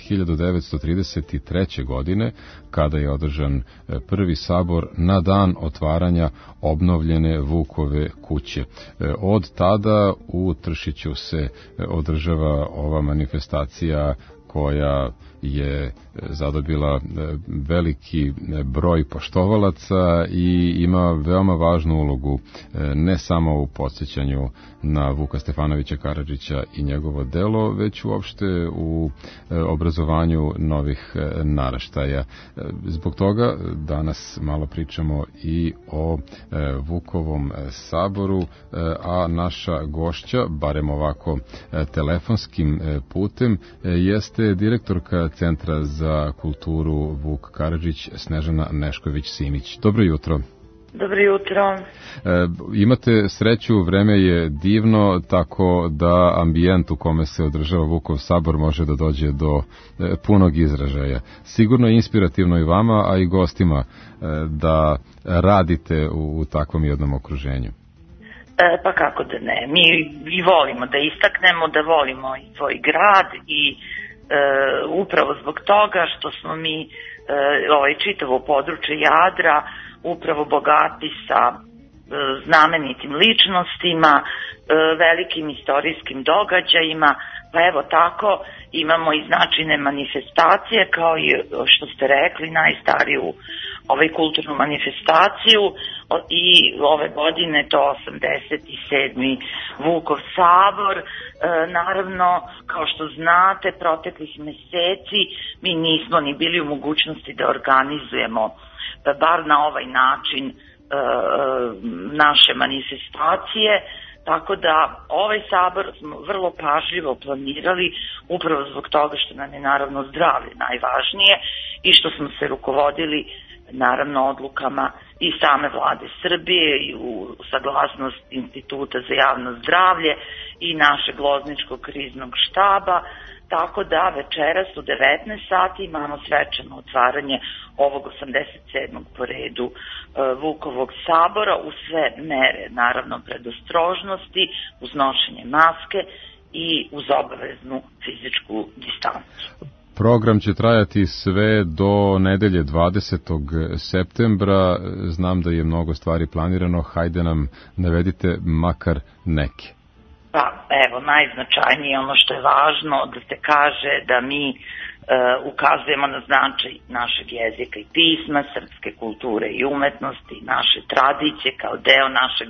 1933. godine, kada je održan prvi sabor na dan otvaranja obnovljene Vukove kuće. Od tada u Tršiću se održava ova manifestacija koja je zadobila veliki broj poštovalaca i ima veoma važnu ulogu ne samo u podsjećanju na Vuka Stefanovića Karadžića i njegovo delo, već uopšte u obrazovanju novih naraštaja. Zbog toga danas malo pričamo i o Vukovom saboru, a naša gošća, barem ovako telefonskim putem, jeste direktorka Centra za kulturu Vuk Karadžić, Snežana Nešković-Simić. Dobro jutro. Dobro jutro. Imate sreću, vreme je divno, tako da ambijent u kome se održava Vukov sabor može da dođe do punog izražaja. Sigurno je inspirativno i vama, a i gostima da radite u takvom jednom okruženju. Pa kako da ne. Mi i volimo da istaknemo, da volimo i svoj grad i upravo zbog toga što smo mi čitavo područje Jadra upravo bogati sa znamenitim ličnostima, velikim istorijskim događajima, pa evo tako imamo i značajne manifestacije, kao i što ste rekli, najstariju kulturnu manifestaciju i ove godine to 87. Vukov sabor. Naravno, kao što znate, proteklih meseci mi nismo ni bili u mogućnosti da organizujemo bar na ovaj način naše manifestacije, tako da ovaj sabor smo vrlo pažljivo planirali, upravo zbog toga što nam je naravno zdravlje najvažnije i što smo se rukovodili naravno odlukama i same vlade Srbije i u saglasnost Instituta za javno zdravlje i našeg Lozničkog kriznog štaba, tako da večeras u 19 sati imamo svečano otvaranje ovog 87. po redu Vukovog sabora u sve mere, naravno predostrožnosti, uz nošenje maske i uz obaveznu fizičku distancu. Program će trajati sve do nedelje 20. septembra. Znam da je mnogo stvari planirano. Hajde nam navedite makar neke. Pa, evo, najznačajnije ono što je važno da se kaže da mi ukazujemo na značaj našeg jezika i pisma, srpske kulture i umetnosti, naše tradicije kao deo našeg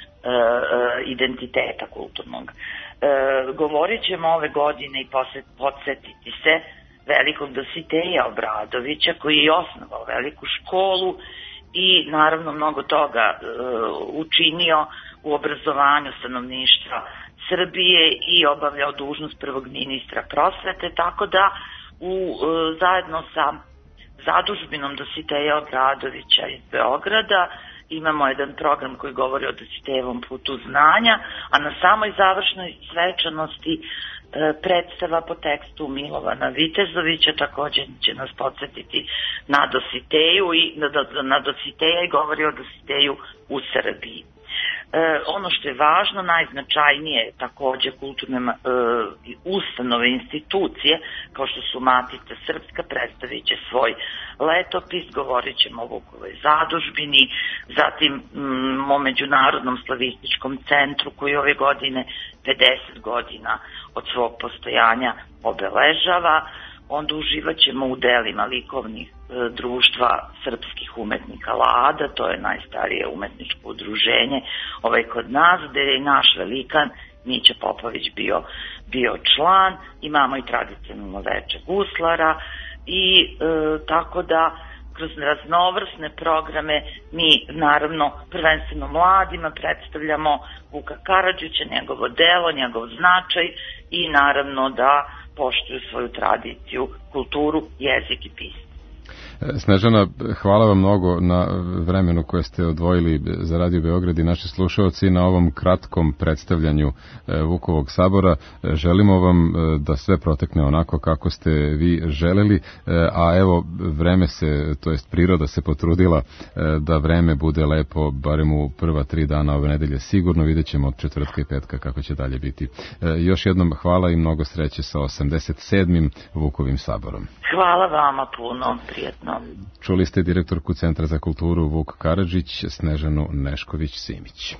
identiteta kulturnog. Govorit ćemo ove godine i podsjetiti se velikog Dositeja Obradovića, koji je osnovao veliku školu i naravno mnogo toga učinio u obrazovanju stanovništva Srbije i obavljao dužnost prvog ministra prosvete, tako da zajedno sa zadužbinom Dositeja Obradovića iz Beograda imamo jedan program koji govori o Dositejevom putu znanja, a na samoj završnoj svečanosti predstava po tekstu Milovana Vitezovića također će nas podsjetiti na Dositeju i na Dositeja i govori o Dositeju u Srbiji. Ono što je važno, najznačajnije također kulturne ustanove, institucije, kao što su Matica Srpska, predstavit će svoj letopis, govorit ćemo o Vukovoj zadužbini, zatim o Međunarodnom slavističkom centru koji ove godine 50 godina od svog postojanja obeležava. Onda uživat ćemo u delima likovnih društva srpskih umetnika Lada, to je najstarije umetničko udruženje kod nas, gde je naš velikan Mića Popović bio član. Imamo i tradicionalno veče guslara i tako da kroz raznovrsne programe mi naravno prvenstveno mladima predstavljamo Vuka Karadžića, njegovo delo, njegov značaj i naravno da poštuju svoju tradiciju, kulturu, jezik i pismo. Snežana, hvala vam mnogo na vremenu koje ste odvojili za Radio Beograd i naši slušalci na ovom kratkom predstavljanju Vukovog sabora. Želimo vam da sve protekne onako kako ste vi želeli, a evo vreme se, to jest priroda se potrudila da vreme bude lepo, barem u prva 3 dana ove nedelje. Sigurno vidjet ćemo od četvrtka i petka kako će dalje biti. Još jednom hvala i mnogo sreće sa 87. Vukovim saborom. Hvala vama puno, prijetno. Čuli ste direktorku Centra za kulturu Vuk Karadžić, Snežanu Nešković-Simić.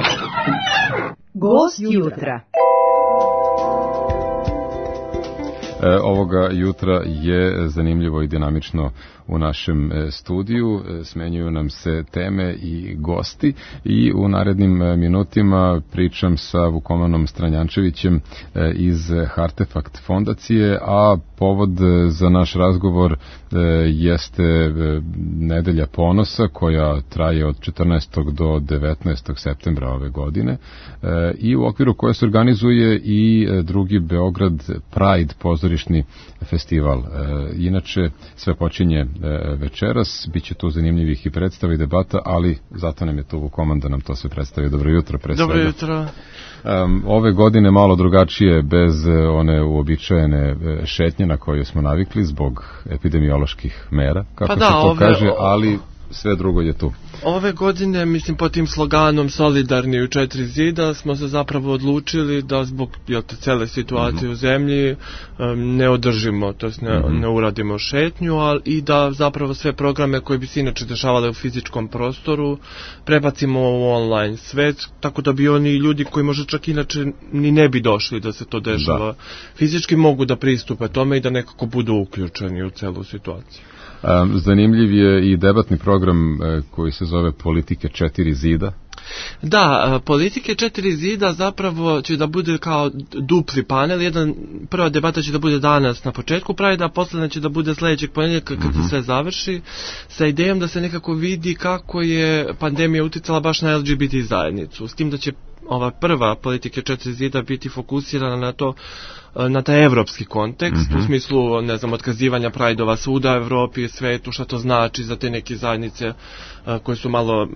Gost jutra. ovoga jutra je zanimljivo i dinamično u našem studiju. Smenjuju nam se teme i gosti i u narednim minutima pričam sa Vukomanom Stranjančevićem iz Hartefakt fondacije, a povod za naš razgovor jeste Nedelja ponosa koja traje od 14. do 19. septembra ove godine i u okviru koje se organizuje i drugi Beograd Pride pozorišni festival. Inače, sve počinje večeras, bit će tu zanimljivih i predstava i debata, ali zato nam je tu Vukoman da nam to sve predstavi. Dobro jutro, pre svega. Dobro jutro. Ove godine malo drugačije, bez one uobičajene šetnje na koje smo navikli zbog epidemioloških mera, kako se to kaže, ali sve drugo je tu. Ove godine, mislim, po tim sloganom Solidarni u 4 zida smo se zapravo odlučili da zbog cele situacije u zemlji ne održimo, to jest ne uradimo šetnju, ali i da zapravo sve programe koje bi se inače dešavale u fizičkom prostoru prebacimo u online svet, tako da bi oni ljudi koji možda čak inače ni ne bi došli da se to dešava fizički mogu da pristupe tome i da nekako budu uključeni u celu situaciju. Zanimljiv je i debatni program koji se zove Politike 4 zida. Da, Politike 4 zida zapravo će da bude kao dupli panel. Prva debata će da bude danas na početku Pride, a poslednja će da bude sledećeg ponedjeljka kad se sve završi, sa idejom da se nekako vidi kako je pandemija uticala baš na LGBT zajednicu. S tim da će ova prva Politike 4 zida biti fokusirana na to, na taj evropski kontekst, u smislu, ne znam, otkazivanja Prideova svuda u Evropi i svetu, šta to znači za te neke zajednice koje su malo,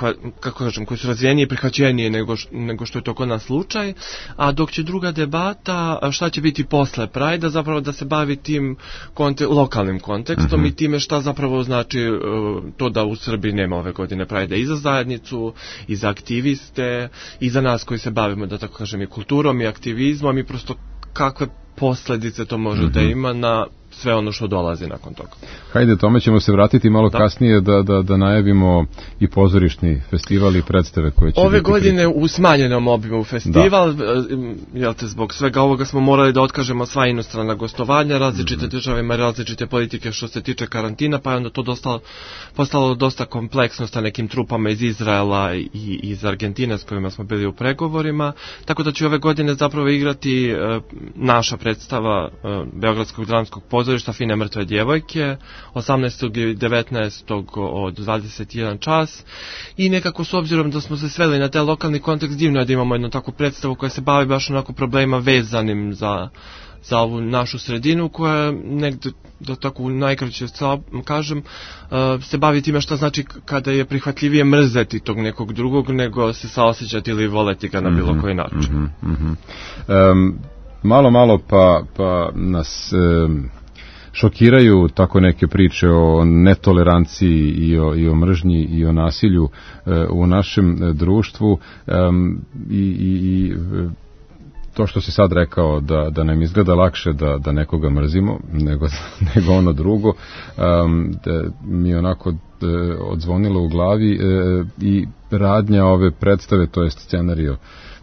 koje su razvijenije i prihvaćenije nego što je to kod nas slučaj, a dok će druga debata, šta će biti posle Pride-a, zapravo da se bavi tim lokalnim kontekstom i time šta zapravo znači to da u Srbiji nema ove godine Pride-a i za zajednicu, i za aktiviste, i za nas koji se bavimo, da tako kažem, i kulturom i aktivizmom i prosto kakve posledice to može da ima na sve ono što dolazi nakon toga. Hajde, tome ćemo se vratiti malo kasnije da najavimo i pozorišni festival i predstave koje će ove godine u smanjenom obimu festival, zbog svega ovoga smo morali da otkažemo sva inostrana gostovanja, različite države imaju različite politike što se tiče karantina, pa je onda to postalo dosta kompleksno sa nekim trupama iz Izraela i iz Argentine s kojima smo bili u pregovorima, tako da će ove godine zapravo igrati naša predstava Beogradskog dramskog pozorišta Fine mrtve djevojke 18. i 19. od 21 čas i nekako s obzirom da smo se sveli na taj lokalni kontekst, divno je da imamo jednu takvu predstavu koja se bavi baš onako problema vezanim za ovu našu sredinu koja negde, da tako najkraće kažem, se bavi time šta znači kada je prihvatljivije mrzeti tog nekog drugog nego se saosećati ili voleti ga na bilo koji način. Malo pa nas šokiraju tako neke priče o netoleranciji i o mržnji i o nasilju u našem društvu i to što si sad rekao da nam izgleda lakše da nekoga mrzimo nego ono drugo, mi onako odzvonilo u glavi i radnja ove predstave, to jest scenario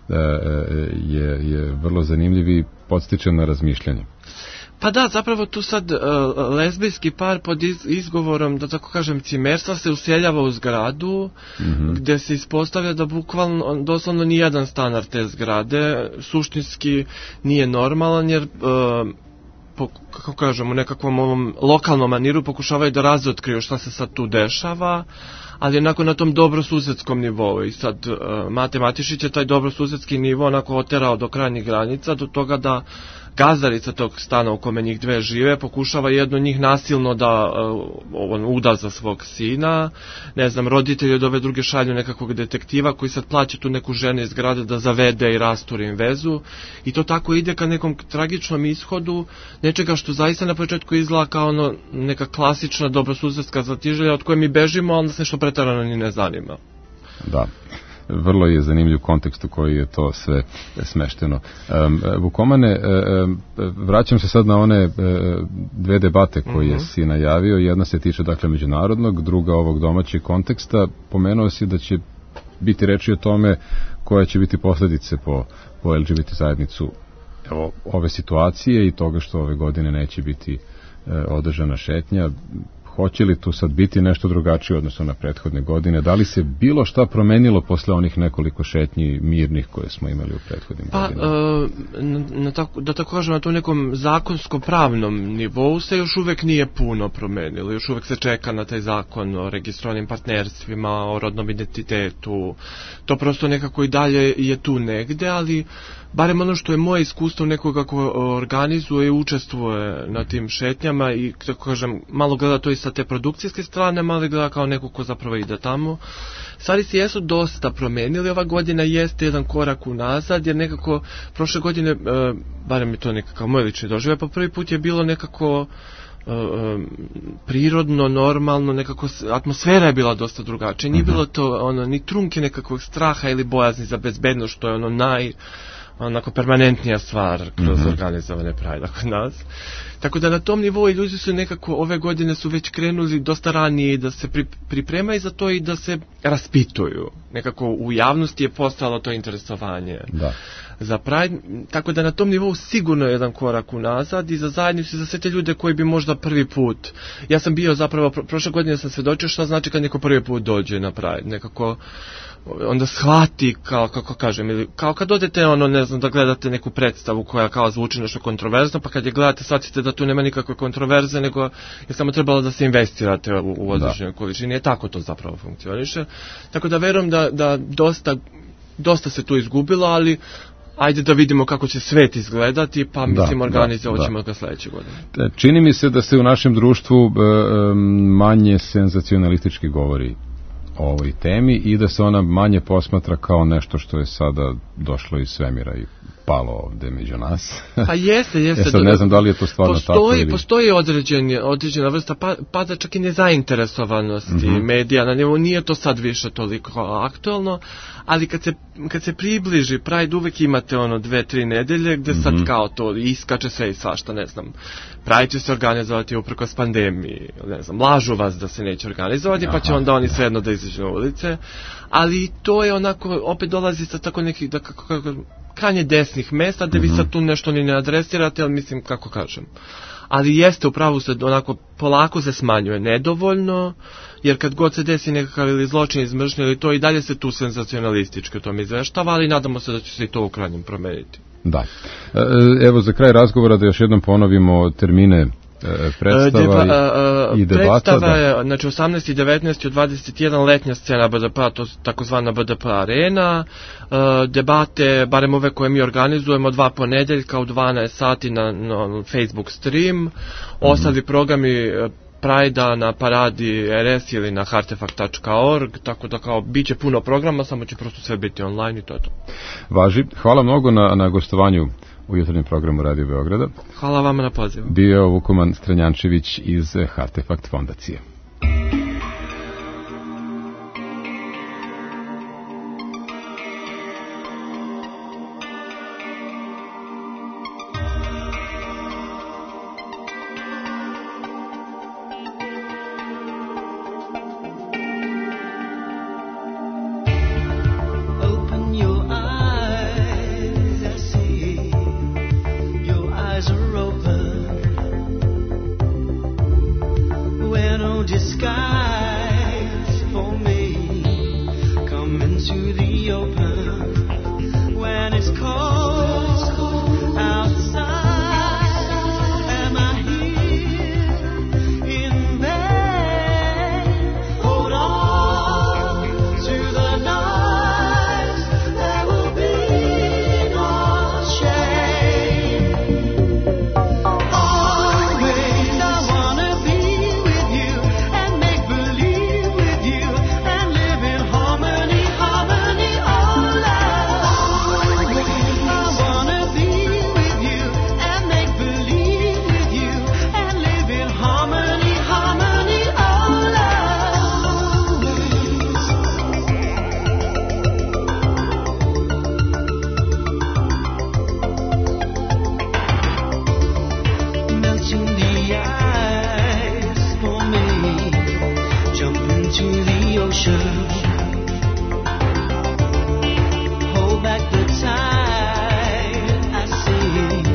je vrlo zanimljiv i podstiče na razmišljanje. Pa da, zapravo tu sad lezbijski par pod izgovorom, da tako kažem, cimerstva se useljava u zgradu gde se ispostavlja da bukvalno, doslovno nijedan stanar te zgrade suštinski nije normalan jer kako kažem, u nekakvom ovom lokalnom maniru pokušavaju da razotkriju šta se sad tu dešava, ali onako na tom dobrosusedskom nivou i sad Mate Matišić je taj dobrosusedski nivo onako oterao do krajnjih granica, do toga da gazdarica tog stana u kome njih dve žive pokušava jedno njih nasilno da uda za svog sina, ne znam, roditelji od ove druge šalju nekakvog detektiva koji sad plaća tu neku ženu iz grada da zavede i rasturi im vezu i to tako ide ka nekom tragičnom ishodu nečega što zaista na početku izgleda kao neka klasična dobrosusedska znatiželja od koje mi bežimo, ali nas nešto pretarano ni ne zanima. Da. Vrlo je zanimljiv kontekst u koji je to sve smešteno. Vukomane, vraćam se sad na one dve debate koje si najavio. Jedna se tiče dakle međunarodnog, druga ovog domaćeg konteksta. Pomenuo si da će biti reči o tome koje će biti posledice po LGBT zajednicu evo, ove situacije i toga što ove godine neće biti održana šetnja, hoće li tu sad biti nešto drugačije odnosno na prethodne godine? Da li se bilo šta promenilo posle onih nekoliko šetnji mirnih koje smo imali u prethodnim godinama? Da tako kažem, na tom nekom zakonsko-pravnom nivou se još uvek nije puno promenilo. Još uvek se čeka na taj zakon o registrovanim partnerstvima, o rodnom identitetu. To prosto nekako i dalje je tu negde, ali barem ono što je moje iskustvo nekoga ko organizuje i učestvuje na tim šetnjama i, tako kažem, malo gleda to i sa te produkcijske strane, malo gleda kao neko ko zapravo ide tamo. Stvari se jesu dosta promenili, ova godina jeste jedan korak unazad, jer nekako prošle godine, barem je to nekakav moj lični doživljaj, pa prvi put je bilo nekako prirodno, normalno, nekako atmosfera je bila dosta drugačija, nije bilo to ni trunke nekakvog straha ili bojazni za bezbednost, što je onako permanentnija stvar kroz organizovane Pride kod nas. Tako da na tom nivou ljudi su nekako ove godine su već krenuli dosta ranije da se pripremaju za to i da se raspituju. Nekako u javnosti je postalo to interesovanje za Pride, tako da na tom nivou sigurno je jedan korak unazad i za zajednicu i za sve te ljude koji bi možda prvi put. Ja sam bio zapravo, prošle godine sam svedočio šta znači kad neko prvi put dođe na Pride, nekako onda shvati, kako kažem, ili kao kad odete, ne znam, da gledate neku predstavu koja kao zvuči nešto kontroverzno, pa kad je gledate, shvatite da tu nema nikakve kontroverze, nego je samo trebalo da se investirate u određenoj količini. Je tako to zapravo funkcioniše. Tako da verujem da dosta se tu izgubilo, ali ajde da vidimo kako će svet izgledati, pa mislim organizovat ćemo ga sledeće godine. Čini mi se da se u našem društvu manje senzacionalistički govori o ovoj temi i da se ona manje posmatra kao nešto što je sada došlo iz svemira i palo ovde među nas. Pa jeste. Sad ne znam da li je to stvarno tako ili... Postoji određena vrsta pada čak i nezainteresovanosti medija, na njemu nije to sad više toliko aktualno, ali kad se približi Pride uvek imate 2-3 nedelje gde sad kao to iskače sve i svašta, ne znam, Pride će se organizovati uprkos pandemiji, ne znam, lažu vas da se neće organizovati, pa će onda oni svejedno da izađu na ulice, ali to je onako, opet dolazi sa tako nekih, da kako krajnje desnih mesta, da vi sad tu nešto ni ne adresirate, ali mislim, kako kažem. Ali jeste, upravo se onako polako se smanjuje, nedovoljno, jer kad god se desi nekakav ili zločin iz mržnje ili to, i dalje se tu senzacionalistički o tom izveštava, ali nadamo se da će se i to u krajnjem promeniti. Da. Evo za kraj razgovora da još jednom ponovimo termine predstava i debata. Predstava je, znači 18. i 19. od 21 letnja scena BDP-a, to je takozvana BDP arena. Debate, barem ove koje mi organizujemo, 2 ponedeljka u 12 sati na Facebook stream. Ostali programi Prajda na Paradi RS ili na hartefakt.org, tako da kao bit će puno programa, samo će prosto sve biti online i to je to. Važi. Hvala mnogo na gostovanju u jutarnjem programu Radio Beograda. Hvala vama na pozivu. Bio Vukoman Stranjančević iz Hartefakt fondacije. Hold back the tide, I see.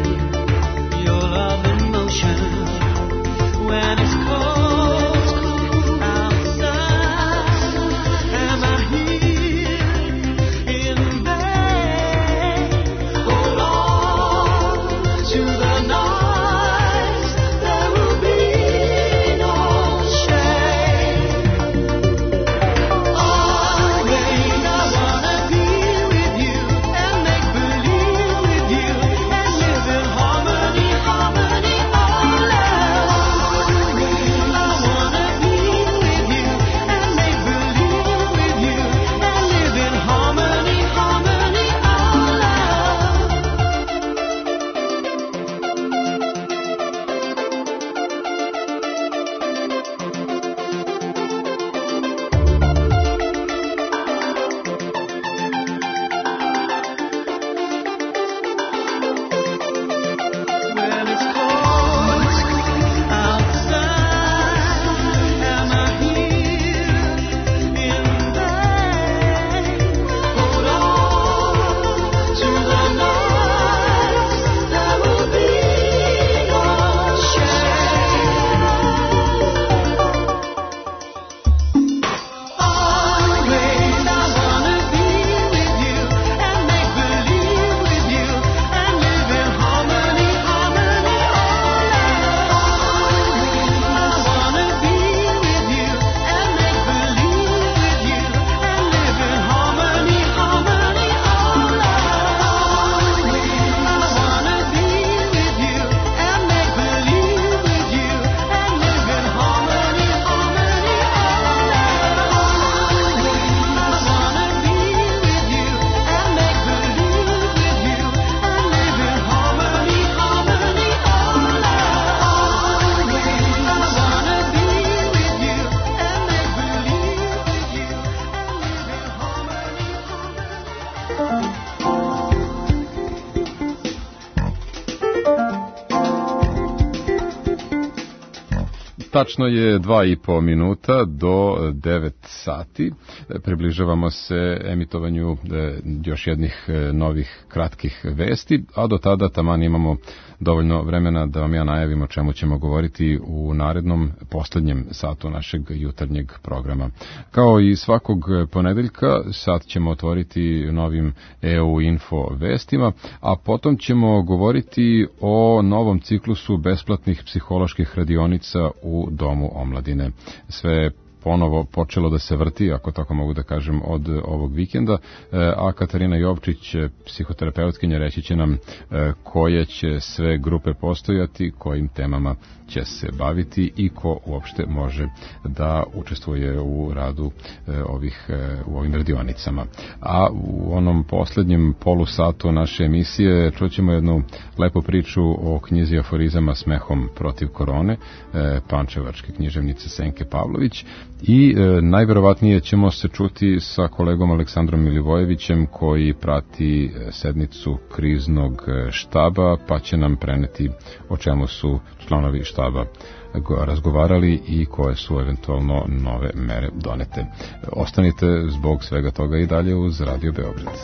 Tačno je 2,5 minuta do 9 sati. Približavamo se emitovanju još jednih novih kratkih vesti, a do tada taman imamo dovoljno vremena da vam ja najavim o čemu ćemo govoriti u narednom poslednjem satu našeg jutarnjeg programa. Kao i svakog ponedeljka, sad ćemo otvoriti novim EU Info vestima, a potom ćemo govoriti o novom ciklusu besplatnih psiholoških radionica u Domu omladine. Sve ponovo počelo da se vrti, ako tako mogu da kažem, od ovog vikenda, a Katarina Jovčić, psihoterapeutkinja, reći će nam koje će sve grupe postojati, kojim temama će se baviti i ko uopšte može da učestvuje u radu u ovim radionicama. A u onom poslednjem polusatu naše emisije čućemo jednu lepu priču o knjizi aforizama Smehom protiv korone, pančevačke književnice Senke Pavlović, i najverovatnije ćemo se čuti sa kolegom Aleksandrom Milivojevićem koji prati sednicu kriznog štaba, pa će nam preneti o čemu su članovi štaba razgovarali i koje su eventualno nove mere donete. Ostanite zbog svega toga i dalje uz Radio Beograd.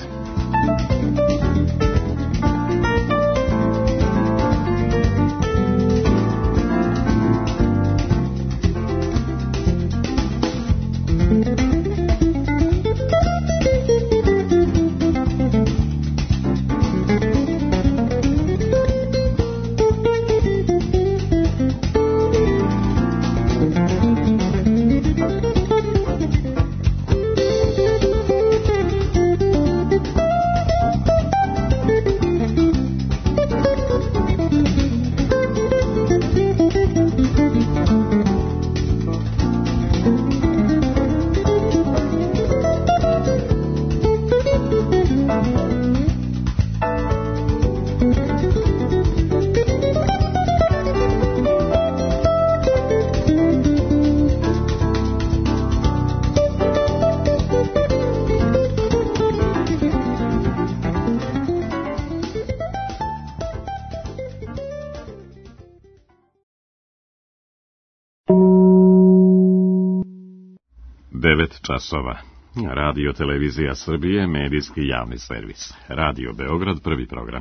Časova. Radio Televizija Srbije, medijski javni servis. Radio Beograd, prvi program.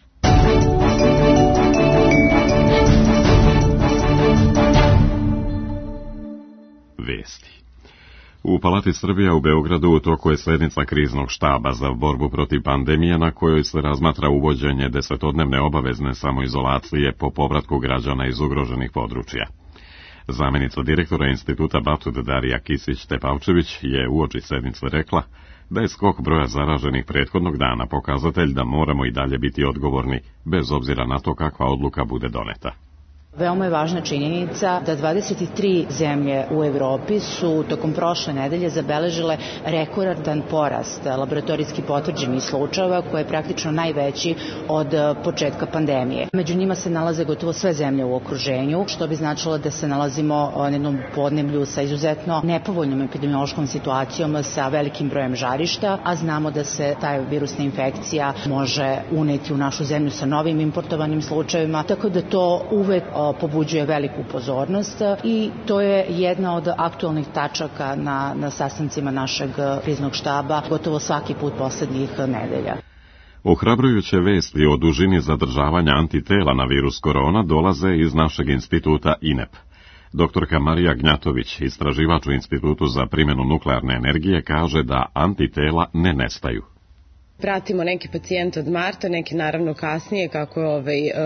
Vesti. U Palati Srbija u Beogradu u toku je sednica kriznog štaba za borbu protiv pandemije na kojoj se razmatra uvođenje 10-dnevne obavezne samoizolacije po povratku građana iz ugroženih područja. Zamenica direktora instituta Batud Darija Kisić-Tepavčević je uoči sednice rekla da je skok broja zaraženih prethodnog dana pokazatelj da moramo i dalje biti odgovorni, bez obzira na to kakva odluka bude doneta. Veoma je važna činjenica da 23 zemlje u Evropi su tokom prošle nedelje zabeležile rekordan porast laboratorijski potvrđenih slučajeva, koji je praktično najveći od početka pandemije. Među njima se nalaze gotovo sve zemlje u okruženju, što bi značilo da se nalazimo na jednom podneblju sa izuzetno nepovoljnom epidemiološkom situacijom, sa velikim brojem žarišta, a znamo da se ta virusna infekcija može uneti u našu zemlju sa novim importovanim slučajevima, tako da to uvek pobuđuje veliku pozornost i to je jedna od aktualnih tačaka na sastancima našeg kriznog štaba gotovo svaki put poslednjih nedelja. Ohrabrujuće vesti o dužini zadržavanja antitela na virus korona dolaze iz našeg instituta INEP. Doktorka Marija Gnjatović, istraživač u Institutu za primjenu nuklearne energije, kaže da antitela ne nestaju. Pratimo neki pacijent od marta, neki naravno kasnije kako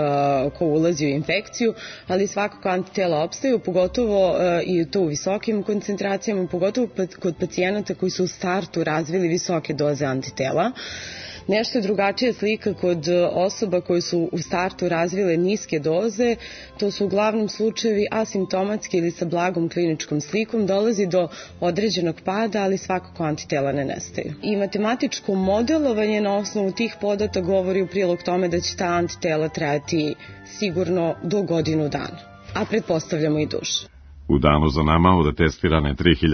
ko ulazi u infekciju, ali svakako antitela opstaju, pogotovo i to u visokim koncentracijama, pogotovo kod pacijenata koji su u startu razvili visoke doze antitela. Nešto je drugačija slika kod osoba koje su u startu razvile niske doze, to su uglavnom slučajevi asimptomatski ili sa blagom kliničkom slikom, dolazi do određenog pada, ali svakako antitela ne nestaju. I matematičko modelovanje na osnovu tih podataka govori u prilog tome da će ta antitela trajati sigurno do godinu dana, a pretpostavljamo i duže. U danu za nama od testirane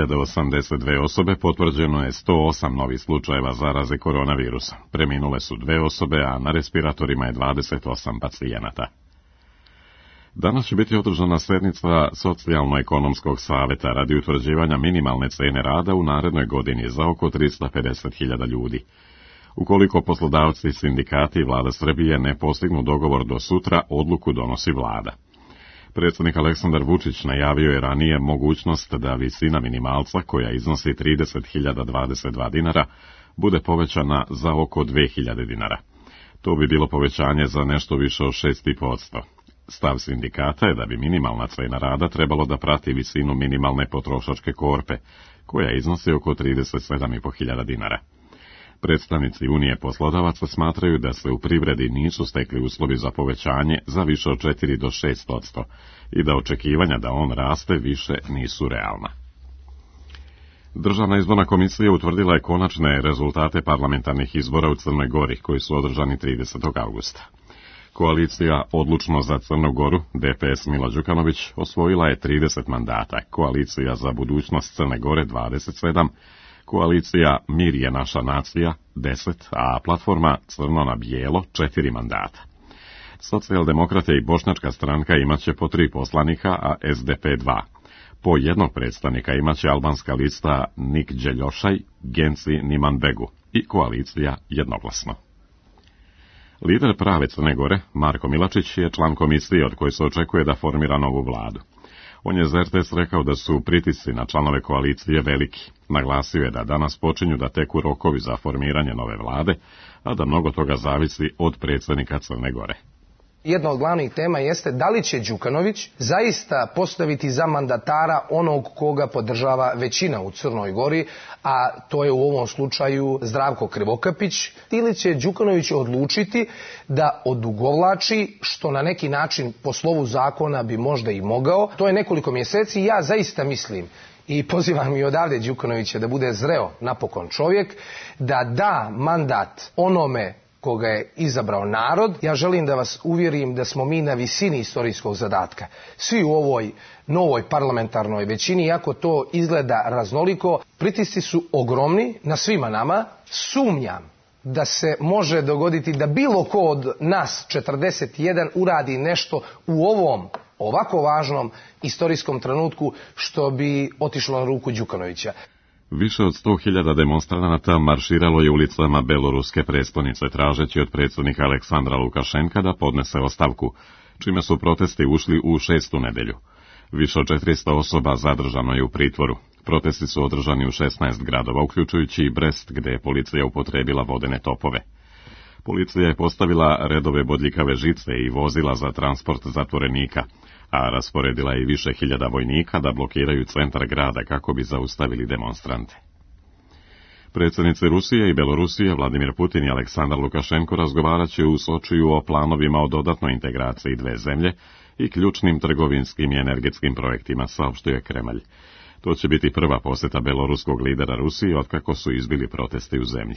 3082 osobe potvrđeno je 108 novih slučajeva zaraze koronavirusa. Preminule su 2 osobe, a na respiratorima je 28 pacijenata. Danas će biti održana sednica Socijalno-ekonomskog saveta radi utvrđivanja minimalne cene rada u narednoj godini za oko 350.000 ljudi. Ukoliko poslodavci, sindikati i vlada Srbije ne postignu dogovor do sutra, odluku donosi vlada. Predsjednik Aleksandar Vučić najavio je ranije mogućnost da visina minimalca, koja iznosi 30.022 dinara, bude povećana za oko 2.000 dinara. To bi bilo povećanje za nešto više od 6,5%. Stav sindikata je da bi minimalna cena rada trebalo da prati visinu minimalne potrošačke korpe, koja iznosi oko 37.500 dinara. Predstavnici Unije poslodavaca smatraju da se u privredi nisu stekli uslovi za povećanje za više od 4 do 6% i da očekivanja da on raste više nisu realna. Državna izborna komisija utvrdila je konačne rezultate parlamentarnih izbora u Crnoj Gori, koji su održani 30. augusta. Koalicija Odlučno za Crnu Goru, DPS Milo Đukanović, osvojila je 30 mandata, Koalicija za budućnost Crne Gore 27, Koalicija Mir je naša nacija 10, a platforma Crno na bijelo 4 mandata. Socijaldemokrate i Bošnjačka stranka imaće po 3 poslanika, a SDP 2. Po jednog predstavnika imaće albanska lista Nik Đeljošaj, Genci Nimanbegu i koalicija jednoglasno. Lider Prave Crne Gore, Marko Milačić, je član komisije od koje se očekuje da formira novu vladu. On je za RTS rekao da su pritisci na članove koalicije veliki. Naglasio je da danas počinju da teku rokovi za formiranje nove vlade, a da mnogo toga zavisi od predsjednika Crne Gore. Jedna od glavnih tema jeste da li će Đukanović zaista postaviti za mandatara onog koga podržava većina u Crnoj Gori, a to je u ovom slučaju Zdravko Krivokapić, ili će Đukanović odlučiti da odugovlači, što na neki način po slovu zakona bi možda i mogao. To je nekoliko mjeseci. Ja zaista mislim i pozivam i odavde Đukanovića da bude zreo napokon čovjek, da da mandat onome koga je izabrao narod. Ja želim da vas uvjerim da smo mi na visini istorijskog zadatka. Svi u ovoj novoj parlamentarnoj većini, iako to izgleda raznoliko, pritisci su ogromni na svima nama. Sumnjam da se može dogoditi da bilo ko od nas 41 uradi nešto u ovom ovako važnom istorijskom trenutku što bi otišlo na ruku Đukanovića. Više od 100.000 demonstranata marširalo je ulicama beloruske prestonice tražeći od predsjednika Aleksandra Lukašenka da podnese ostavku, čime su protesti ušli u 6. nedelju. Više od 400 osoba zadržano je u pritvoru. Protesti su održani u 16 gradova, uključujući i Brest, gdje je policija upotrebila vodene topove. Policija je postavila redove bodljikave žice i vozila za transport zatvorenika, a rasporedila je i više hiljada vojnika da blokiraju centar grada kako bi zaustavili demonstrante. Predsjednici Rusije i Belorusije Vladimir Putin i Aleksandar Lukašenko razgovarat će u Sočiju o planovima o dodatnoj integraciji dve zemlje i ključnim trgovinskim i energetskim projektima, saopštio Kremlj. To će biti prva posjeta beloruskog lidera Rusije otkako su izbili protesti u zemlji.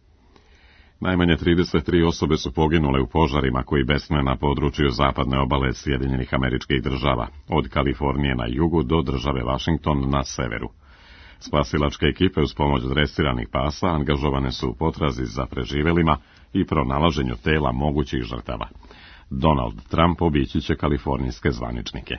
Najmanje 33 osobe su poginule u požarima koji besne na području zapadne obale Sjedinjenih Američkih Država, od Kalifornije na jugu do države Washington na severu. Spasilačke ekipe uz pomoć dresiranih pasa angažovane su u potrazi za preživelima i pronalaženju tela mogućih žrtava. Donald Trump obići će kalifornijske zvaničnike.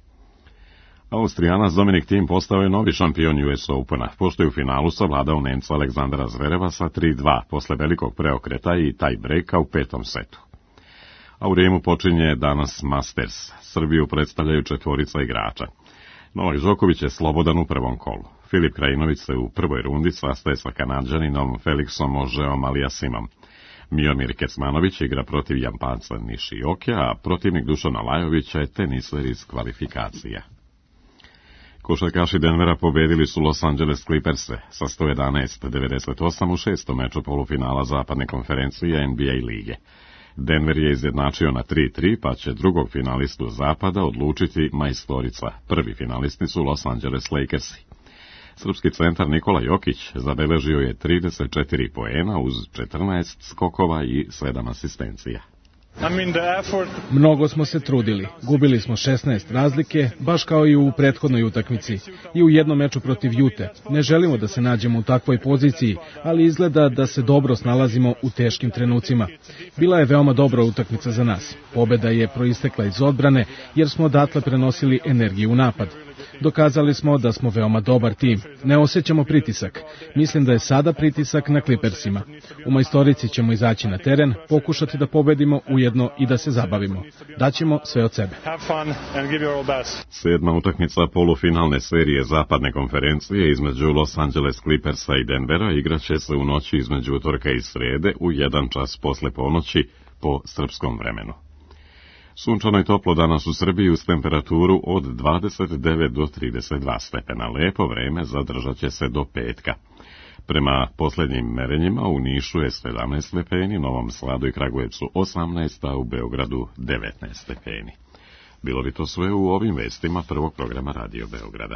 Austrijanac Dominik Thiem postao je novi šampion US Opena, pošto je u finalu savladao Nemca Aleksandra Zvereva sa 3-2 posle velikog preokreta i tie-breaka u 5. setu. A u Rimu počinje danas Masters. Srbiju predstavljaju 4 igrača. Novak Đoković je slobodan u prvom kolu. Filip Krajinović se u prvoj rundi sastaje sa Kanadžaninom Felixom Ožeom Aliasimom. Miomir Kecmanović igra protiv Japanca Nishioke, a protivnik Dušana Lajovića je teniser iz kvalifikacija. Košarkaši Denvera pobedili su Los Angeles Clipperse sa 111-98 u 6. meču polufinala zapadne konferencije NBA lige. Denver je izjednačio na 3-3, pa će drugog finalistu zapada odlučiti majstorica. Prvi finalisti su Los Angeles Lakersi. Srpski centar Nikola Jokić zabeležio je 34 poena uz 14 skokova i 7 asistencija. Mnogo smo se trudili. Gubili smo 16 razlike, baš kao i u prethodnoj utakmici. I u jednom meču protiv Jute. Ne želimo da se nađemo u takvoj poziciji, ali izgleda da se dobro snalazimo u teškim trenucima. Bila je veoma dobra utakmica za nas. Pobeda je proistekla iz odbrane, jer smo odatle prenosili energiju u napad. Dokazali smo da smo veoma dobar tim. Ne osjećamo pritisak. Mislim da je sada pritisak na Clippersima. U majstorici ćemo izaći na teren, pokušati da pobedimo ujedno i da se zabavimo. Daćemo sve od sebe. 7. utakmica polufinalne serije zapadne konferencije između Los Angeles Clippersa i Denvera igraće se u noći između utorka i srede u 1 čas posle ponoći po srpskom vremenu. Sunčano i toplo danas u Srbiji uz temperaturu od 29 do 32 stepena. Lepo vreme zadržat će se do petka. Prema posljednjim merenjima u Nišu je 17 stepeni, Novom Sadu i Kragujevcu 18, a u Beogradu 19 stepeni. Bilo bi to sve u ovim vestima prvog programa Radio Beograda.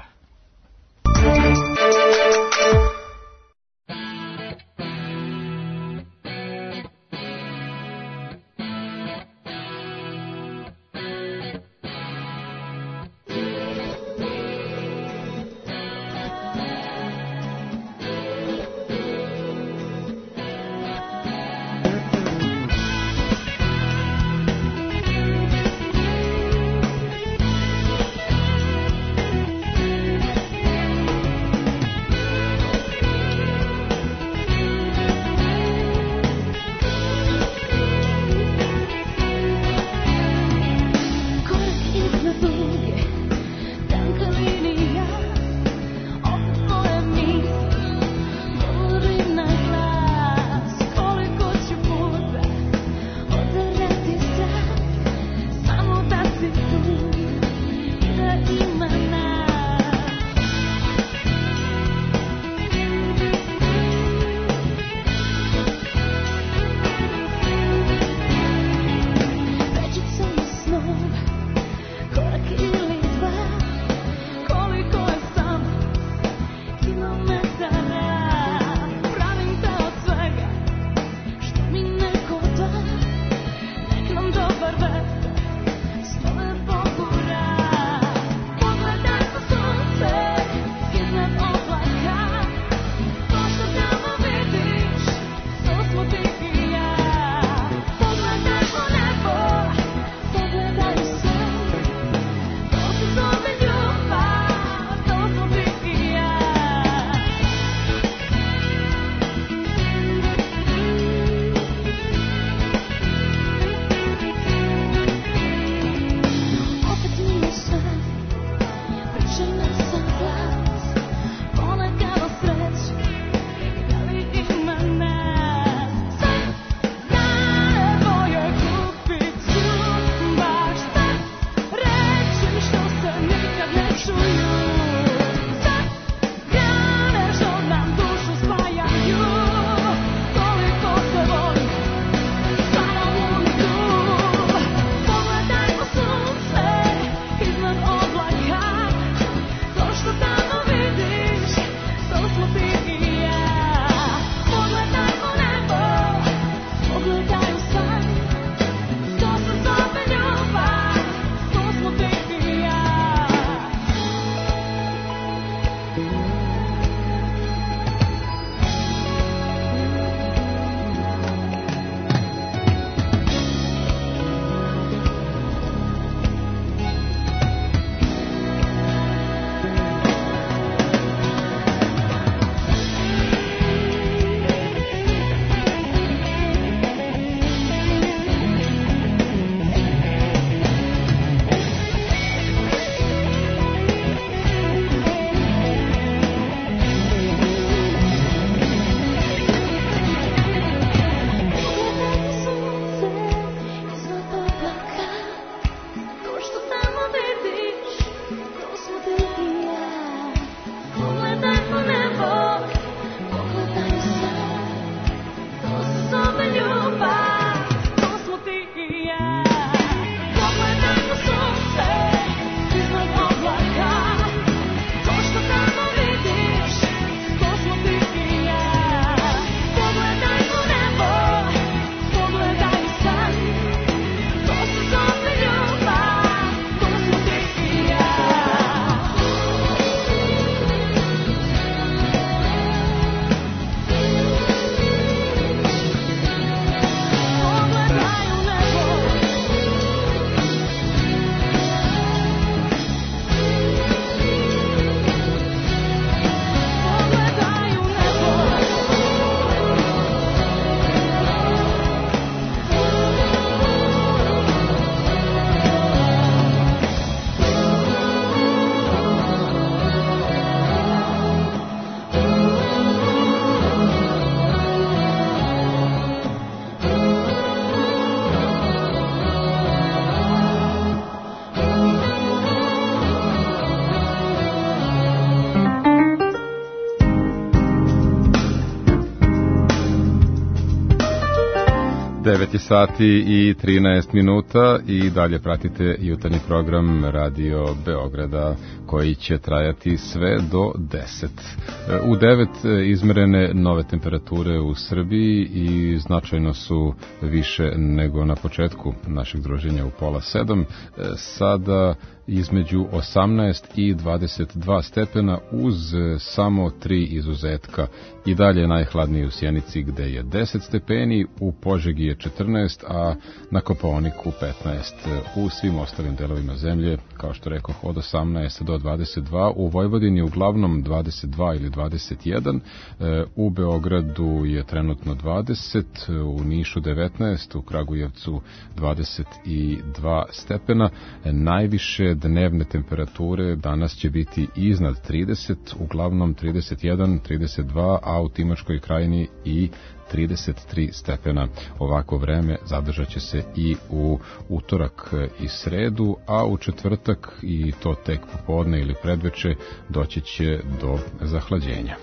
9 sati i 13 minuta i dalje pratite jutarnji program Radio Beograda koji će trajati sve do 10. U 9 izmerene nove temperature u Srbiji i značajno su više nego na početku našeg druženja u pola 7. Sada između 18 i 22 stepena uz samo 3 izuzetka. I dalje najhladniji u Sjenici gde je 10 stepeni, u Požegi je 14, a na Kopaoniku 15. U svim ostalim delovima zemlje, kao što rekoh, od 18 do 22, u Vojvodini uglavnom 22 ili 21, u Beogradu je trenutno 20, u Nišu 19, u Kragujevcu 22 stepena. Najviše dnevne temperature danas će biti iznad 30, uglavnom 31, 32, a u Timočkoj krajini i 33 stepena. Ovako vreme zadržat će se i u utorak i sredu, a u četvrtak i to tek popodne ili predveče doći će do zahlađenja.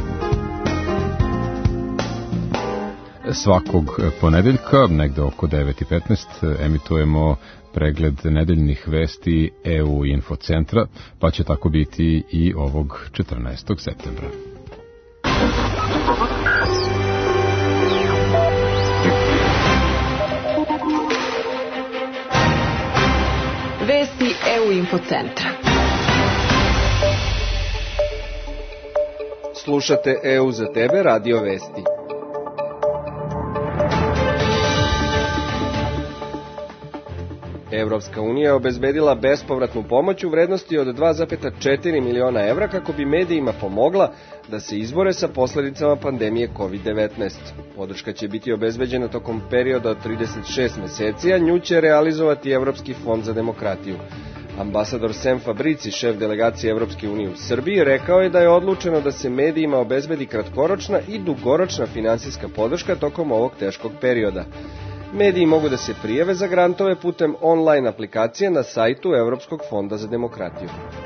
Svakog ponedeljka, negde oko 9:15, emitujemo pregled nedeljnih vesti EU Infocentra, pa će tako biti i ovog 14. septembra. Vesti EU Infocentra. Slušate EU za tebe radio vesti. Evropska unija je obezbedila bespovratnu pomoć u vrednosti od 2,4 miliona evra kako bi medijima pomogla da se izbore sa posledicama pandemije COVID-19. Podrška će biti obezbeđena tokom perioda od 36 meseci, a nju će realizovati Evropski fond za demokratiju. Ambasador Sem Fabrici, šef delegacije Evropske unije u Srbiji, rekao je da je odlučeno da se medijima obezbedi kratkoročna i dugoročna finansijska podrška tokom ovog teškog perioda. Mediji mogu da se prijave za grantove putem online aplikacije na sajtu Evropskog fonda za demokratiju.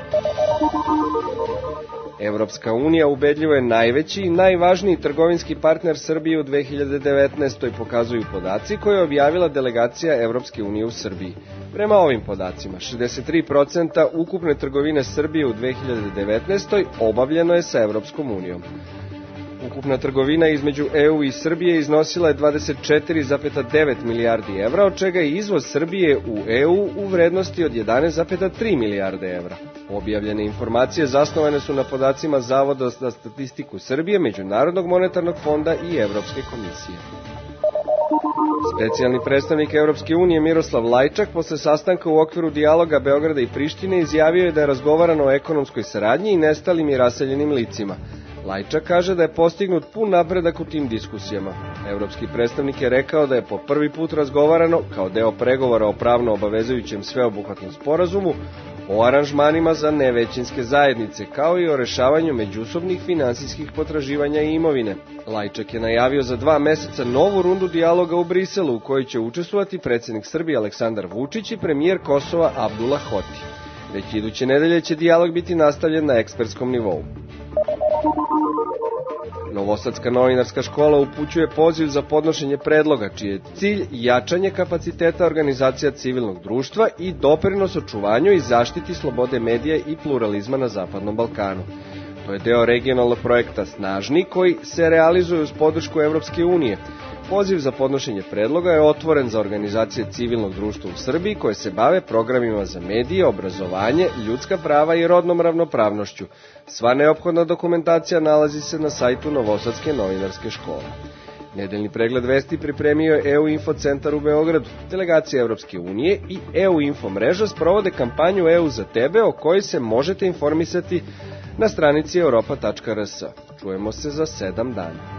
Evropska unija ubedljivo je najveći i najvažniji trgovinski partner Srbije u 2019. pokazuju podaci koje je objavila delegacija Evropske unije u Srbiji. Prema ovim podacima, 63% ukupne trgovine Srbije u 2019. obavljeno je sa Evropskom unijom. Ukupna trgovina između EU i Srbije iznosila je 24,9 milijardi evra, od čega je izvoz Srbije u EU u vrednosti od 11,3 milijarde evra. Objavljene informacije zasnovane su na podacima Zavoda za statistiku Srbije, Međunarodnog monetarnog fonda i Evropske komisije. Specijalni predstavnik Evropske unije Miroslav Lajčak posle sastanka u okviru dijaloga Beograda i Prištine izjavio je da je razgovarano o ekonomskoj saradnji i nestalim i raseljenim licima. Lajčak kaže da je postignut pun napredak u tim diskusijama. Evropski predstavnik je rekao da je po prvi put razgovarano, kao deo pregovora o pravno obavezujućem sveobuhvatnom sporazumu, o aranžmanima za nevećinske zajednice, kao i o rešavanju međusobnih finansijskih potraživanja i imovine. Lajčak je najavio za 2 meseca novu rundu dijaloga u Briselu, u kojoj će učestvovati predsjednik Srbije Aleksandar Vučić i premijer Kosova Abdullah Hoti. Već iduće nedelje će dijalog biti nastavljen na ekspertskom nivou. Novosadska novinarska škola upućuje poziv za podnošenje predloga, čiji je cilj jačanje kapaciteta organizacija civilnog društva i doprinos očuvanju i zaštiti slobode medija i pluralizma na Zapadnom Balkanu. To je deo regionalnog projekta Snažni, koji se realizuje uz podršku Evropske unije. Poziv za podnošenje predloga je otvoren za organizacije civilnog društva u Srbiji koje se bave programima za medije, obrazovanje, ljudska prava i rodnom ravnopravnošću. Sva neophodna dokumentacija nalazi se na sajtu Novosadske novinarske škole. Nedeljni pregled vesti pripremio je EU Infocentar u Beogradu. Delegacija Evropske unije i EU Info mreža sprovode kampanju EU za tebe, o kojoj se možete informisati na stranici europa.rs. Čujemo se za 7 dana.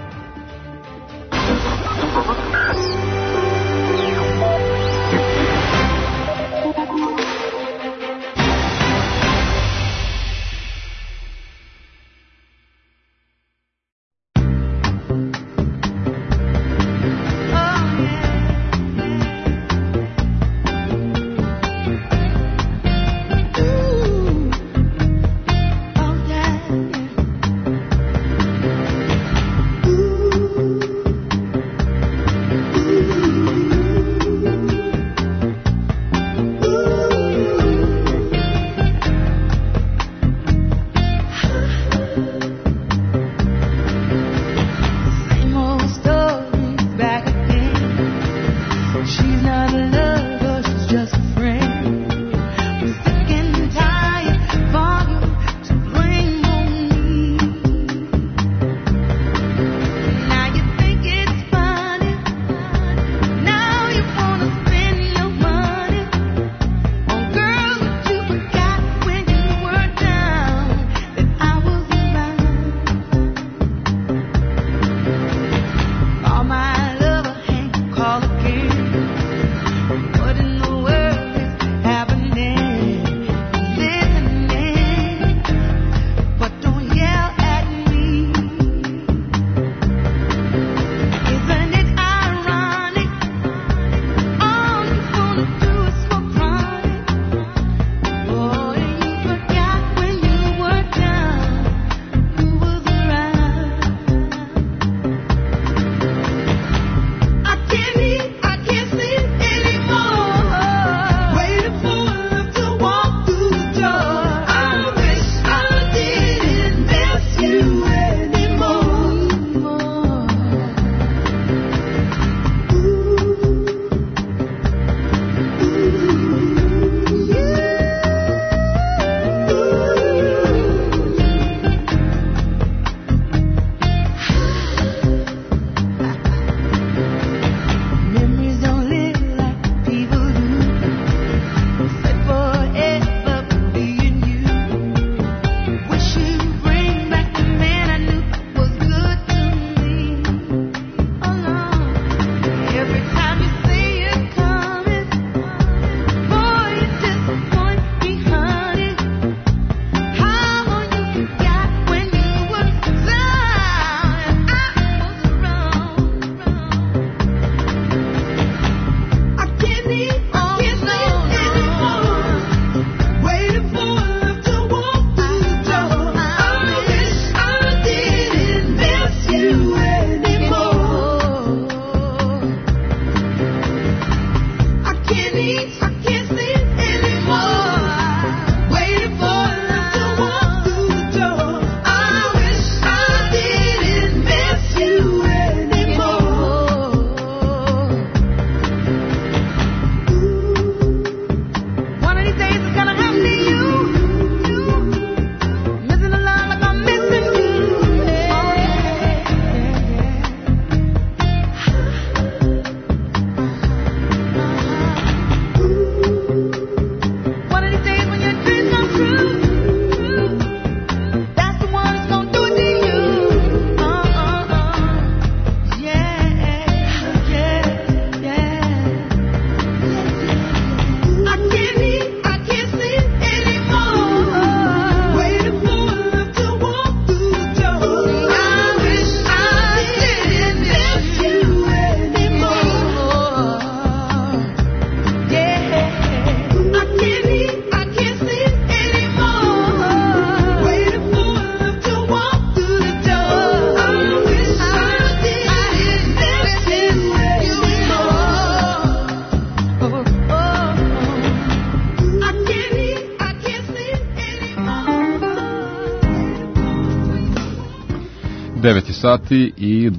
sati i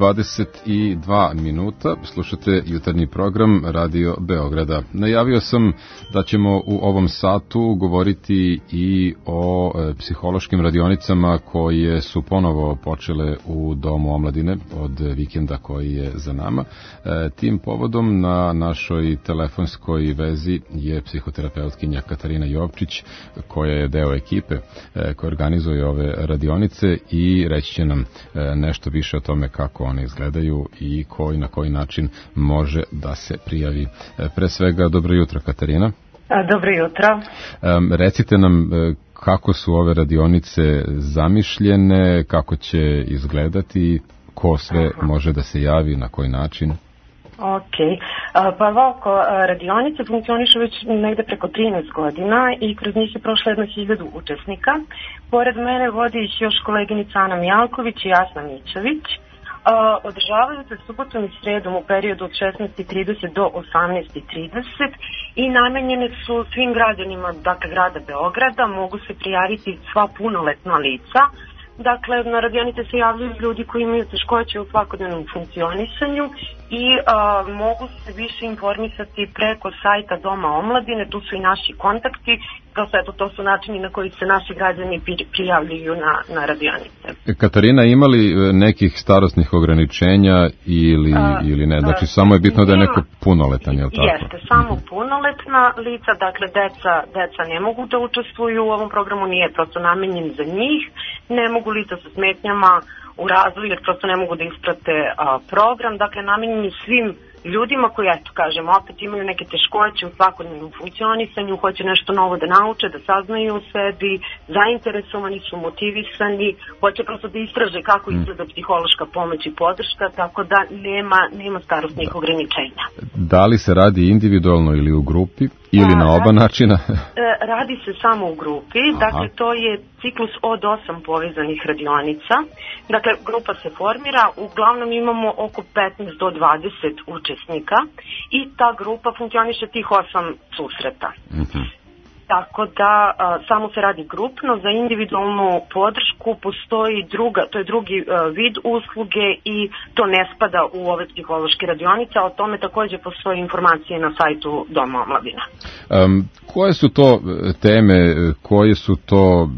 22 minuta. Slušate jutarnji program Radio Beograda. Najavio sam da ćemo u ovom satu govoriti i o psihološkim radionicama koje su ponovo počele u Domu omladine od vikenda koji je za nama. Tim povodom na našoj telefonskoj vezi je psihoterapeutkinja Katarina Jovčić, koja je deo ekipe koja organizuje ove radionice i reći će nam nešto više o tome kako one izgledaju i na koji način može da se prijavi. Pre svega, dobro jutro, Katarina. Dobro jutro. Recite nam kako su ove radionice zamišljene, kako će izgledati, ko sve može da se javi, na koji način? Ok, pa ovako, radionice funkcionišu već negde preko 13 godina i kroz njih je prošlo 1000 učesnika. Pored mene vodi ih još koleginica Ana Mijalković i Jasna Mićović. Održavaju se subotom i sredom u periodu od 16:30 do 18:30 i namenjene su svim građanima, dakle, grada Beograda. Mogu se prijaviti sva punoletna lica. Dakle, na radionice se javljaju ljudi koji imaju teškoće u svakodnevnom funkcionisanju i mogu se više informisati preko sajta Doma omladine, tu su i naši kontakti, to su načini na koji se naši građani prijavljuju na radionice. Katarina, ima li nekih starosnih ograničenja ili ne? Znači, samo je bitno da je neko punoletan, je li tako? Jeste, samo punoletna lica, dakle, deca ne mogu da učestvuju u ovom programu, nije prosto namenjen za njih, ne mogu lica sa smetnjama u razvoju jer prosto ne mogu da isprate program, dakle, namenjen je svim ljudima koji, eto kažem, opet imaju neke teškoće u svakodnevnom funkcionisanju, hoće nešto novo da nauče, da saznaju o sebi, zainteresovani su, motivisani, hoće prosto da istraže kako izgleda psihološka pomoć i podrška, tako da nema starosnih ograničenja. Da li se radi individualno ili u grupi ili na oba načina? Radi se samo u grupi, dakle to je ciklus od 8 povezanih radionica. Dakle, grupa se formira, uglavnom imamo oko 15 do 20 učesnika i ta grupa funkcioniše tih 8 susreta. Tako da samo se radi grupno, za individualnu podršku postoji to je drugi vid usluge i to ne spada u ove psihološke radionice, a o tome takođe postoje informacije na sajtu Doma omladine. Koje su to teme, koje su to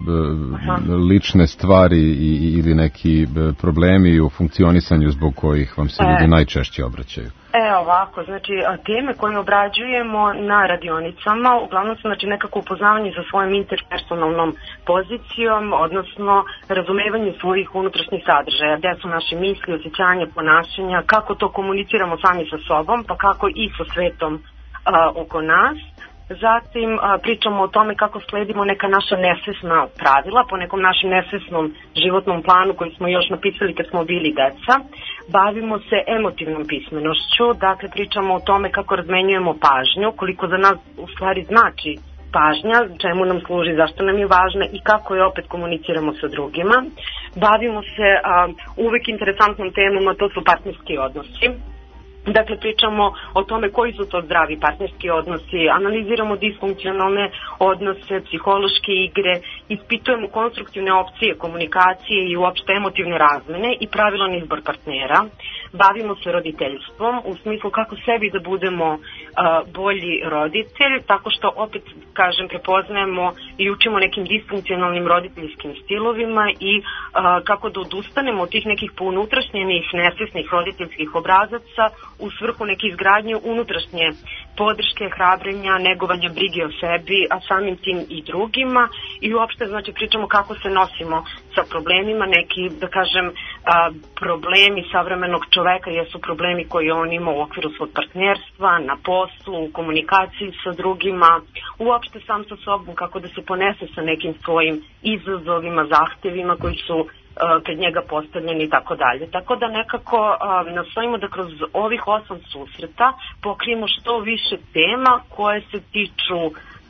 lične stvari ili neki problemi u funkcionisanju zbog kojih vam se ljudi najčešće obraćaju? Ovako, znači teme koje obrađujemo na radionicama uglavnom su nekako upoznavanje sa svojom interpersonalnom pozicijom, odnosno razumevanje svojih unutrašnjih sadržaja, gde su naše misli, osjećanja, ponašanja, kako to komuniciramo sami sa sobom, pa kako i sa svetom oko nas. Zatim pričamo o tome kako sledimo neka naša nesvesna pravila po nekom našem nesvesnom životnom planu koji smo još napisali kad smo bili deca. Bavimo se emotivnom pismenošću, dakle pričamo o tome kako razmenjujemo pažnju, koliko za nas u stvari znači pažnja, čemu nam služi, zašto nam je važna i kako je opet komuniciramo sa drugima. Bavimo se uvek interesantnom temom, a to su partnerski odnosi. Dakle, pričamo o tome koji su to zdravi partnerski odnosi, analiziramo disfunkcionalne odnose, psihološke igre, ispitujemo konstruktivne opcije komunikacije i uopšte emotivne razmene i pravilan izbor partnera. Bavimo se roditeljstvom u smislu kako sebi da budemo bolji roditelj, tako što opet, kažem, prepoznajemo i učimo nekim disfunkcionalnim roditeljskim stilovima i kako da odustanemo od tih nekih pounutrašnjenih, nesvesnih roditeljskih obrazaca u svrhu neke izgradnje unutrašnje podrške, hrabrenja, negovanja, brige o sebi, a samim tim i drugima i uopšte, znači, pričamo kako se nosimo sa problemima, neki, da kažem, problemi savremenog čoveka jesu problemi koje on ima u okviru svog partnerstva, na poslu, u komunikaciji sa drugima, uopšte sam sa sobom, kako da se ponese sa nekim svojim izazovima, zahtevima koji su pred njega postavljeni i tako dalje. Tako da nekako nastojimo da kroz ovih 8 susreta pokrijemo što više tema koje se tiču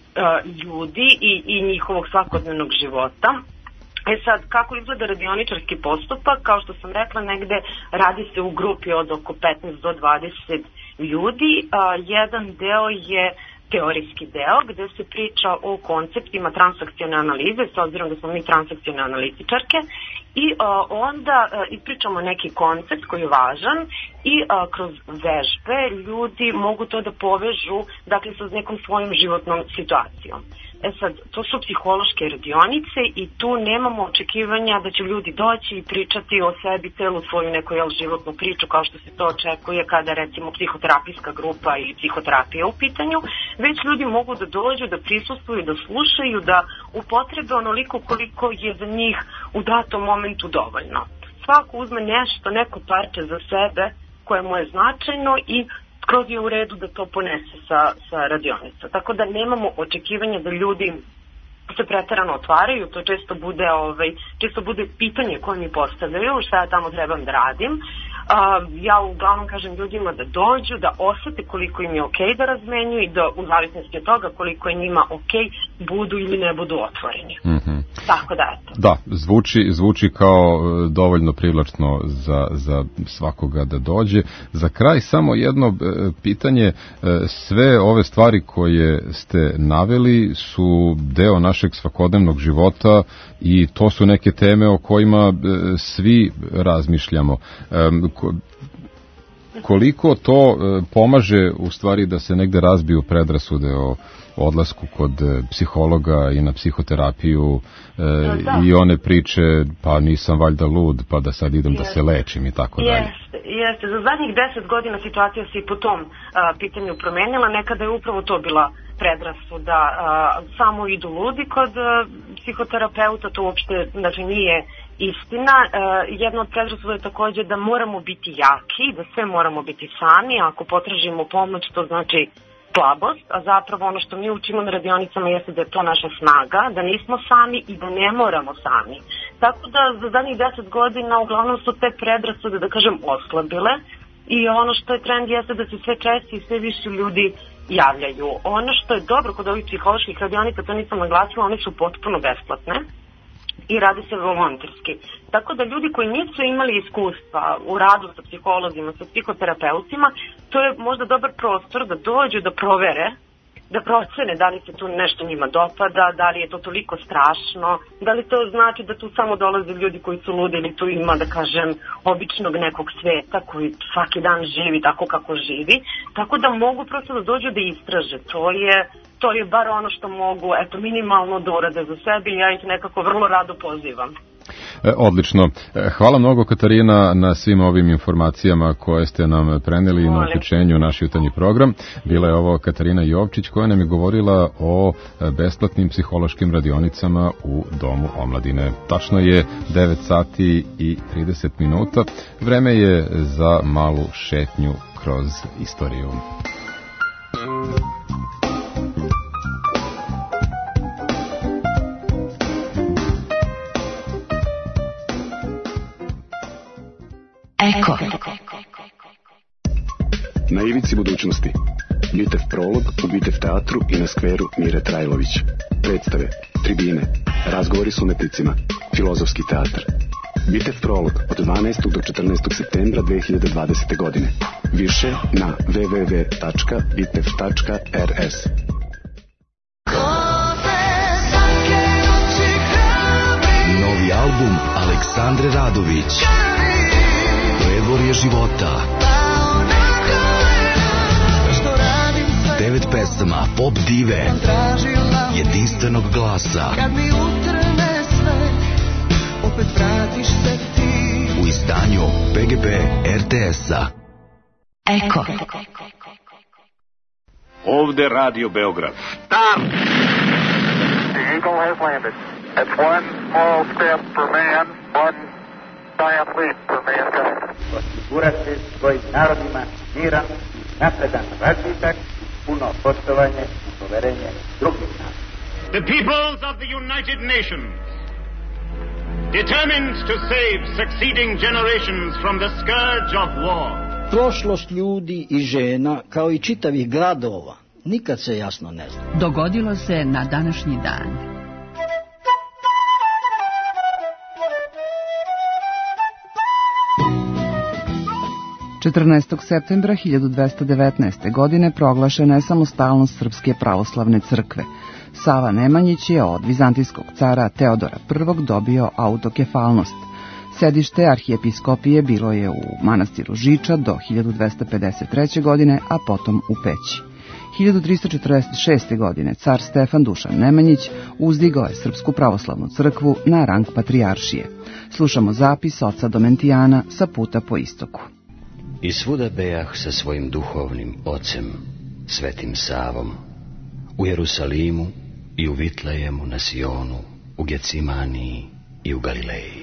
ljudi i njihovog svakodnevnog života. Sad, kako izgleda radioničarski postupak? Kao što sam rekla, negde radi se u grupi od oko 15 do 20 ljudi. Jedan deo je teorijski deo gde se priča o konceptima transakcione analize, s obzirom da smo mi transakcione analitičarke, i onda ispričamo neki koncept koji je važan i kroz vežbe ljudi mogu to da povežu, dakle, sa nekom svojom životnom situacijom. Sad, to su psihološke radionice i tu nemamo očekivanja da će ljudi doći i pričati o sebi celu svoju neku životnu priču kao što se to očekuje kada recimo psihoterapijska grupa ili psihoterapija u pitanju, već ljudi mogu da dođu, da prisustvuju, da slušaju, da upotrebe onoliko koliko je za njih u datom momentu dovoljno. Svako uzme nešto, neko parče za sebe koje mu je značajno i skroz je u redu da to ponese sa radionica. Tako da nemamo očekivanja da ljudi se preterano otvaraju, to često bude pitanje koje mi postavljaju, šta ja tamo trebam da radim. Ja uglavnom kažem ljudima da dođu, da osete koliko im je okej da razmenjuju i da u zavisnosti od toga koliko je njima okej budu ili ne budu otvoreni. Tako da eto. Da, zvuči kao dovoljno privlačno za svakoga da dođe. Za kraj samo jedno pitanje, sve ove stvari koje ste naveli su deo našeg svakodnevnog života i to su neke teme o kojima svi razmišljamo. Koliko to pomaže u stvari da se negde razbiju predrasude o odlasku kod psihologa i na psihoterapiju i one priče pa nisam valjda lud pa da sad idem da se lečim i tako dalje. Jeste, za zadnjih 10 godina situacija se i po tom pitanju promenila. Nekada je upravo to bila predrasuda, samo idu ludi kod psihoterapeuta, to uopšte znači, nije istina. Jedna od predrasuda je takođe da moramo biti jaki, da sve moramo biti sami, a ako potražimo pomoć to znači slabost, a zapravo ono što mi učimo na radionicama jeste da je to naša snaga, da nismo sami i da ne moramo sami. Tako da za zadnjih 10 godina uglavnom su te predrasude, da kažem, oslabile i ono što je trend jeste da se sve češće i sve više ljudi javljaju. Ono što je dobro kod ovih psiholoških radionica, to nisam naglasila, one su potpuno besplatne i radi se volonterski. Tako da ljudi koji nisu imali iskustva u radu sa psiholozima, sa psihoterapeutima, to je možda dobar prostor da dođu da provere, da procene da li se tu nešto njima dopada, da li je to toliko strašno, da li to znači da tu samo dolaze ljudi koji su ludi ili tu ima, da kažem, običnog nekog sveta koji svaki dan živi tako kako živi. Tako da mogu prosto da dođu da istraže. To je bar ono što mogu, minimalno da urade za sebe i ja ih nekako vrlo rado pozivam. Odlično. Hvala mnogo, Katarina, na svim ovim informacijama koje ste nam preneli na uključenju u naš jutarnji program. Bila je ovo Katarina Jovčić koja nam je govorila o besplatnim psihološkim radionicama u Domu omladine. Tačno je 9 sati i 30 minuta. Vreme je za malu šetnju kroz istoriju. Eko. Na ivici budućnosti. Bitev prolog u Bitev teatru i na skveru Mire Trajlović. Predstave, tribine, razgovori s umetnicima, filozofski teatar. Bitev prolog od 12. do 14. septembra 2020. godine. Više na www.bitev.rs. Novi album Aleksandre Radović. Predvorje života. 9 pesama pop dive jedinstvenog glasa. U izdanju PGP RTS-a. Eko. Ovde Radio Beograd. Stop! The Eagle has landed. It's one small step for man, one giant leap for mankind. Osigurati svojim narodima miran, napredan razvitak, puno poštovanje i poverenje drugih naroda. The peoples of the United Nations, determined to save succeeding generations from the scourge of war. Prošlost ljudi i žena, kao i čitavih gradova, nikad se jasno ne zna. Dogodilo se na današnji dan. 14. septembra 1219. godine proglašena je samostalnost Srpske pravoslavne crkve. Sava Nemanjić je od vizantijskog cara Teodora I dobio autokefalnost. Sedište arhijepiskopije bilo je u manastiru Žiča do 1253. godine, a potom u Peći. 1346. godine car Stefan Dušan Nemanjić uzdigao je Srpsku pravoslavnu crkvu na rang patrijaršije. Slušamo zapis oca Domentijana sa puta po istoku. I svuda bejah sa svojim duhovnim ocem, Svetim Savom, u Jerusalimu i u Vitlejemu na Sionu, u Gecimaniji i u Galileji.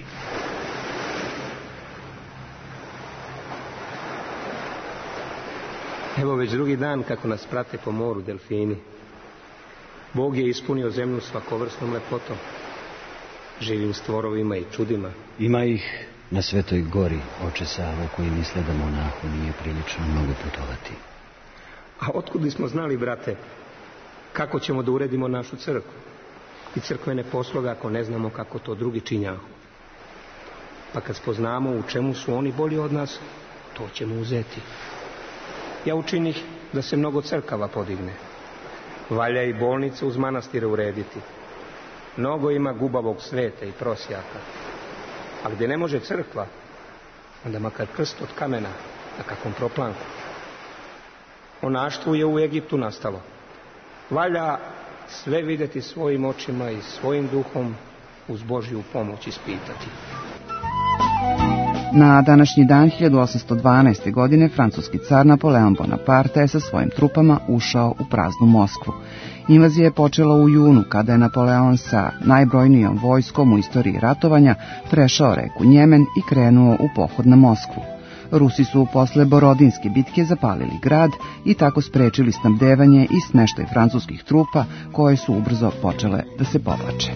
Evo već drugi dan kako nas prate po moru delfini. Bog je ispunio zemlju svakovrsnom lepotom, živim stvorovima i čudima. Ima ih na Svetoj gori, oče Savo, koji misle da monahu nije prilično mnogo putovati. A otkud li smo znali, brate, kako ćemo da uredimo našu crkvu i crkvene posloga ako ne znamo kako to drugi činjahu? Pa kad spoznamo u čemu su oni bolji od nas, to ćemo uzeti. Ja učinih da se mnogo crkava podigne. Valja i bolnice uz manastire urediti. Mnogo ima gubavog sveta i prosjaka. A gdje ne može crkva, onda makar krst od kamena na kakvom proplanku. Monaštvo je u Egiptu nastalo. Valja sve vidjeti svojim očima i svojim duhom uz Božju pomoć ispitati. Na današnji dan 1812. godine francuski car Napoleon Bonaparte je sa svojim trupama ušao u praznu Moskvu. Invazija je počela u junu, kada je Napoleon sa najbrojnijom vojskom u istoriji ratovanja prešao reku Njemen i krenuo u pohod na Moskvu. Rusi su posle Borodinske bitke zapalili grad i tako sprečili snabdevanje i smeštaj francuskih trupa, koje su ubrzo počele da se povlače.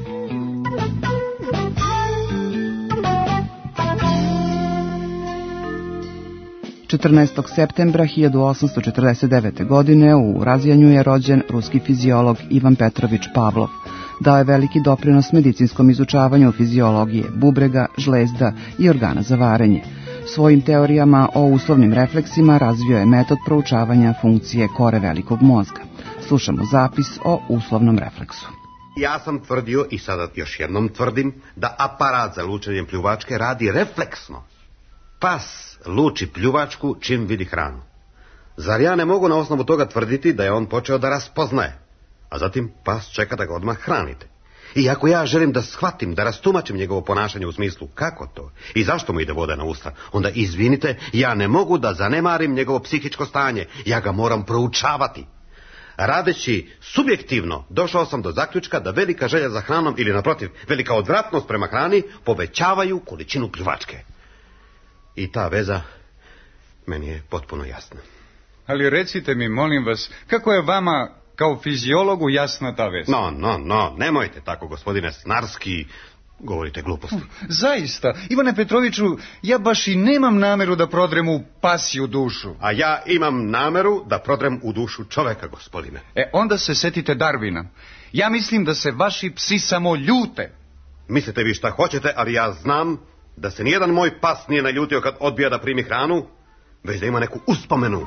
– 14. septembra 1849. godine u Razjanju je rođen ruski fiziolog Ivan Petrović Pavlov. Dao je veliki doprinos medicinskom izučavanju fiziologije bubrega, žlezda i organa za varenje. Svojim teorijama o uslovnim refleksima razvio je metod proučavanja funkcije kore velikog mozga. Slušamo zapis o uslovnom refleksu. Ja sam tvrdio i sada još jednom tvrdim da aparat za lučenjem pljuvačke radi refleksno. Pas luči pljuvačku čim vidi hranu. Zar ja ne mogu na osnovu toga tvrditi da je on počeo da raspoznaje, a zatim pas čeka da ga odmah hranite? I ako ja želim da shvatim, da rastumačim njegovo ponašanje u smislu kako to i zašto mu ide voda na usta, onda izvinite, ja ne mogu da zanemarim njegovo psihičko stanje, ja ga moram proučavati. Radeći subjektivno, došao sam do zaključka da velika želja za hranom ili naprotiv, velika odvratnost prema hrani povećavaju količinu pljuvačke. I ta veza meni je potpuno jasna. Ali recite mi, molim vas, kako je vama kao fiziologu jasna ta veza? No, nemojte tako, gospodine Snarski, govorite gluposti. Zaista, Ivane Petroviću, ja baš i nemam nameru da prodrem u pasju dušu. A ja imam nameru da prodrem u dušu čoveka, gospodine. Onda se setite Darwina. Ja mislim da se vaši psi samo ljute. Mislite vi šta hoćete, ali ja znam da se nijedan moj pas nije naljutio kad odbija da primi hranu, već da ima neku uspomenu.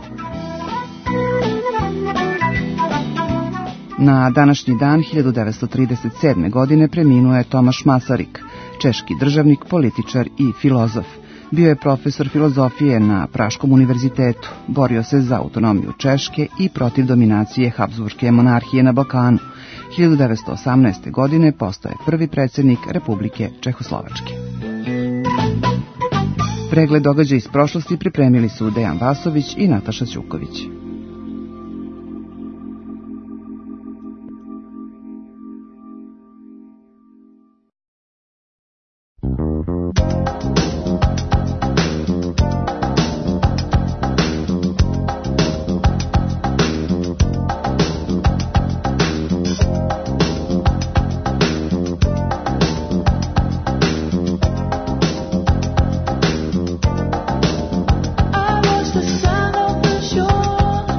Na današnji dan 1937. godine preminuo je Tomaš Masaryk, češki državnik, političar i filozof. Bio je profesor filozofije na Praškom univerzitetu, borio se za autonomiju Češke i protiv dominacije Habsburške monarhije na Balkanu. 1918. godine postao je prvi predsjednik Republike Čehoslovačke. Pregled događaja iz prošlosti pripremili su Dejan Vasović i Nataša Ćuković. I was the son of the shore.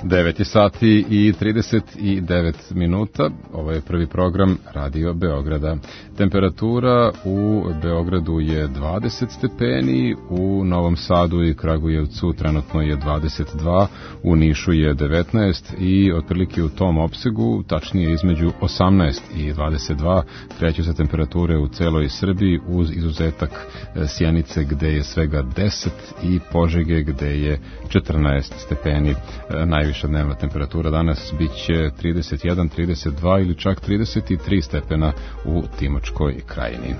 9 sati i 39 minuta. Ovo je prvi program Radio Beograda. Temperatura u Beogradu je 20 stepeni, u Novom Sadu i Kragujevcu trenutno je 22, u Nišu je 19 i otprilike u tom opsegu, tačnije između 18 i 22, kreću se temperature u celoj Srbiji uz izuzetak Sjenice gde je svega 10 i Požege gde je 14 stepeni. Najviša dnevna temperatura danas biće 31, 32 ili čak 33 stepena u Timočkoj krajini.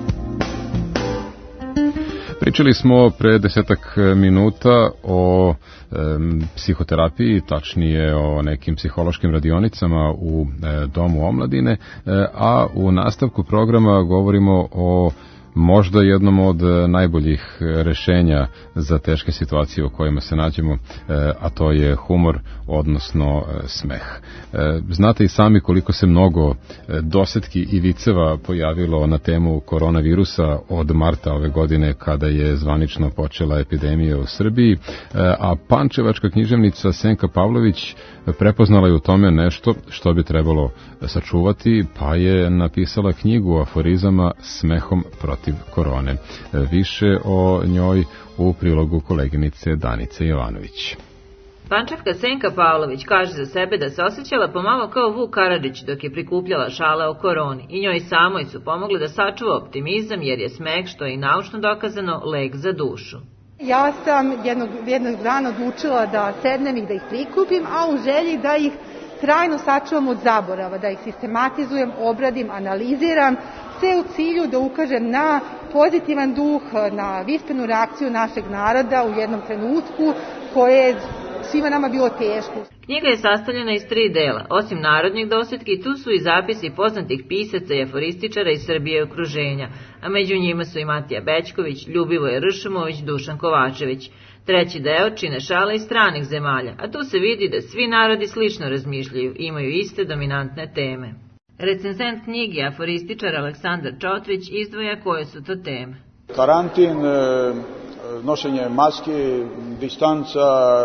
Pričali smo pre 10 minuta o psihoterapiji, tačnije o nekim psihološkim radionicama u Domu omladine, a u nastavku programa govorimo o možda jednom od najboljih rešenja za teške situacije u kojima se nađemo, a to je humor, odnosno smeh. Znate i sami koliko se mnogo dosetki i viceva pojavilo na temu koronavirusa od marta ove godine kada je zvanično počela epidemija u Srbiji, a pančevačka književnica Senka Pavlović prepoznala je u tome nešto što bi trebalo sačuvati, pa je napisala knjigu aforizama Smehom protiv korone. Više o njoj u prilogu koleginice Danice Jovanović. Pančevka Senka Pavlović kaže za sebe da se osjećala pomalo kao Vuk Karadžić dok je prikupljala šale o koroni i njoj samoj su pomogle da sačuva optimizam jer je smeh, što je i naučno dokazano, lek za dušu. Ja sam jednog dana odlučila da sednem i da ih prikupim, a u želji da ih trajno sačuvam od zaborava, da ih sistematizujem, obradim, analiziram, sve u cilju da ukažem na pozitivan duh, na vispenu reakciju našeg naroda u jednom trenutku koje je svima nama bilo teško. Knjiga je sastavljena iz 3 dela. Osim narodnih dosetki, tu su i zapisi poznatih pisaca i aforističara iz Srbije i okruženja, a među njima su i Matija Bećković, Ljubivoje Ršumović, Dušan Kovačević. 3. deo čine šale iz stranih zemalja, a tu se vidi da svi narodi slično razmišljaju i imaju iste dominantne teme. Recenzent knjige, aforističar Aleksandar Čotrić, izdvaja koje su to teme. Karantin, nošenje maski, distanca,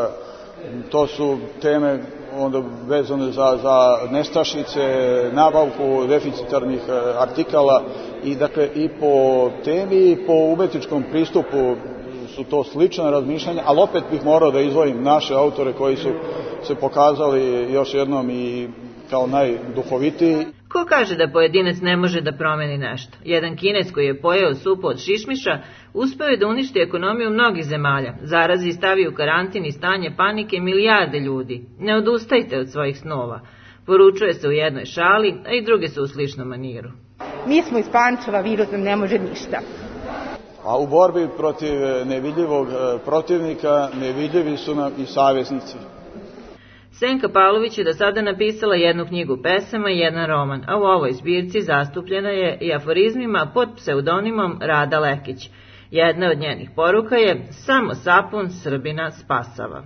to su teme onda vezane za nestašice, nabavku deficitarnih artikala i dakle i po temi i po umetničkom pristupu su to slična razmišljanja, ali opet bih morao da izdvojim naše autore koji su se pokazali još jednom i kao najduhovitiji. Ko kaže da pojedinac ne može da promeni nešto? Jedan Kines koji je pojeo supu od šišmiša uspeo je da uništi ekonomiju mnogih zemalja, zarazi i stavi u karantin i stanje panike milijarde ljudi. Ne odustajte od svojih snova. Poručuje se u jednoj šali, a i druge su u sličnom maniru. Mi smo iz Pančeva, virus nam ne može ništa. A u borbi protiv nevidljivog protivnika nevidljivi su nam i saveznici. Senka Pavlović je do sada napisala 1 knjigu pesama i 1 roman, a u ovoj zbirci zastupljena je i aforizmima pod pseudonimom Rada Lekić. Jedna od njenih poruka je: samo sapun Srbina spasava.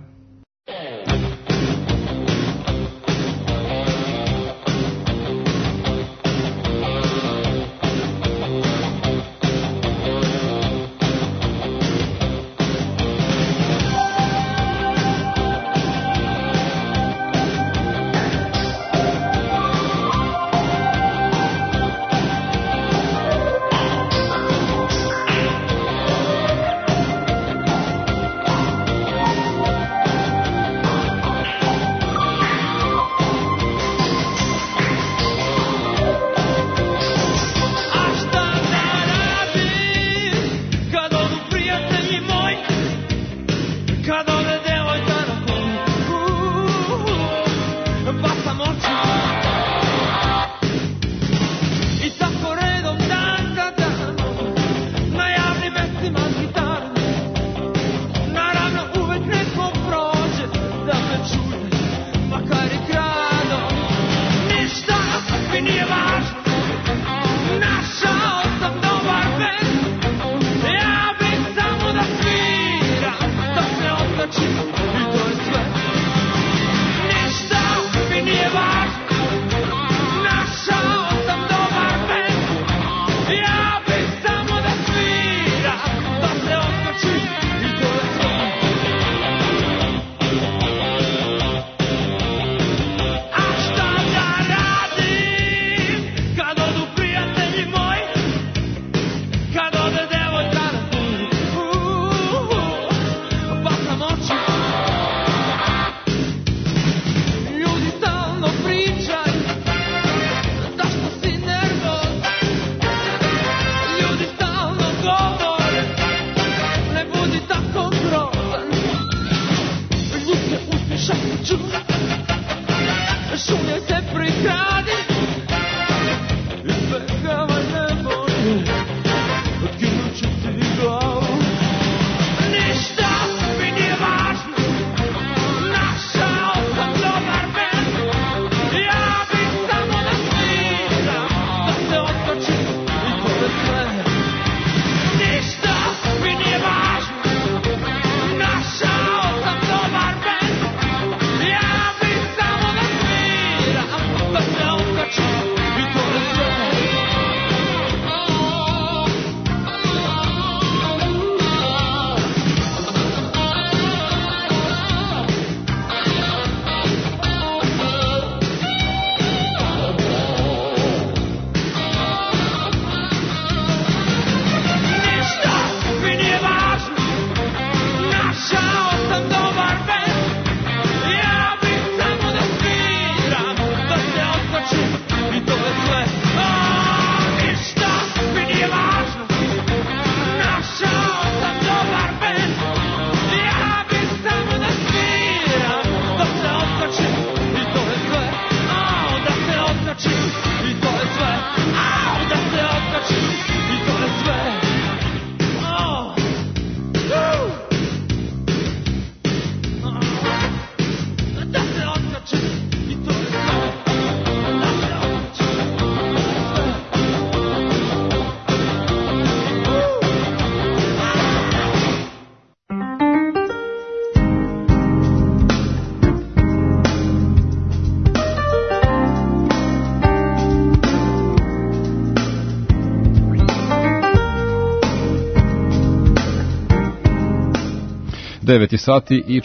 9 sati i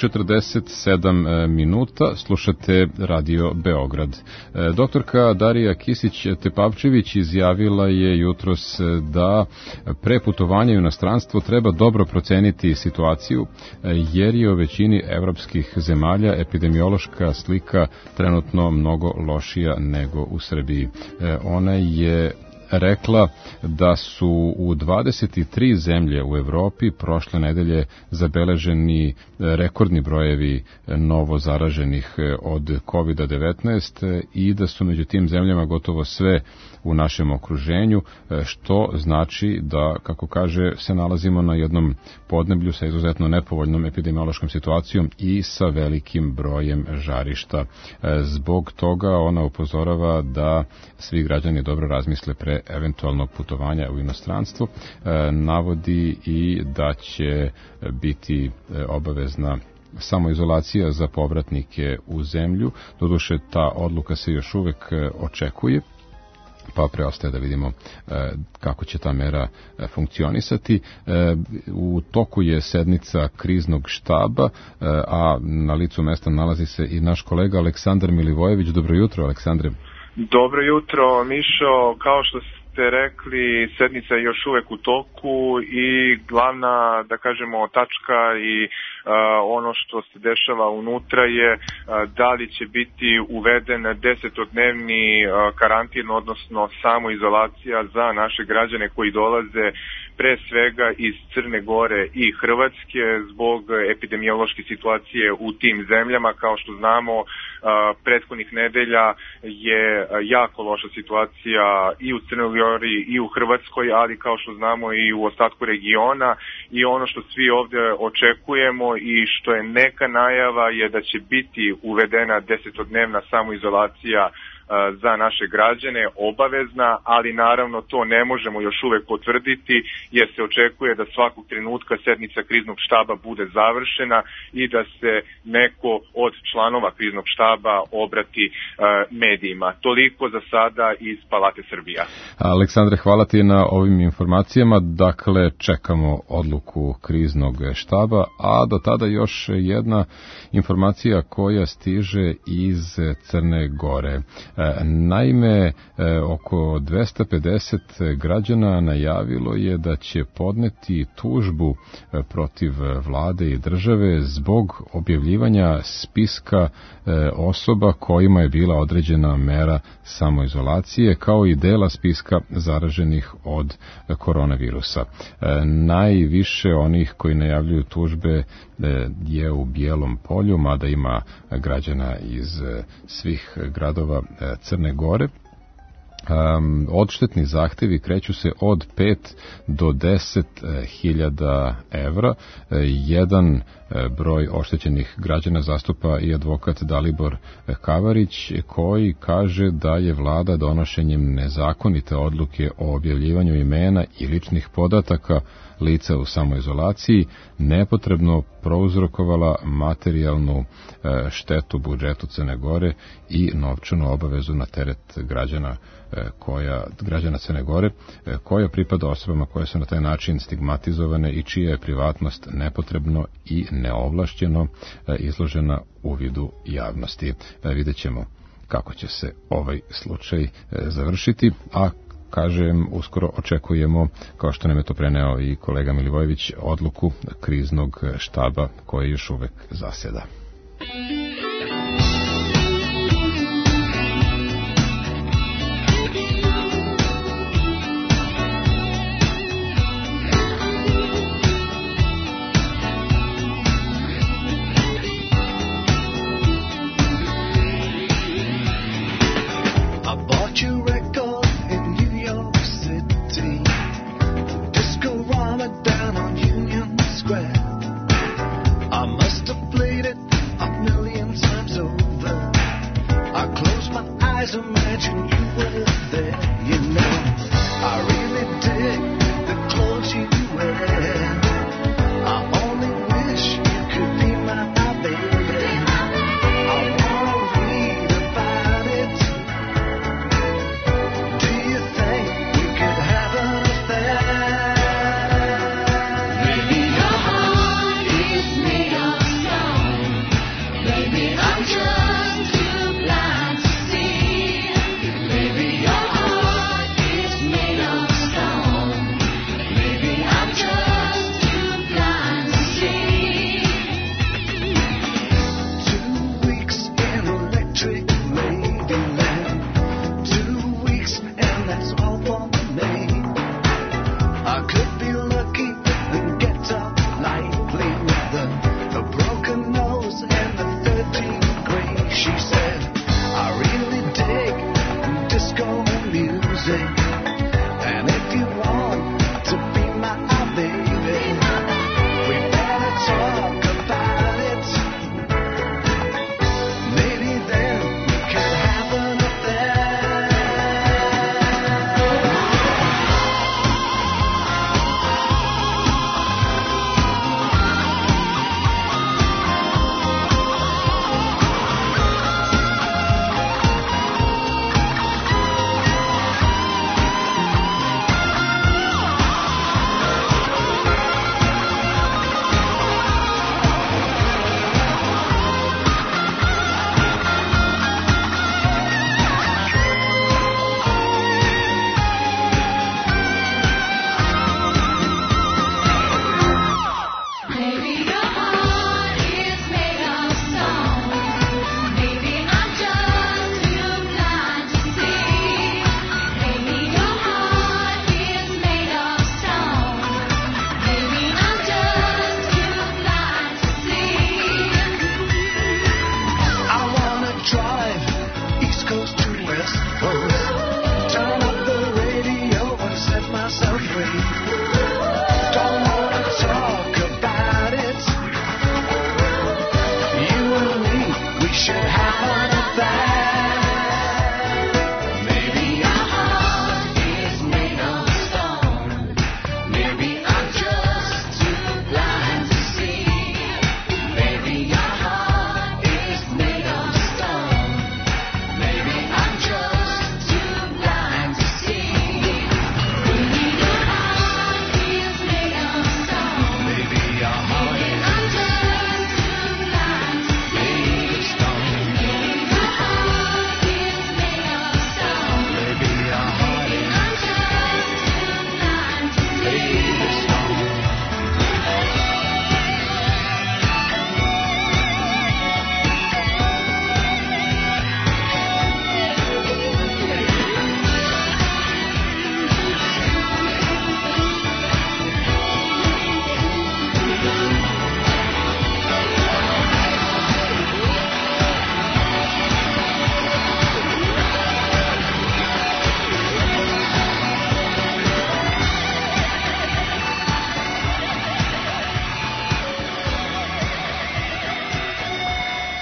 47 minuta, slušate Radio Beograd. Doktorka Darija Kisić-Tepavčević izjavila je jutros da pre putovanja u inostranstvo treba dobro proceniti situaciju, jer je u većini evropskih zemalja epidemiološka slika trenutno mnogo lošija nego u Srbiji. Ona je rekla da su u 23 zemlje u Evropi prošle nedelje zabeleženi rekordni brojevi novo zaraženih od COVID-19 i da su među tim zemljama gotovo sve u našem okruženju, što znači da, kako kaže, se nalazimo na jednom podneblju sa izuzetno nepovoljnom epidemiološkom situacijom i sa velikim brojem žarišta. Zbog toga ona upozorava da svi građani dobro razmisle pre eventualnog putovanja u inostranstvo. Navodi i da će biti obavezna samoizolacija za povratnike u zemlju. Doduše, ta odluka se još uvek očekuje, pa preostaje da vidimo kako će ta mera funkcionisati. U toku je sednica kriznog štaba, a na licu mesta nalazi se i naš kolega Aleksandar Milivojević. Dobro jutro, Aleksandre. Dobro jutro, Mišo. Kao što ste rekli, sednica je još uvek u toku i glavna, da kažemo, tačka i ono što se dešava unutra je da li će biti uveden 10-dnevni karantin, odnosno samoizolacija za naše građane koji dolaze pre svega iz Crne Gore i Hrvatske zbog epidemiološke situacije u tim zemljama. Kao što znamo, prethodnih nedelja je jako loša situacija i u Crnoj Gori i u Hrvatskoj, ali kao što znamo i u ostatku regiona, i ono što svi ovde očekujemo i što je neka najava je da će biti uvedena 10-dnevna samoizolacija za naše građane, obavezna, ali naravno to ne možemo još uvek potvrditi, jer se očekuje da svakog trenutka sednica kriznog štaba bude završena i da se neko od članova kriznog štaba obrati medijima. Toliko za sada iz Palate Srbija. Aleksandre, hvala ti na ovim informacijama. Dakle, čekamo odluku kriznog štaba, a do tada još jedna informacija koja stiže iz Crne Gore. Naime, oko 250 građana najavilo je da će podneti tužbu protiv vlade i države zbog objavljivanja spiska osoba kojima je bila određena mera samoizolacije, kao i dela spiska zaraženih od koronavirusa. Najviše onih koji najavljuju tužbe je u Bijelom Polju, mada ima građana iz svih gradova Crne Gore. Odštetni zahtevi kreću se od 5 do 10 hiljada evra. Jedan broj oštećenih građana zastupa i advokat Dalibor Kavarić, koji kaže da je vlada donošenjem nezakonite odluke o objavljivanju imena i ličnih podataka lica u samoizolaciji nepotrebno prouzrokovala materijalnu štetu budžetu Crne Gore i novčanu obavezu na teret građana Crne Gore, koja pripada osobama koje su na taj način stigmatizovane i čija je privatnost nepotrebno i neovlašćeno izložena uvidu javnosti. Vidjet ćemo kako će se ovaj slučaj završiti, a kažem, uskoro očekujemo, kao što nam je to preneo i kolega Milivojević, odluku kriznog štaba koji još uvek zaseda. Down on Union Square, I must have played it a million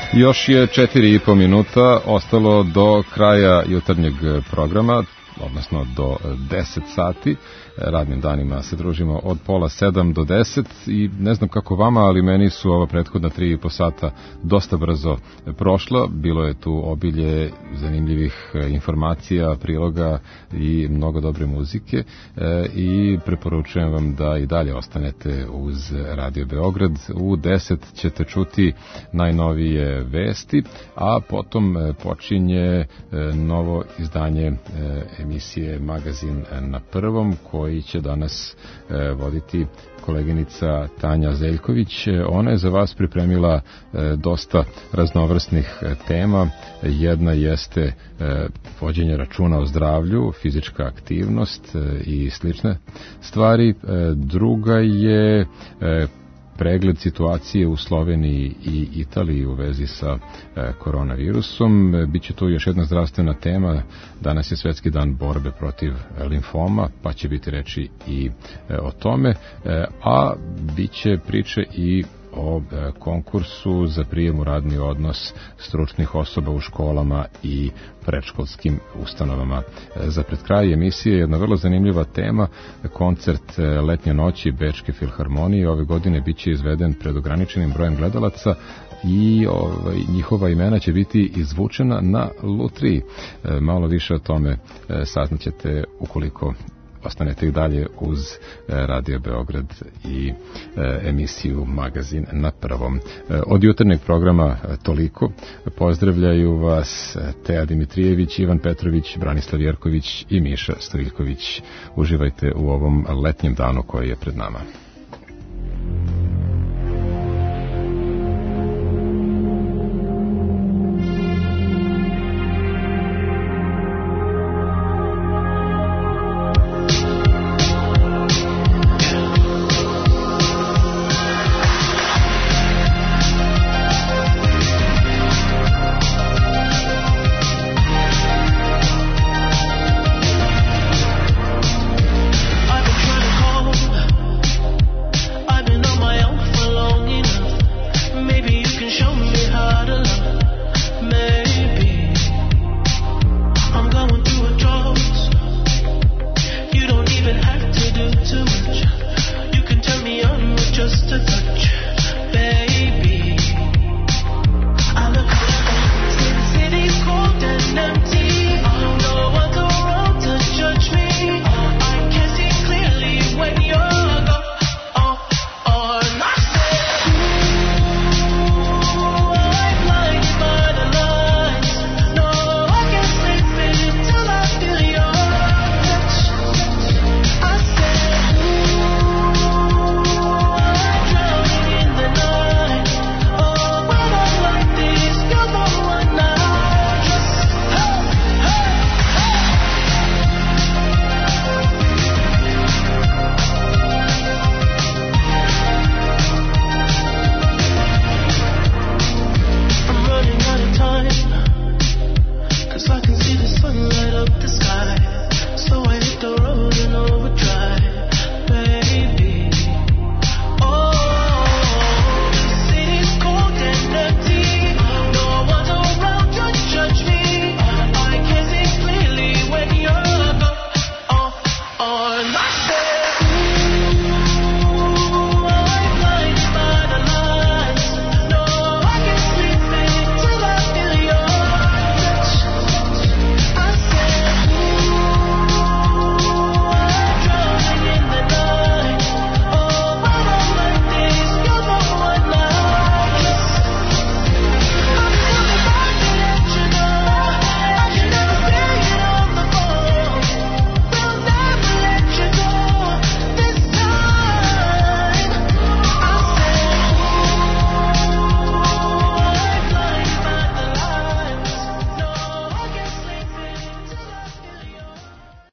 Još je 4,5 minuta ostalo do kraja jutarnjeg programa, odnosno do 10 sati. Radnim danima se družimo od 6:30 do 10 i ne znam kako vama, ali meni su ova prethodna 3,5 sata dosta brzo prošla. Bilo je tu obilje zanimljivih informacija, priloga i mnogo dobre muzike i preporučujem vam da i dalje ostanete uz Radio Beograd. U 10 ćete čuti najnovije vesti, a potom počinje novo izdanje emisije Magazin na prvom, koji će danas voditi koleginica Tanja Zeljković. Ona je za vas pripremila dosta raznovrsnih tema. Jedna jeste vođenje računa o zdravlju, fizička aktivnost i slične stvari. Druga je pregled situacije u Sloveniji i Italiji u vezi sa koronavirusom. Biće tu još jedna zdravstvena tema. Danas je Svetski dan borbe protiv limfoma, pa će biti reči i o tome. A biće priče i o konkursu za prijem u radni odnos stručnih osoba u školama i predškolskim ustanovama. Za pred kraj emisije jedna vrlo zanimljiva tema, koncert Letnje noći Bečke filharmonije. Ove godine biće izveden pred ograničenim brojem gledalaca i njihova imena će biti izvučena na lutriji. Malo više o tome saznaćete ukoliko ostanete i dalje uz Radio Beograd i emisiju Magazin na prvom. Od jutarnjeg programa toliko. Pozdravljaju vas Teja Dimitrijević, Ivan Petrović, Branislav Jerković i Miša Stojiljković. Uživajte u ovom letnjem danu koji je pred nama.